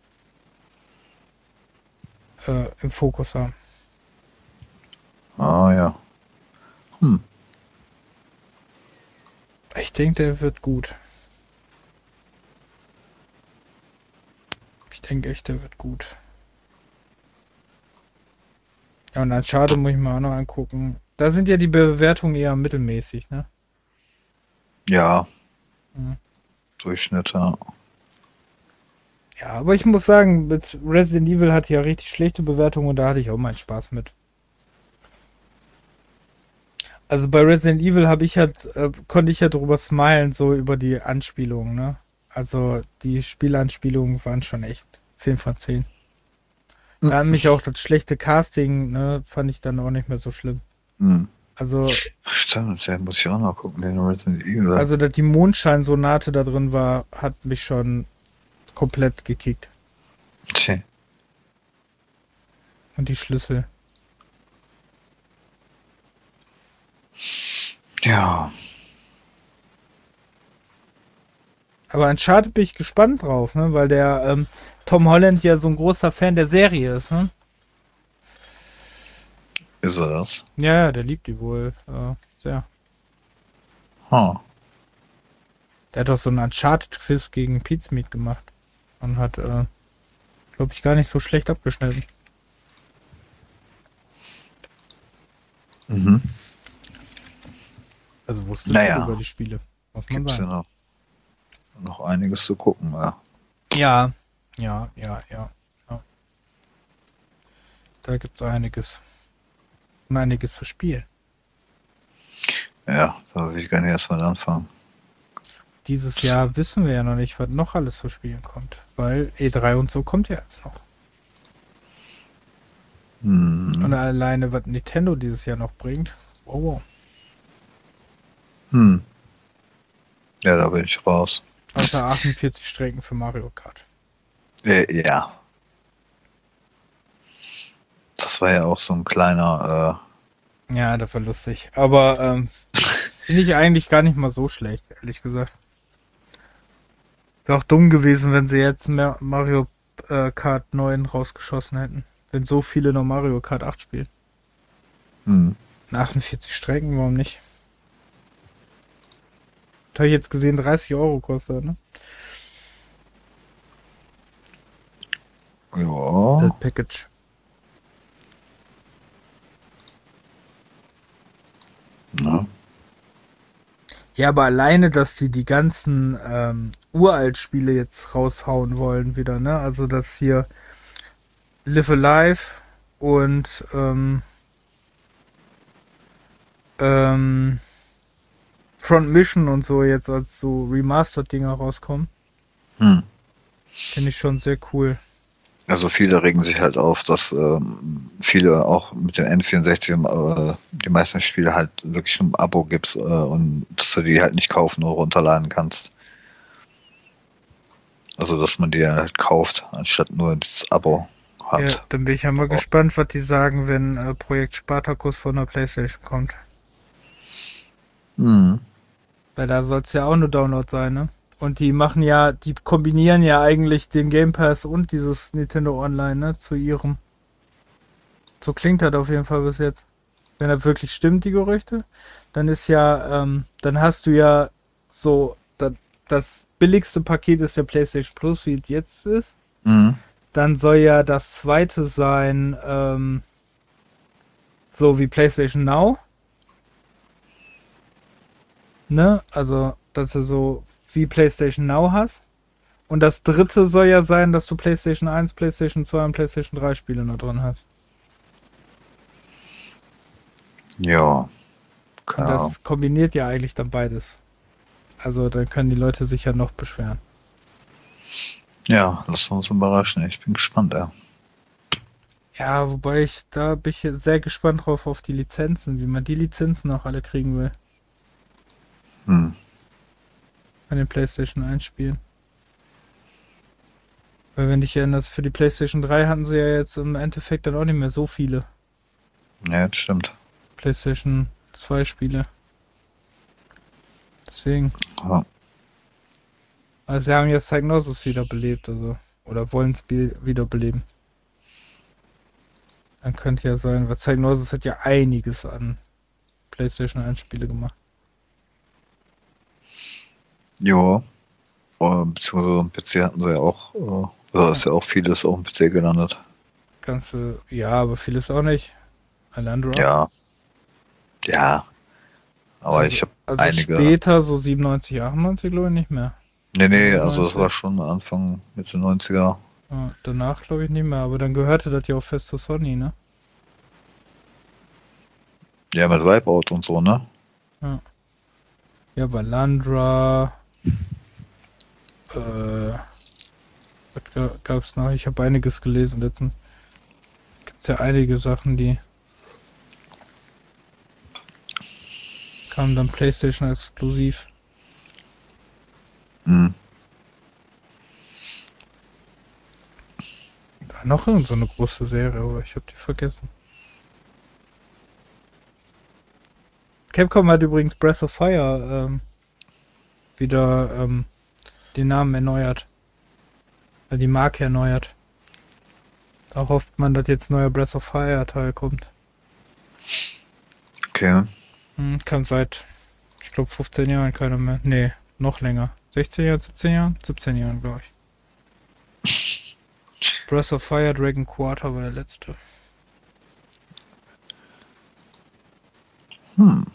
äh, im Fokus haben. Ah ja. Hm. Ich denke, der wird gut. Ich denke echt, der wird gut. Ja, und Uncharted muss ich mir auch noch angucken. Da sind ja die Bewertungen eher mittelmäßig, ne? Ja. Mhm. Durchschnitt, ja. Ja, aber ich muss sagen, mit Resident Evil hatte ja richtig schlechte Bewertungen und da hatte ich auch meinen Spaß mit. Also bei Resident Evil habe ich halt, äh, konnte ich ja drüber smilen, so über die Anspielungen, ne? Also die Spielanspielungen waren schon echt zehn von zehn. Da hat mich auch das schlechte Casting, ne, fand ich dann auch nicht mehr so schlimm. Hm. Also, Stimmt, den muss ich auch noch gucken, den Resident Evil. also dass die Mondscheinsonate da drin war, hat mich schon komplett gekickt. Tja. Und die Schlüssel. Ja. Aber Uncharted bin ich gespannt drauf, ne, weil der ähm, Tom Holland ja so ein großer Fan der Serie ist, ne? Ist er das? Ja, ja, der liebt die wohl äh, sehr. Huh. Der hat doch so einen Uncharted-Quiz gegen Pizmeat gemacht. Und hat, äh, glaube ich, gar nicht so schlecht abgeschnitten. Mhm. Also wusste Naja. ich über die Spiele. Muss man Gibt's ja sagen. noch, noch einiges zu gucken, ja. Ja, ja, ja, ja, ja. Da gibt's einiges. Und einiges zu spielen. Ja, da will ich gar nicht erst mal anfangen. Dieses Jahr wissen wir ja noch nicht, was noch alles zu spielen kommt. Weil E drei und so kommt ja jetzt noch. Hm. Und alleine, was Nintendo dieses Jahr noch bringt. Wow, wow. Hm. Ja, da bin ich raus. Außer achtundvierzig Strecken für Mario Kart. Äh, ja. Das war ja auch so ein kleiner, Ja, das war lustig. Aber ähm, finde ich eigentlich gar nicht mal so schlecht, ehrlich gesagt. Wäre auch dumm gewesen, wenn sie jetzt mehr Mario äh, Kart neun rausgeschossen hätten. Wenn so viele noch Mario Kart acht spielen. äh, hm. achtundvierzig Strecken, warum nicht? Das habe ich jetzt gesehen, dreißig Euro kostet, ne? Ja. Das Package. Ne? Ja, aber alleine, dass die die ganzen ähm, Uralt-Spiele jetzt raushauen wollen wieder, ne? Also das hier Live Alive, und ähm, ähm, Front Mission und so jetzt als so Remastered-Dinger rauskommen, Hm. finde ich schon sehr cool. Also viele regen sich halt auf, dass ähm, viele auch mit dem N vierundsechzig äh, die meisten Spiele halt wirklich ein Abo gibst äh, und dass du die halt nicht kaufen oder runterladen kannst. Also dass man die halt kauft, anstatt nur das Abo Ja, hat. dann bin ich ja mal Oh. gespannt, was die sagen, wenn äh, Projekt Spartacus von der PlayStation kommt. Hm. Weil da soll es ja auch nur Download sein, ne? Und die machen ja, die kombinieren ja eigentlich den Game Pass und dieses Nintendo Online, ne, zu ihrem. So klingt das auf jeden Fall bis jetzt. Wenn das wirklich stimmt, die Gerüchte, dann ist ja, ähm, dann hast du ja so, das, das billigste Paket ist ja PlayStation Plus, wie es jetzt ist. Hm. Dann soll ja das zweite sein, ähm, so wie PlayStation Now, ne? Also, dass du so wie PlayStation Now hast. Und das dritte soll ja sein, dass du PlayStation eins, PlayStation zwei und PlayStation drei Spiele noch drin hast. Ja, Und keine Ahnung. das kombiniert ja eigentlich dann beides. Also dann können die Leute sich ja noch beschweren. Ja, lassen wir uns überraschen. Ich bin gespannt, ja. Ja, wobei ich, da bin ich jetzt sehr gespannt drauf auf die Lizenzen, wie man die Lizenzen auch alle kriegen will. Hm. An den PlayStation eins Spielen. Weil wenn dich erinnerst, für die PlayStation drei hatten sie ja jetzt im Endeffekt dann auch nicht mehr so viele Ja, das stimmt. PlayStation zwei Spiele. Deswegen. Ja. Also sie haben jetzt Psygnosis wiederbelebt, also. Oder wollen es wiederbeleben. Dann könnte ja sein, weil Psygnosis hat ja einiges an PlayStation eins Spiele gemacht. Ja. Äh, beziehungsweise am P C hatten sie ja auch, äh, da ist ja auch vieles auf dem P C gelandet. Ganze, ja, aber vieles auch nicht. Alandra. Ja. Ja. Aber Also, ich habe also einige. später, so siebenundneunzig, achtundneunzig, glaube ich, nicht mehr. Nee, nee, also das neunundneunzig. war schon Anfang Mitte neunziger. Ja, danach glaube ich nicht mehr, aber dann gehörte das ja auch fest zu Sony, ne? Ja, mit Wipeout und so, ne? Ja. Ja, Balandra. Äh, was ga- gab's noch? Ich habe einiges gelesen letztens. Gibt's ja einige Sachen, die kamen dann PlayStation exklusiv. Hm. War noch irgend so eine große Serie, aber ich habe die vergessen. Capcom hat übrigens Breath of Fire ähm, wieder ähm, den Namen erneuert. Äh, die Marke erneuert. Da hofft man, dass jetzt ein neuer Breath of Fire Teil kommt. Okay. Hm, kam seit, ich glaube, fünfzehn Jahren keiner mehr. Nee, noch länger. sechzehn Jahren, siebzehn Jahren? siebzehn Jahren, glaube ich. Breath of Fire Dragon Quarter war der letzte. Hm.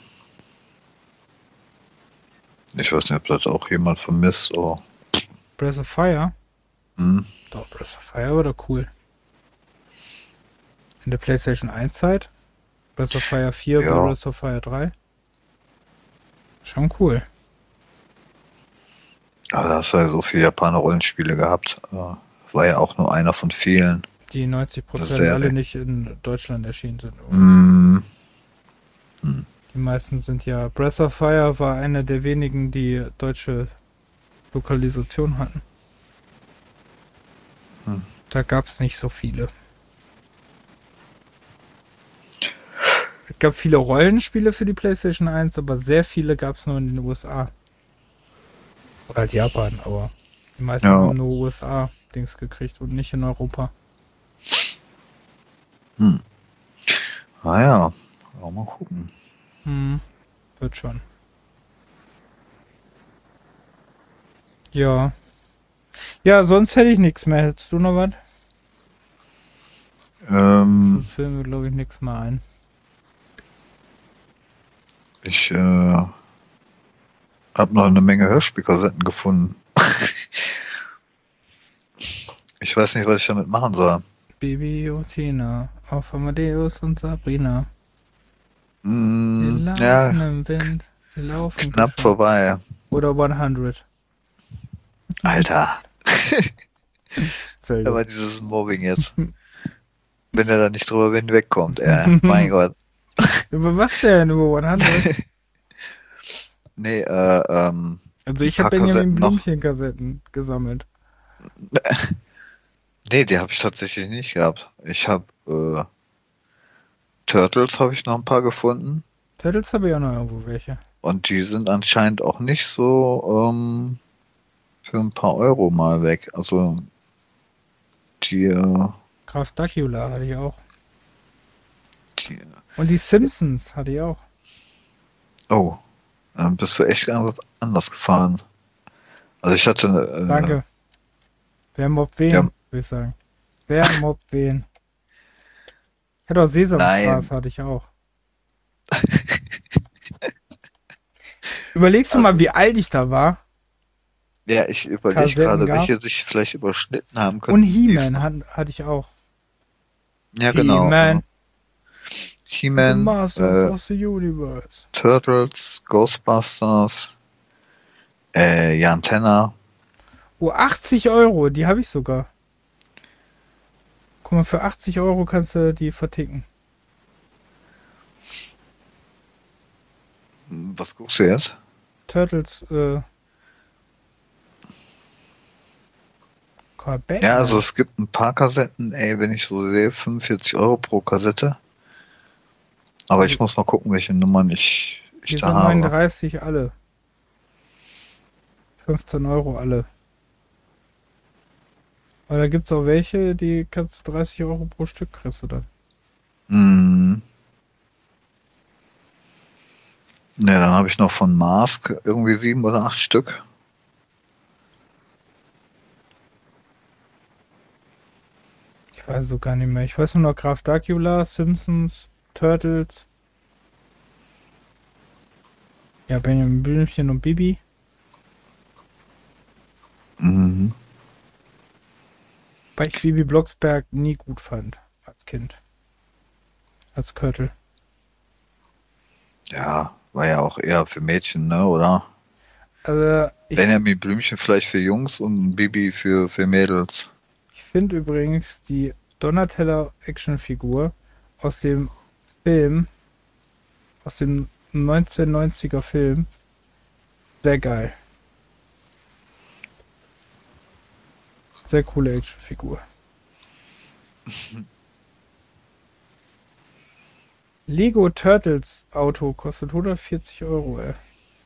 Ich weiß nicht, ob das auch jemand vermisst. Oh. Breath of Fire? Hm. Doch, Breath of Fire war doch cool. In der PlayStation eins Zeit? Breath of Fire vier Ja. bei Breath of Fire drei? Schon cool. Aber da hast du ja so viele Japaner-Rollenspiele gehabt. Äh, War ja auch nur einer von vielen. Die neunzig Prozent Serie. alle nicht in Deutschland erschienen sind. Hm. Hm. Die meisten sind ja. Breath of Fire war einer der wenigen, die deutsche Lokalisation hatten. Hm. Da gab es nicht so viele. Es gab viele Rollenspiele für die PlayStation eins, aber sehr viele gab es nur in den U S A. Oder halt Japan, aber die meisten Ja. haben nur U S A-Dings gekriegt und nicht in Europa. Hm. Ah ja, auch mal gucken. Hm, wird schon. Ja. Ja, sonst hätte ich nichts mehr. Hättest du noch was? Ähm, Sonst fällt mir, glaube ich, nichts mehr ein. ich äh, habe noch eine Menge Hörspielkassetten gefunden. Ich weiß nicht, was ich damit machen soll. Baby und Tina. auf Amadeus und Sabrina. Sie Mm, laufen ja, im Wind, sie laufen knapp geschwind. vorbei. Oder hundert. Alter, Entschuldigung. aber dieses Mobbing jetzt. Wenn er da nicht drüber hinwegkommt, äh, mein Gott. Über was denn? Über hundert? Nee, äh, ähm, Also die ich habe paar Benjamin Kassetten noch. Blümchen-Kassetten gesammelt. Nee, die habe ich tatsächlich nicht gehabt. Ich habe äh, Turtles habe ich noch ein paar gefunden Turtles habe ich auch noch irgendwo welche. und die sind anscheinend auch nicht so ähm, für ein paar Euro mal weg. Also die, äh, Graf Dracula hatte ich auch. die Und die Simpsons hatte ich auch. oh, dann bist du echt anders, anders gefahren. Also ich hatte, äh, Danke. Wer mobbt ja, wen, würde ich sagen. Wer mobbt wen? Ich hatte auch nein, Sesamstraße, hatte ich auch. Überlegst du mal, also wie alt ich da war? ja, ich überlege Kassetten gerade, gab. welche sich vielleicht überschnitten haben Und könnten, die es He-Man noch. hat, hatte ich auch. Ja, genau. Äh, He-Man, the He-Man, Masters äh, of the Universe. Turtles, Ghostbusters, äh, Jan Tenner. Oh, achtzig Euro, die habe ich sogar. Guck mal, für achtzig Euro kannst du die verticken. Was guckst du jetzt? Turtles, äh, Call Ja, also Batman. es gibt ein paar Kassetten, ey, wenn ich so sehe, fünfundvierzig Euro pro Kassette. Aber Hier, ich muss mal gucken, welche Nummern ich, ich hier da sind habe. neununddreißig alle. fünfzehn Euro alle. Aber da gibt's auch welche, die kannst du dreißig Euro pro Stück kriegst du dann. Hm, ne, dann habe ich noch von Mask irgendwie sieben oder acht Stück. Ich weiß so gar nicht mehr. Ich weiß nur noch Graf Dracula, Simpsons, Turtles. Ja, Benjamin Blümchen und Bibi. Mhm. Weil ich Bibi Blocksberg nie gut fand. Als Kind. Als Köttel. Ja, war ja auch eher für Mädchen, ne, oder? Also, ich, Benjamin Blümchen vielleicht für Jungs und Bibi für, für Mädels. ich finde übrigens die Donatello Actionfigur aus dem Film, aus dem neunzehnhundertneunziger Film, sehr geil. Sehr coole Actionfigur. Lego Turtles Auto kostet hundertvierzig Euro, ey.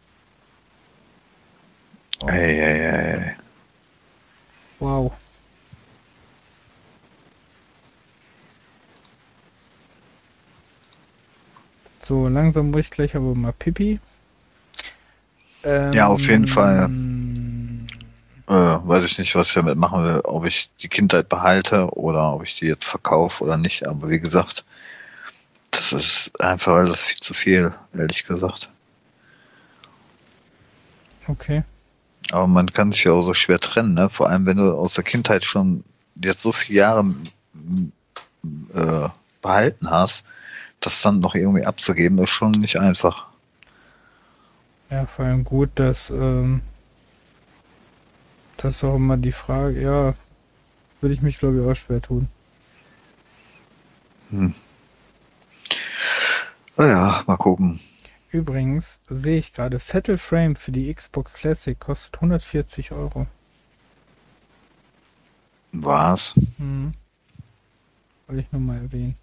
Wow. Ey, ey, ey. Wow. So, langsam muss ich gleich aber mal Pipi. Ja, auf jeden Fall. Ähm, Äh, weiß ich nicht, was ich damit machen will. Ob ich die Kindheit behalte oder ob ich die jetzt verkaufe oder nicht. Aber wie gesagt, das ist einfach alles viel zu viel, ehrlich gesagt. okay. Aber man kann sich ja auch so schwer trennen, ne? Vor allem, wenn du aus der Kindheit schon jetzt so viele Jahre m- äh, behalten hast, das dann noch irgendwie abzugeben, ist schon nicht einfach. Ja, vor allem gut, dass ähm, das ist auch immer die Frage, ja, würde ich mich glaube ich auch schwer tun. Hm. Naja, mal gucken. Übrigens sehe ich gerade, Fatal Frame für die Xbox Classic kostet hundertvierzig Euro. Was? Mhm. Wollte ich nur mal erwähnen.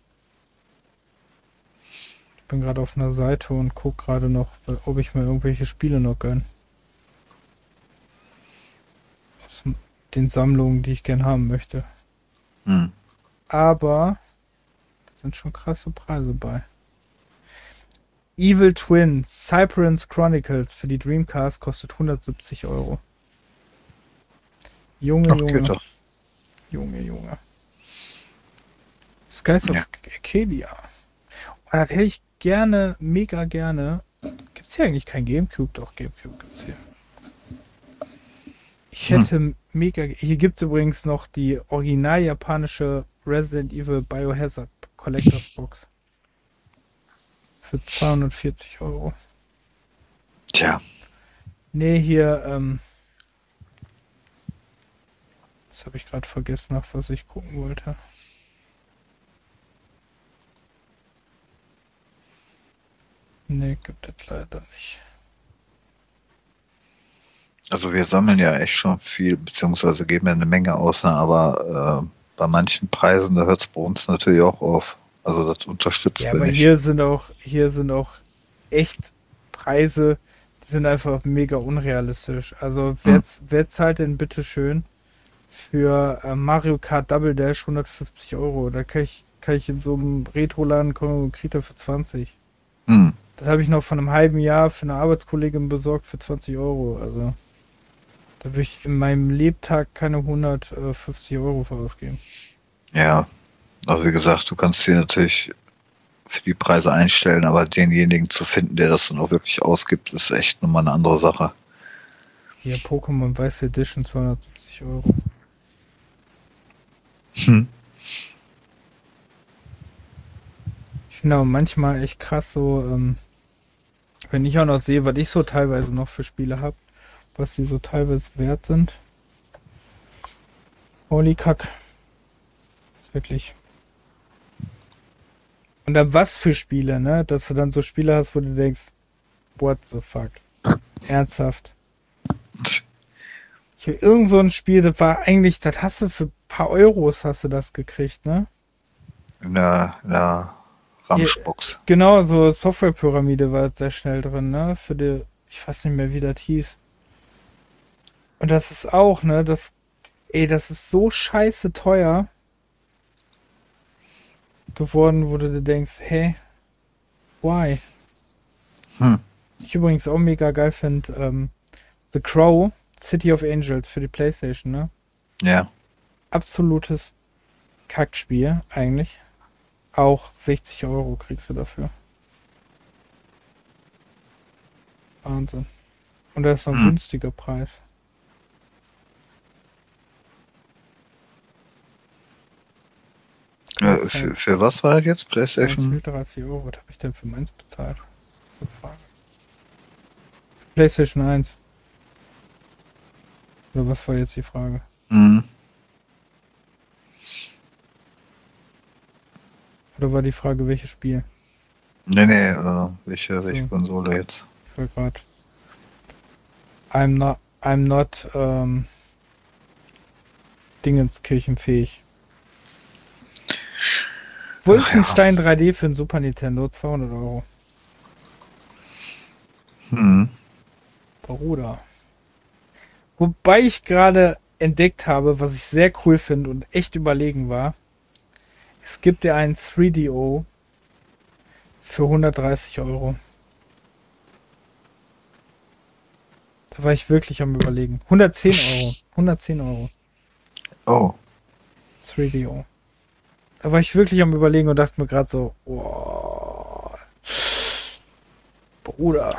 Ich bin gerade auf einer Seite und gucke gerade noch, ob ich mir irgendwelche Spiele noch gönn. Aus den Sammlungen, die ich gern haben möchte. Hm. Aber da sind schon krasse Preise bei. Evil Twin Cyberance Chronicles für die Dreamcast kostet hundertsiebzig Euro. Junge, Ach, geht Junge, doch. Junge, Junge. Skies Ja. of Arcadia. Oh, das hätte ich gerne, mega gerne. Gibt's hier eigentlich kein Gamecube? Doch, Gamecube gibt's hier. Ich Hm. hätte mega. Hier gibt's übrigens noch die original japanische Resident Evil Biohazard Collectors Box. Für zweihundertvierzig Euro. Tja. Nee, hier, ähm. Das habe ich gerade vergessen, nach was ich gucken wollte. Nee, gibt es leider nicht. Also wir sammeln ja echt schon viel, beziehungsweise geben ja eine Menge aus, ne? Aber äh, bei manchen Preisen, da hört es bei uns natürlich auch auf. Also das unterstützt Ja, wir aber nicht. hier sind auch, hier sind auch echt Preise, die sind einfach mega unrealistisch. Also wer, Hm. wer zahlt denn bitte schön für äh, Mario Kart Double Dash hundertfünfzig Euro? Da kann ich, kann ich in so einem Retro-Laden kommen und kriege dafür zwanzig. Hm. Das habe ich noch von einem halben Jahr für eine Arbeitskollegin besorgt für zwanzig Euro. Also da würde ich in meinem Lebtag keine hundertfünfzig Euro für ausgeben. Ja, also wie gesagt, du kannst hier natürlich für die Preise einstellen, aber denjenigen zu finden, der das dann auch wirklich ausgibt, ist echt nochmal eine andere Sache. Hier Pokémon Weiß Edition zweihundertsiebzig Euro. Hm. Ich finde auch manchmal echt krass so, ähm, wenn ich auch noch sehe, was ich so teilweise noch für Spiele habe, was die so teilweise wert sind. Holy Kack. Ist wirklich. Und dann was für Spiele, ne? Dass du dann so Spiele hast, wo du denkst, what the fuck? Ernsthaft. Ich hab irgend so ein Spiel, das war eigentlich, das hast du für ein paar Euros hast du das gekriegt, ne? In der, in der Ramschbox. Genau, so Softwarepyramide war sehr schnell drin, ne? Für die, ich weiß nicht mehr, wie das hieß. Und das ist auch, ne? Das, ey, das ist so scheiße teuer geworden, wo du dir denkst, hey, why? Hm. Ich übrigens auch mega geil finde, ähm, The Crow, City of Angels für die PlayStation, ne? Ja. Absolutes Kackspiel, eigentlich. Auch sechzig Euro kriegst du dafür. Wahnsinn. Und das ist noch ein Hm. günstiger Preis. Äh, für, für was war das jetzt? PlayStation? dreißig Euro, was habe ich denn für meins bezahlt? Gute Frage. PlayStation eins. Oder was war jetzt die Frage? Hm. Oder war die Frage, welches Spiel? Nee, nee, äh, welche, So. welche Konsole jetzt? Ich war gerade. I'm not, I'm not, ähm, Dingenskirchenfähig. Wolfenstein drei D für ein Super Nintendo, zweihundert Euro. Hm. Bruder. Wobei ich gerade entdeckt habe, was ich sehr cool finde und echt überlegen war. Es gibt ja einen drei D O für hundertdreißig Euro. Da war ich wirklich am Überlegen. hundertzehn Euro. hundertzehn Euro. Oh. drei D O. Da war ich wirklich am Überlegen und dachte mir gerade so, oh, Bruder.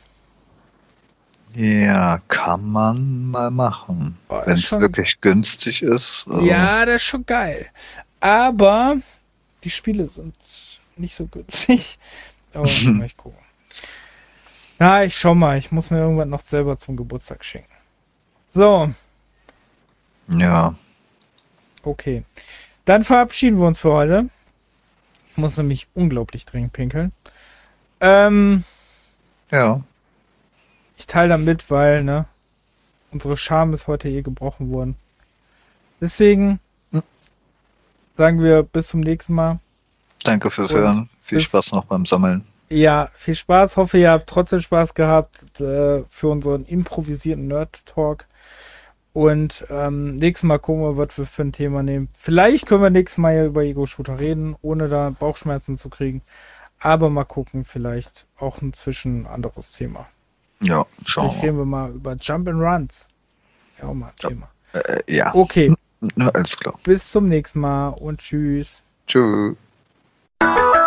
Ja, kann man mal machen. Boah, das Wenn ist es schon- wirklich günstig ist. Also, Ja, das ist schon geil. Aber die Spiele sind nicht so günstig. Aber mal ich gucken. Na, ich schau mal. Ich muss mir irgendwann noch selber zum Geburtstag schenken. So, Ja. okay. Dann verabschieden wir uns für heute. Ich muss nämlich unglaublich dringend pinkeln. Ähm, Ja. ich teile damit, weil, ne, unsere Scham ist heute eh gebrochen worden. Deswegen Hm. sagen wir bis zum nächsten Mal. Danke fürs Und Hören. Viel bis- Spaß noch beim Sammeln. Ja, viel Spaß. Hoffe, ihr habt trotzdem Spaß gehabt äh, für unseren improvisierten Nerd-Talk. Und ähm, nächstes Mal gucken wir, was wir für ein Thema nehmen. Vielleicht können wir nächstes Mal ja über Ego-Shooter reden, ohne da Bauchschmerzen zu kriegen. Aber mal gucken, vielleicht auch inzwischen ein anderes Thema. Ja, schauen Vielleicht wir. reden wir mal über Jump and Runs. Ja, auch mal ein Ja. Thema. Äh, ja. Okay, Na, alles klar. bis zum nächsten Mal und tschüss. Tschüss.